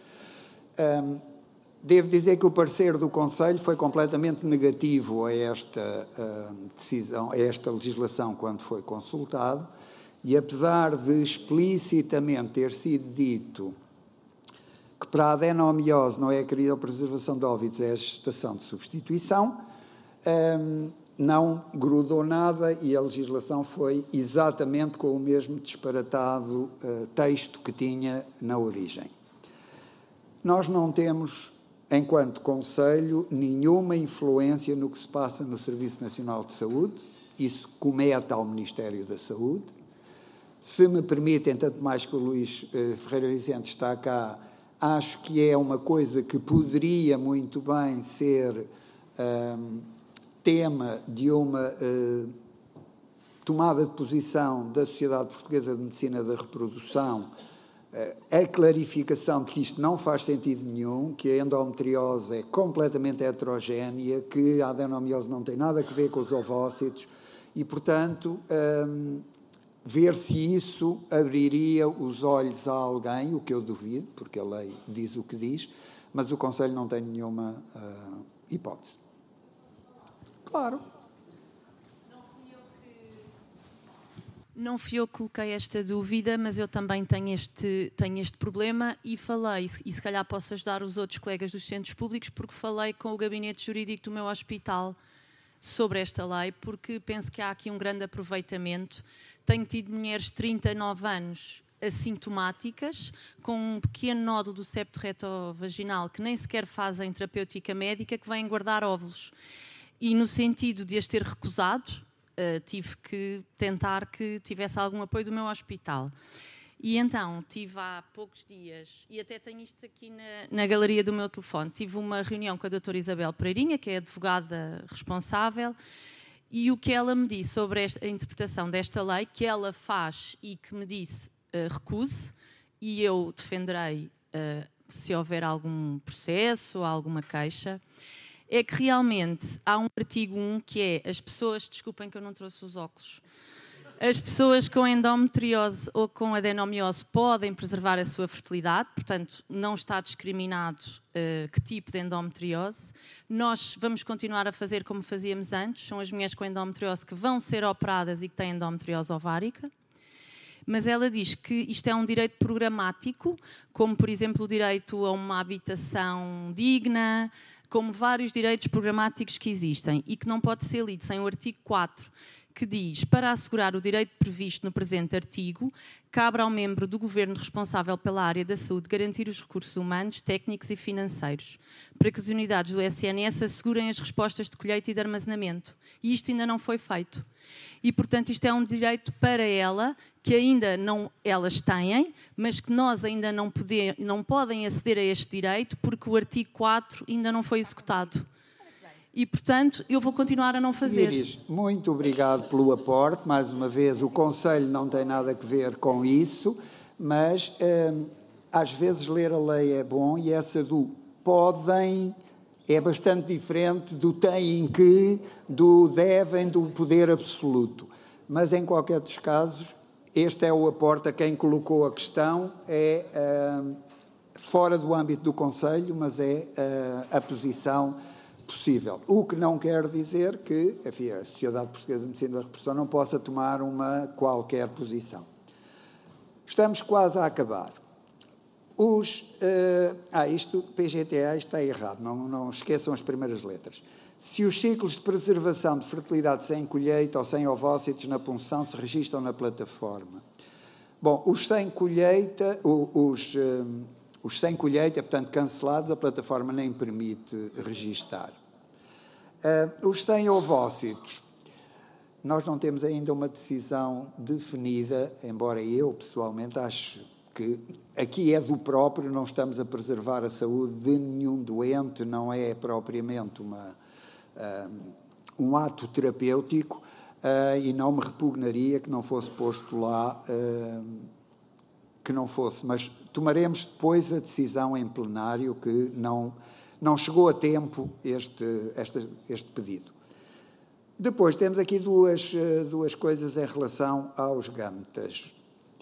Devo dizer que o parecer do Conselho foi completamente negativo a esta decisão, a esta legislação, quando foi consultado, e apesar de explicitamente ter sido dito que para a adenomiose não é a criopreservação de óvitos, é a gestação de substituição, não grudou nada e a legislação foi exatamente com o mesmo disparatado texto que tinha na origem. Nós não temos, enquanto Conselho, nenhuma influência no que se passa no Serviço Nacional de Saúde. Isso compete ao Ministério da Saúde. Se me permitem, tanto mais que o Luís Ferreira Vicente está cá, acho que é uma coisa que poderia muito bem ser tema de uma tomada de posição da Sociedade Portuguesa de Medicina da Reprodução, a clarificação de que isto não faz sentido nenhum, que a endometriose é completamente heterogénea, que a adenomiose não tem nada a ver com os ovócitos e, portanto, ver se isso abriria os olhos a alguém, o que eu duvido, porque a lei diz o que diz, mas o Conselho não tem nenhuma hipótese. Claro. Não fui eu que coloquei esta dúvida, mas eu também tenho este problema e falei, e se calhar posso ajudar os outros colegas dos centros públicos, porque falei com o gabinete jurídico do meu hospital sobre esta lei, porque penso que há aqui um grande aproveitamento. Tenho tido mulheres de 39 anos assintomáticas, com um pequeno nódulo do septo retovaginal que nem sequer fazem terapêutica médica, que vêm guardar óvulos. e no sentido de as ter recusado, tive que tentar que tivesse algum apoio do meu hospital. E então, tive há poucos dias, e até tenho isto aqui na galeria do meu telefone, tive uma reunião com a doutora Isabel Pereirinha, que é a advogada responsável, e o que ela me disse sobre a interpretação desta lei, que ela faz e que me disse recuse, e eu defenderei se houver algum processo, alguma queixa, é que realmente há um artigo 1 que é as pessoas, desculpem que eu não trouxe os óculos, as pessoas com endometriose ou com adenomiose podem preservar a sua fertilidade, portanto, não está discriminado que tipo de endometriose. Nós vamos continuar a fazer como fazíamos antes, são as mulheres com endometriose que vão ser operadas e que têm endometriose ovárica. Mas ela diz que isto é um direito programático, como, por exemplo, o direito a uma habitação digna, como vários direitos programáticos que existem, e que não pode ser lido sem o artigo 4, que diz, para assegurar o direito previsto no presente artigo, cabe ao membro do Governo responsável pela área da saúde garantir os recursos humanos, técnicos e financeiros, para que as unidades do SNS assegurem as respostas de colheita e de armazenamento. E isto ainda não foi feito. E, portanto, isto é um direito para ela, que ainda não elas têm, mas que nós ainda não podem aceder a este direito, porque o artigo 4 ainda não foi executado. E, portanto, eu vou continuar a não fazer. Iris, muito obrigado pelo aporte. Mais uma vez, o Conselho não tem nada a ver com isso, mas às vezes ler a lei é bom, e essa do podem é bastante diferente do têm que, do devem, do poder absoluto. Mas, em qualquer dos casos, este é o aporte a quem colocou a questão, é fora do âmbito do Conselho, mas é a posição possível. O que não quer dizer que, enfim, a Sociedade Portuguesa de Medicina da Reprodução não possa tomar uma qualquer posição. Estamos quase a acabar. Isto, PGTA, está errado, não esqueçam as primeiras letras. Se os ciclos de preservação de fertilidade sem colheita ou sem ovócitos na punção se registram na plataforma. Bom, os sem colheita, os sem colheita, portanto, cancelados, a plataforma nem permite registar. Os sem ovócitos, nós não temos ainda uma decisão definida, embora eu, pessoalmente, acho que aqui é do próprio, não estamos a preservar a saúde de nenhum doente, não é propriamente um ato terapêutico, e não me repugnaria que não fosse posto lá, que não fosse, mas tomaremos depois a decisão em plenário, que não chegou a tempo este pedido. Depois temos aqui duas coisas em relação aos gametas.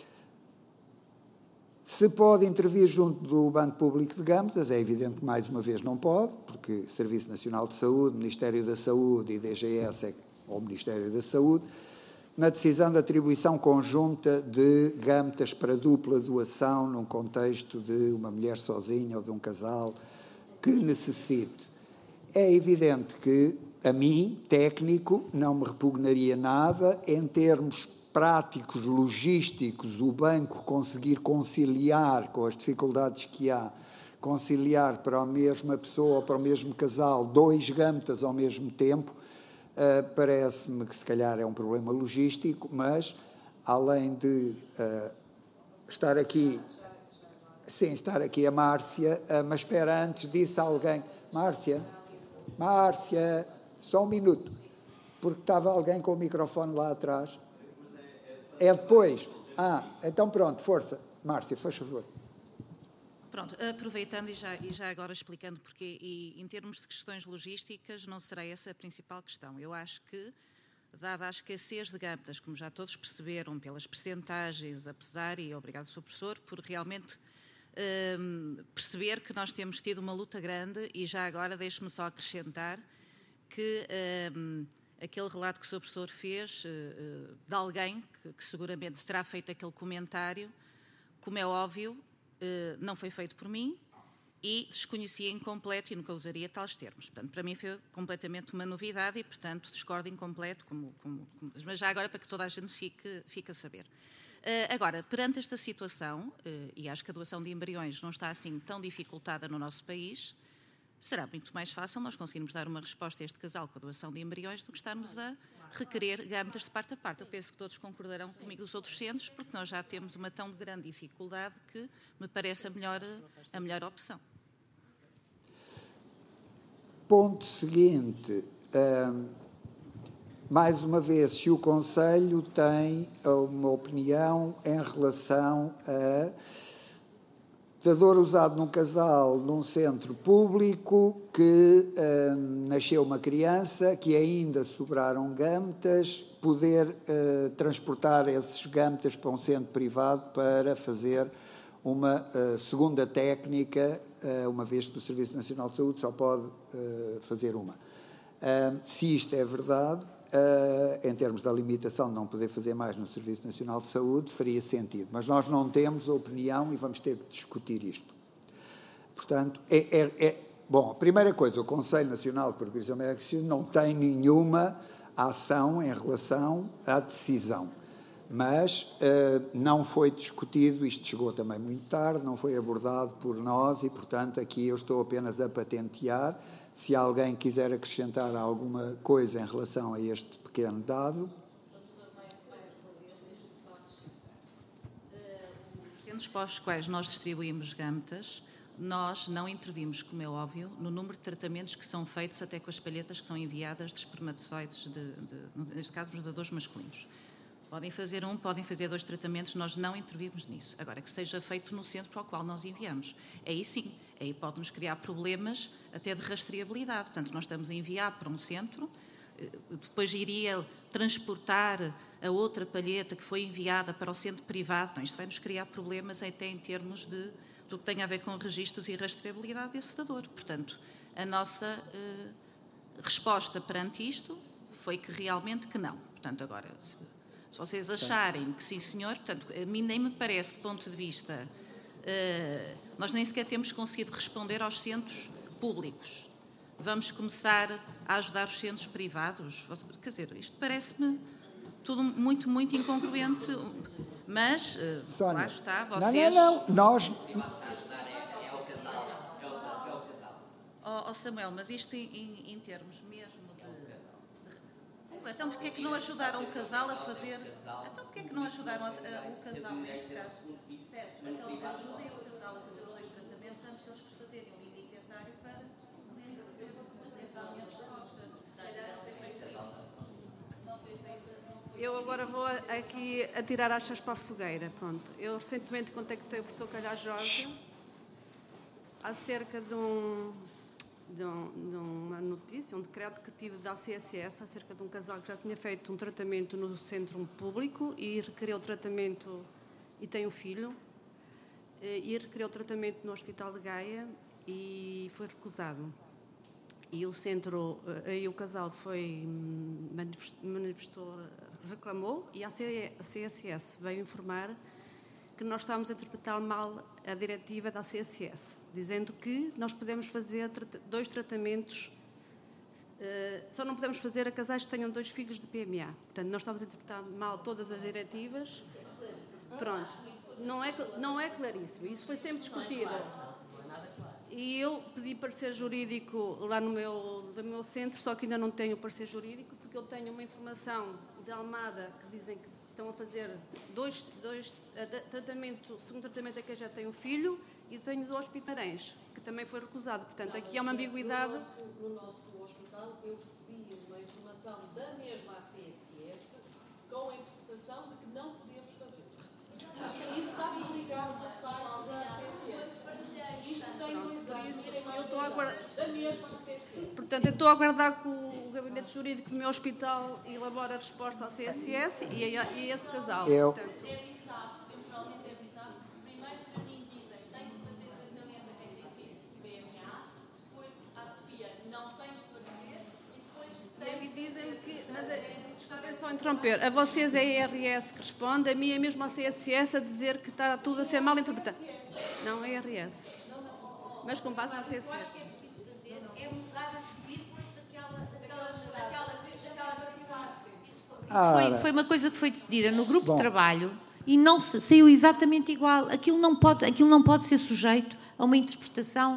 Se pode intervir junto do Banco Público de Gametas, é evidente que mais uma vez não pode, porque Serviço Nacional de Saúde, Ministério da Saúde e DGS, ou Ministério da Saúde, na decisão de atribuição conjunta de gametas para dupla doação num contexto de uma mulher sozinha ou de um casal que necessite. É evidente que, a mim, técnico, não me repugnaria nada, em termos práticos, logísticos, o banco conseguir conciliar com as dificuldades que há, conciliar para a mesma pessoa ou para o mesmo casal 2 gametas ao mesmo tempo, parece-me que se calhar é um problema logístico, mas além de estar aqui a Márcia, mas espera, antes disse alguém, Márcia, só um minuto, porque estava alguém com o microfone lá atrás. É depois? Então pronto, força. Márcia, faz favor. Pronto, aproveitando e já agora explicando porquê, e em termos de questões logísticas, não será essa a principal questão. Eu acho que, dada a escassez de gametas, como já todos perceberam, pelas percentagens, apesar, e obrigado, Sr. Professor, por realmente perceber que nós temos tido uma luta grande, e já agora deixe-me só acrescentar que aquele relato que o Sr. Professor fez de alguém que seguramente terá feito aquele comentário, como é óbvio, não foi feito por mim e desconhecia em completo e nunca usaria tais termos. Portanto, para mim foi completamente uma novidade e, portanto, discordo em completo, mas já agora para que toda a gente fique a saber. Agora, perante esta situação, e acho que a doação de embriões não está assim tão dificultada no nosso país, será muito mais fácil nós conseguirmos dar uma resposta a este casal com a doação de embriões do que estarmos a requerer gâmetas de parte a parte. Eu penso que todos concordarão comigo dos outros centros, porque nós já temos uma tão grande dificuldade que me parece a melhor opção. Ponto seguinte. Mais uma vez, se o Conselho tem uma opinião em relação a dador usado num casal num centro público que nasceu uma criança, que ainda sobraram gâmetas, poder transportar esses gâmetas para um centro privado para fazer uma segunda técnica, uma vez que o Serviço Nacional de Saúde só pode fazer uma. Se isto é verdade, em termos da limitação de não poder fazer mais no Serviço Nacional de Saúde, faria sentido. Mas nós não temos a opinião e vamos ter que discutir isto. Portanto, bom, a primeira coisa, o Conselho Nacional de Progressão Médica não tem nenhuma ação em relação à decisão. Mas não foi discutido, isto chegou também muito tarde, não foi abordado por nós e, portanto, aqui eu estou apenas a patentear. Se alguém quiser acrescentar alguma coisa em relação a este pequeno dado. Os centros para os quais nós distribuímos gâmetas, nós não intervimos, como é óbvio, no número de tratamentos que são feitos até com as palhetas que são enviadas de espermatozoides, neste caso, dos dadores masculinos. Podem fazer podem fazer 2 tratamentos, nós não intervimos nisso. Agora, que seja feito no centro para o qual nós enviamos. Aí sim, aí pode-nos criar problemas até de rastreabilidade. Portanto, nós estamos a enviar para um centro, depois iria transportar a outra palheta que foi enviada para o centro privado. Não, isto vai-nos criar problemas até em termos do que tem a ver com registros e rastreabilidade desse dador. Portanto, a nossa resposta perante isto foi que realmente que não. Portanto, agora... Se vocês acharem que sim, senhor, portanto, a mim nem me parece, do ponto de vista... nós nem sequer temos conseguido responder aos centros públicos. Vamos começar a ajudar os centros privados? Quer dizer, isto parece-me tudo muito, muito incongruente. Mas, lá está, vocês... Não, nós... Samuel, mas isto em termos mesmo... Então, porquê é que não ajudaram o casal a fazer... Então, porquê é que não ajudaram o casal neste caso? Certo. Então, ajudei o casal a fazer os 2 tratamentos antes deles fazerem um limite etário para poderem fazer a exame e a resposta. Se calhar não foi feito isso. Eu agora vou aqui atirar achas para a fogueira. Pronto. Eu recentemente contactei o professor Calhar Jorge acerca de uma notícia, um decreto que tive da CSS acerca de um casal que já tinha feito um tratamento no centro público e requereu tratamento, e tem um filho, e requereu tratamento no Hospital de Gaia e foi recusado. E o centro, e o casal reclamou, e a CSS veio informar que nós estávamos a interpretar mal a diretiva da CSS, dizendo que nós podemos fazer 2 tratamentos, só não podemos fazer a casais que tenham 2 filhos de PMA. Portanto, nós estamos a interpretar mal todas as diretivas. Pronto, não é claríssimo. Isso foi sempre discutido. E eu pedi parecer jurídico lá no meu centro, só que ainda não tenho parecer jurídico, porque eu tenho uma informação de Almada que dizem que estão a fazer 2 tratamentos, o segundo tratamento é que eu já tenho um filho, e tenho do Hospital Arães, que também foi recusado. Portanto, aqui há uma ambiguidade. No nosso hospital, eu recebi uma informação da mesma CSS com a interpretação de que não podíamos fazer. E isso está publicado no site da CSS. Isto tem 2 anos. Eu estou a aguardar da mesma CSS. Portanto, eu estou a aguardar que o gabinete jurídico do meu hospital elabore a resposta à CSS e a esse casal. Portanto, temporalmente é bizarro. Primeiro, para mim, dizem que tem que fazer tratamento a quem tem BMA, depois a Sofia não tem que fazer e depois me dizem que... Mas só interromper. A vocês é a IRS que responde, a mim é mesmo a CSS a dizer que está tudo a ser mal interpretado. Não, é a IRS. Mas com base na CSS. O que é preciso fazer é mudar as vírgulas daquelas... Foi uma coisa que foi decidida no grupo de trabalho e não saiu exatamente igual. Aquilo não pode ser sujeito a uma interpretação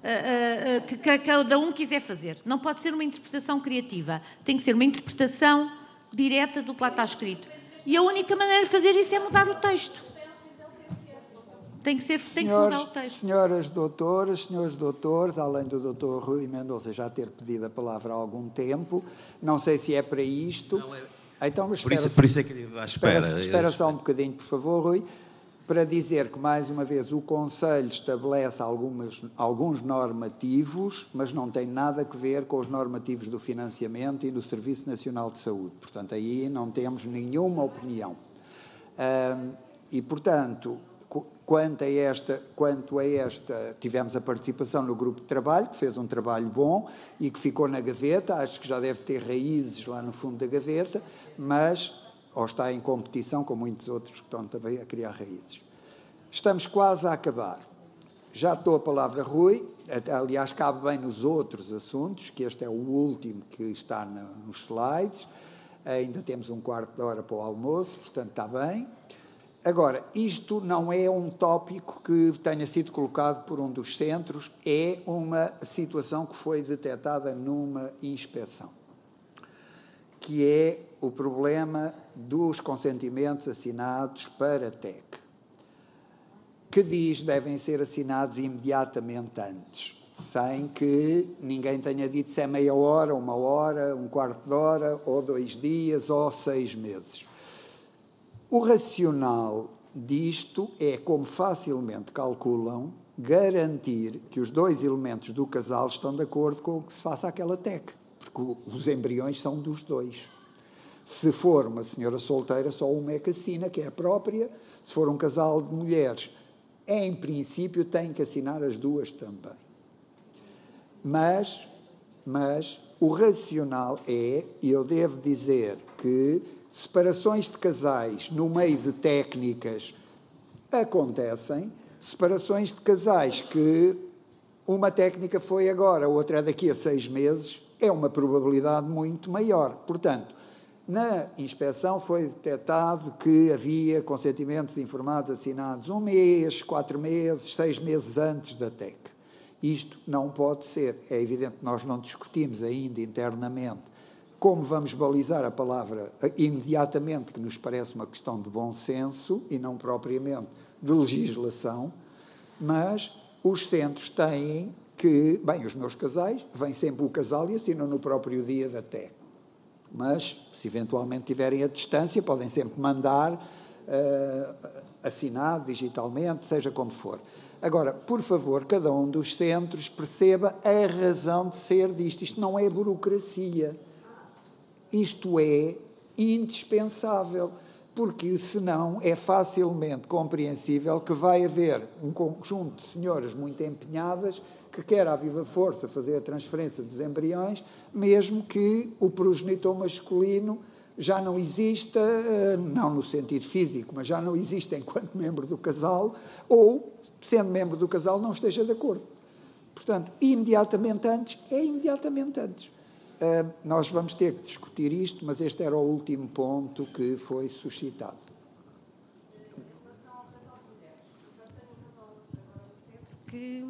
que cada um quiser fazer. Não pode ser uma interpretação criativa. Tem que ser uma interpretação direta do que lá está escrito. E a única maneira de fazer isso é mudar o texto. Tem que mudar o texto. Senhoras doutoras, senhores doutores, além do doutor Rui Mendonça já ter pedido a palavra há algum tempo, não sei se é para isto. Não, então, por isso é que eu espero. Espera só um bocadinho, por favor, Rui, para dizer que, mais uma vez, o Conselho estabelece alguns normativos, mas não tem nada a ver com os normativos do financiamento e do Serviço Nacional de Saúde. Portanto, aí não temos nenhuma opinião. E, portanto, quanto a esta, tivemos a participação no grupo de trabalho, que fez um trabalho bom e que ficou na gaveta, acho que já deve ter raízes lá no fundo da gaveta, mas, ou está em competição com muitos outros que estão também a criar raízes. Estamos quase a acabar. Já dou a palavra a Rui, aliás, cabe bem nos outros assuntos, que este é o último que está nos slides, ainda temos um quarto de hora para o almoço, portanto está bem. Agora, isto não é um tópico que tenha sido colocado por um dos centros, é uma situação que foi detectada numa inspeção, que é o problema dos consentimentos assinados para TEC, que diz que devem ser assinados imediatamente antes, sem que ninguém tenha dito se é meia hora, uma hora, um quarto de hora, ou 2 dias, ou 6 meses. O racional disto é, como facilmente calculam, garantir que os 2 elementos do casal estão de acordo com o que se faça aquela TEC, porque os embriões são dos 2. Se for uma senhora solteira, só uma é que assina, que é a própria. Se for um casal de mulheres, em princípio, têm que assinar as 2 também. Mas o racional é, e eu devo dizer que separações de casais no meio de técnicas acontecem, separações de casais que uma técnica foi agora, outra é daqui a 6 meses, é uma probabilidade muito maior. Portanto, na inspeção foi detectado que havia consentimentos informados assinados 1 mês, 4 meses, 6 meses antes da TEC. Isto não pode ser. É evidente que nós não discutimos ainda internamente como vamos balizar a palavra imediatamente, que nos parece uma questão de bom senso e não propriamente de legislação, mas os centros têm que, bem, os meus casais, vem sempre o casal e assinam no próprio dia da TEC. Mas, se eventualmente tiverem a distância, podem sempre mandar assinado digitalmente, seja como for. Agora, por favor, cada um dos centros perceba a razão de ser disto. Isto não é burocracia. Isto é indispensável, porque senão é facilmente compreensível que vai haver um conjunto de senhoras muito empenhadas que quer à viva força fazer a transferência dos embriões, mesmo que o progenitor masculino já não exista, não no sentido físico, mas já não exista enquanto membro do casal, ou, sendo membro do casal, não esteja de acordo. Portanto, imediatamente antes, é imediatamente antes. Nós vamos ter que discutir isto, mas este era o último ponto que foi suscitado. Que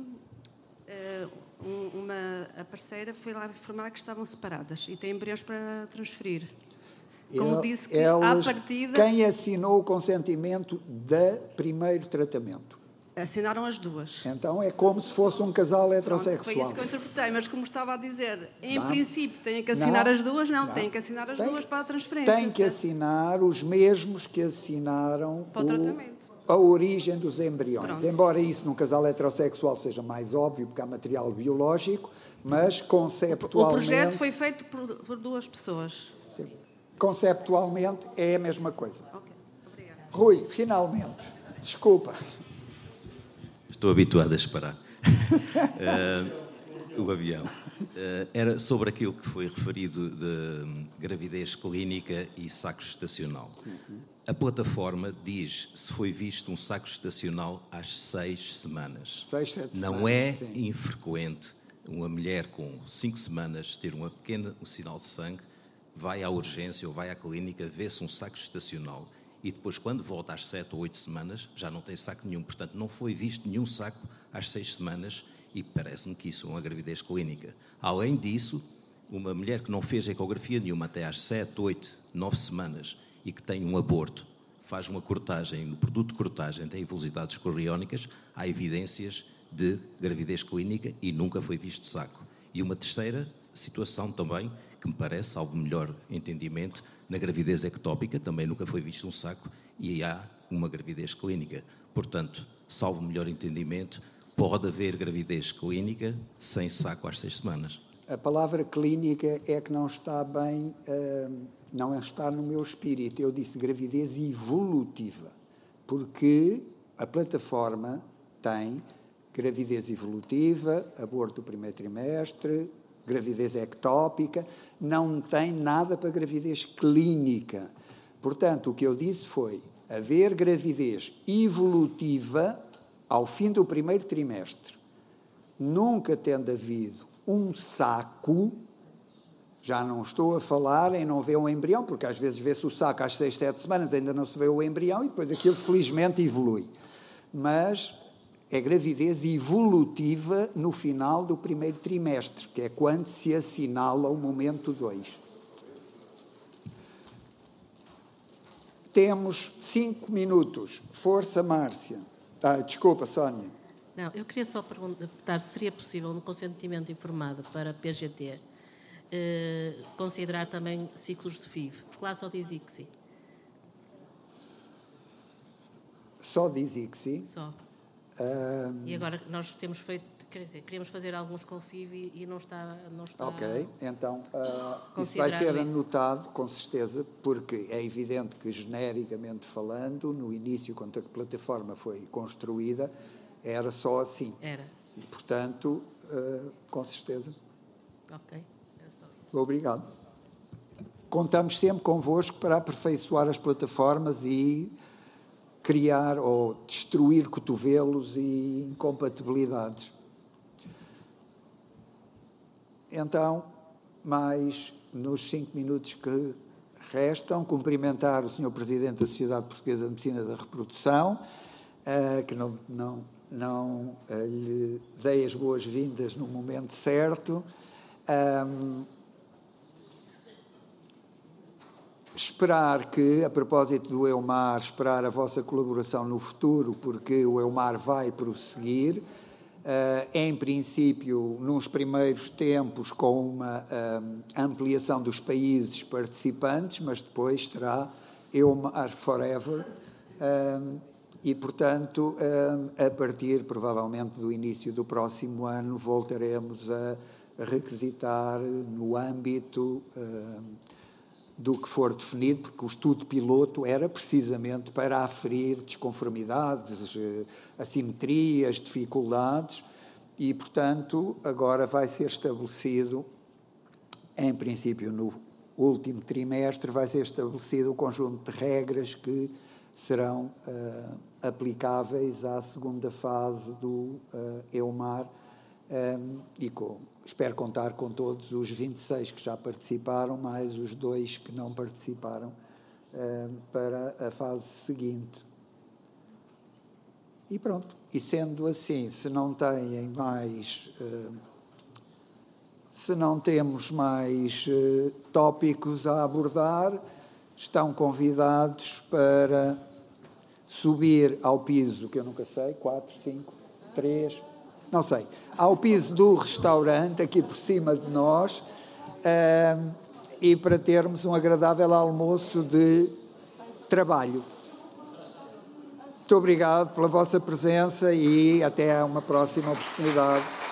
a parceira foi lá informar que estavam separadas e têm embriões para transferir. Como disse que à partida... Quem assinou o consentimento do primeiro tratamento? Assinaram as 2. Então é como se fosse um casal heterossexual. Pronto, foi isso que eu interpretei, mas como estava a dizer, em princípio têm que assinar as 2, têm que assinar as 2 para a transferência. Têm que assinar os mesmos que assinaram para o tratamento. A origem dos embriões. Pronto. Embora isso num casal heterossexual seja mais óbvio, porque há material biológico, mas conceptualmente... O projeto foi feito por 2 pessoas. Sim. Conceptualmente é a mesma coisa. Ok, obrigada. Rui, finalmente. Desculpa. Estou habituado a esperar. O avião. Era sobre aquilo que foi referido de gravidez clínica e saco gestacional. A plataforma diz se foi visto um saco gestacional às 6 semanas. 6, 7 Não semanas, é sim. infrequente uma mulher com 5 semanas ter um sinal de sangue, vai à urgência ou vai à clínica, vê-se um saco gestacional e depois, quando volta às 7 ou 8 semanas, já não tem saco nenhum. Portanto, não foi visto nenhum saco às 6 semanas e parece-me que isso é uma gravidez clínica. Além disso, uma mulher que não fez ecografia nenhuma até às 7, 8, 9 semanas e que tem um aborto, faz uma cortagem, no produto de cortagem tem velocidades coriónicas, há evidências de gravidez clínica e nunca foi visto saco. E uma terceira situação também, que me parece, salvo melhor entendimento, na gravidez ectópica também nunca foi visto um saco e há uma gravidez clínica. Portanto, salvo melhor entendimento, pode haver gravidez clínica sem saco às 6 semanas. A palavra clínica é que não está bem, não está no meu espírito. Eu disse gravidez evolutiva, porque a plataforma tem gravidez evolutiva, aborto do primeiro trimestre, gravidez ectópica, não tem nada para gravidez clínica. Portanto, o que eu disse foi haver gravidez evolutiva ao fim do primeiro trimestre, nunca tendo havido um saco, já não estou a falar em não ver um embrião, porque às vezes vê-se o saco às 6, 7 semanas, ainda não se vê o embrião e depois aquilo felizmente evolui. Mas é gravidez evolutiva no final do primeiro trimestre, que é quando se assinala o momento 2. Temos 5 minutos. Força, Márcia. Desculpa, Sónia. Não, eu queria só perguntar se seria possível, no consentimento informado para PGT, considerar também ciclos de FIV, porque lá só diz ICSI. Só diz ICSI? Só. E agora nós temos feito, quer dizer, queríamos fazer alguns com FIV e não está ok, então isso vai ser anotado com certeza, porque é evidente que genericamente falando, no início, quando a plataforma foi construída, era só assim. Era. E, portanto, com certeza. Ok. Obrigado. Contamos sempre convosco para aperfeiçoar as plataformas e criar ou destruir cotovelos e incompatibilidades. Então, mais nos 5 minutos que restam, cumprimentar o Sr. Presidente da Sociedade Portuguesa de Medicina da Reprodução, que não lhe dei as boas-vindas no momento certo. Esperar que, a propósito do EUMAR, esperar a vossa colaboração no futuro, porque o EUMAR vai prosseguir, em princípio, nos primeiros tempos, com uma ampliação dos países participantes, mas depois terá EUMAR Forever, e, portanto, a partir, provavelmente, do início do próximo ano, voltaremos a requisitar no âmbito do que for definido, porque o estudo piloto era precisamente para aferir desconformidades, assimetrias, dificuldades, e, portanto, agora vai ser estabelecido, em princípio, no último trimestre, vai ser estabelecido o conjunto de regras que serão aplicáveis à segunda fase do EUMAR, e espero contar com todos os 26 que já participaram, mais os 2 que não participaram, para a fase seguinte. E pronto. E sendo assim, se não temos mais tópicos a abordar, estão convidados para subir ao piso, que eu nunca sei, 4, 5, 3... não sei, ao piso do restaurante, aqui por cima de nós, e para termos um agradável almoço de trabalho. Muito obrigado pela vossa presença e até uma próxima oportunidade.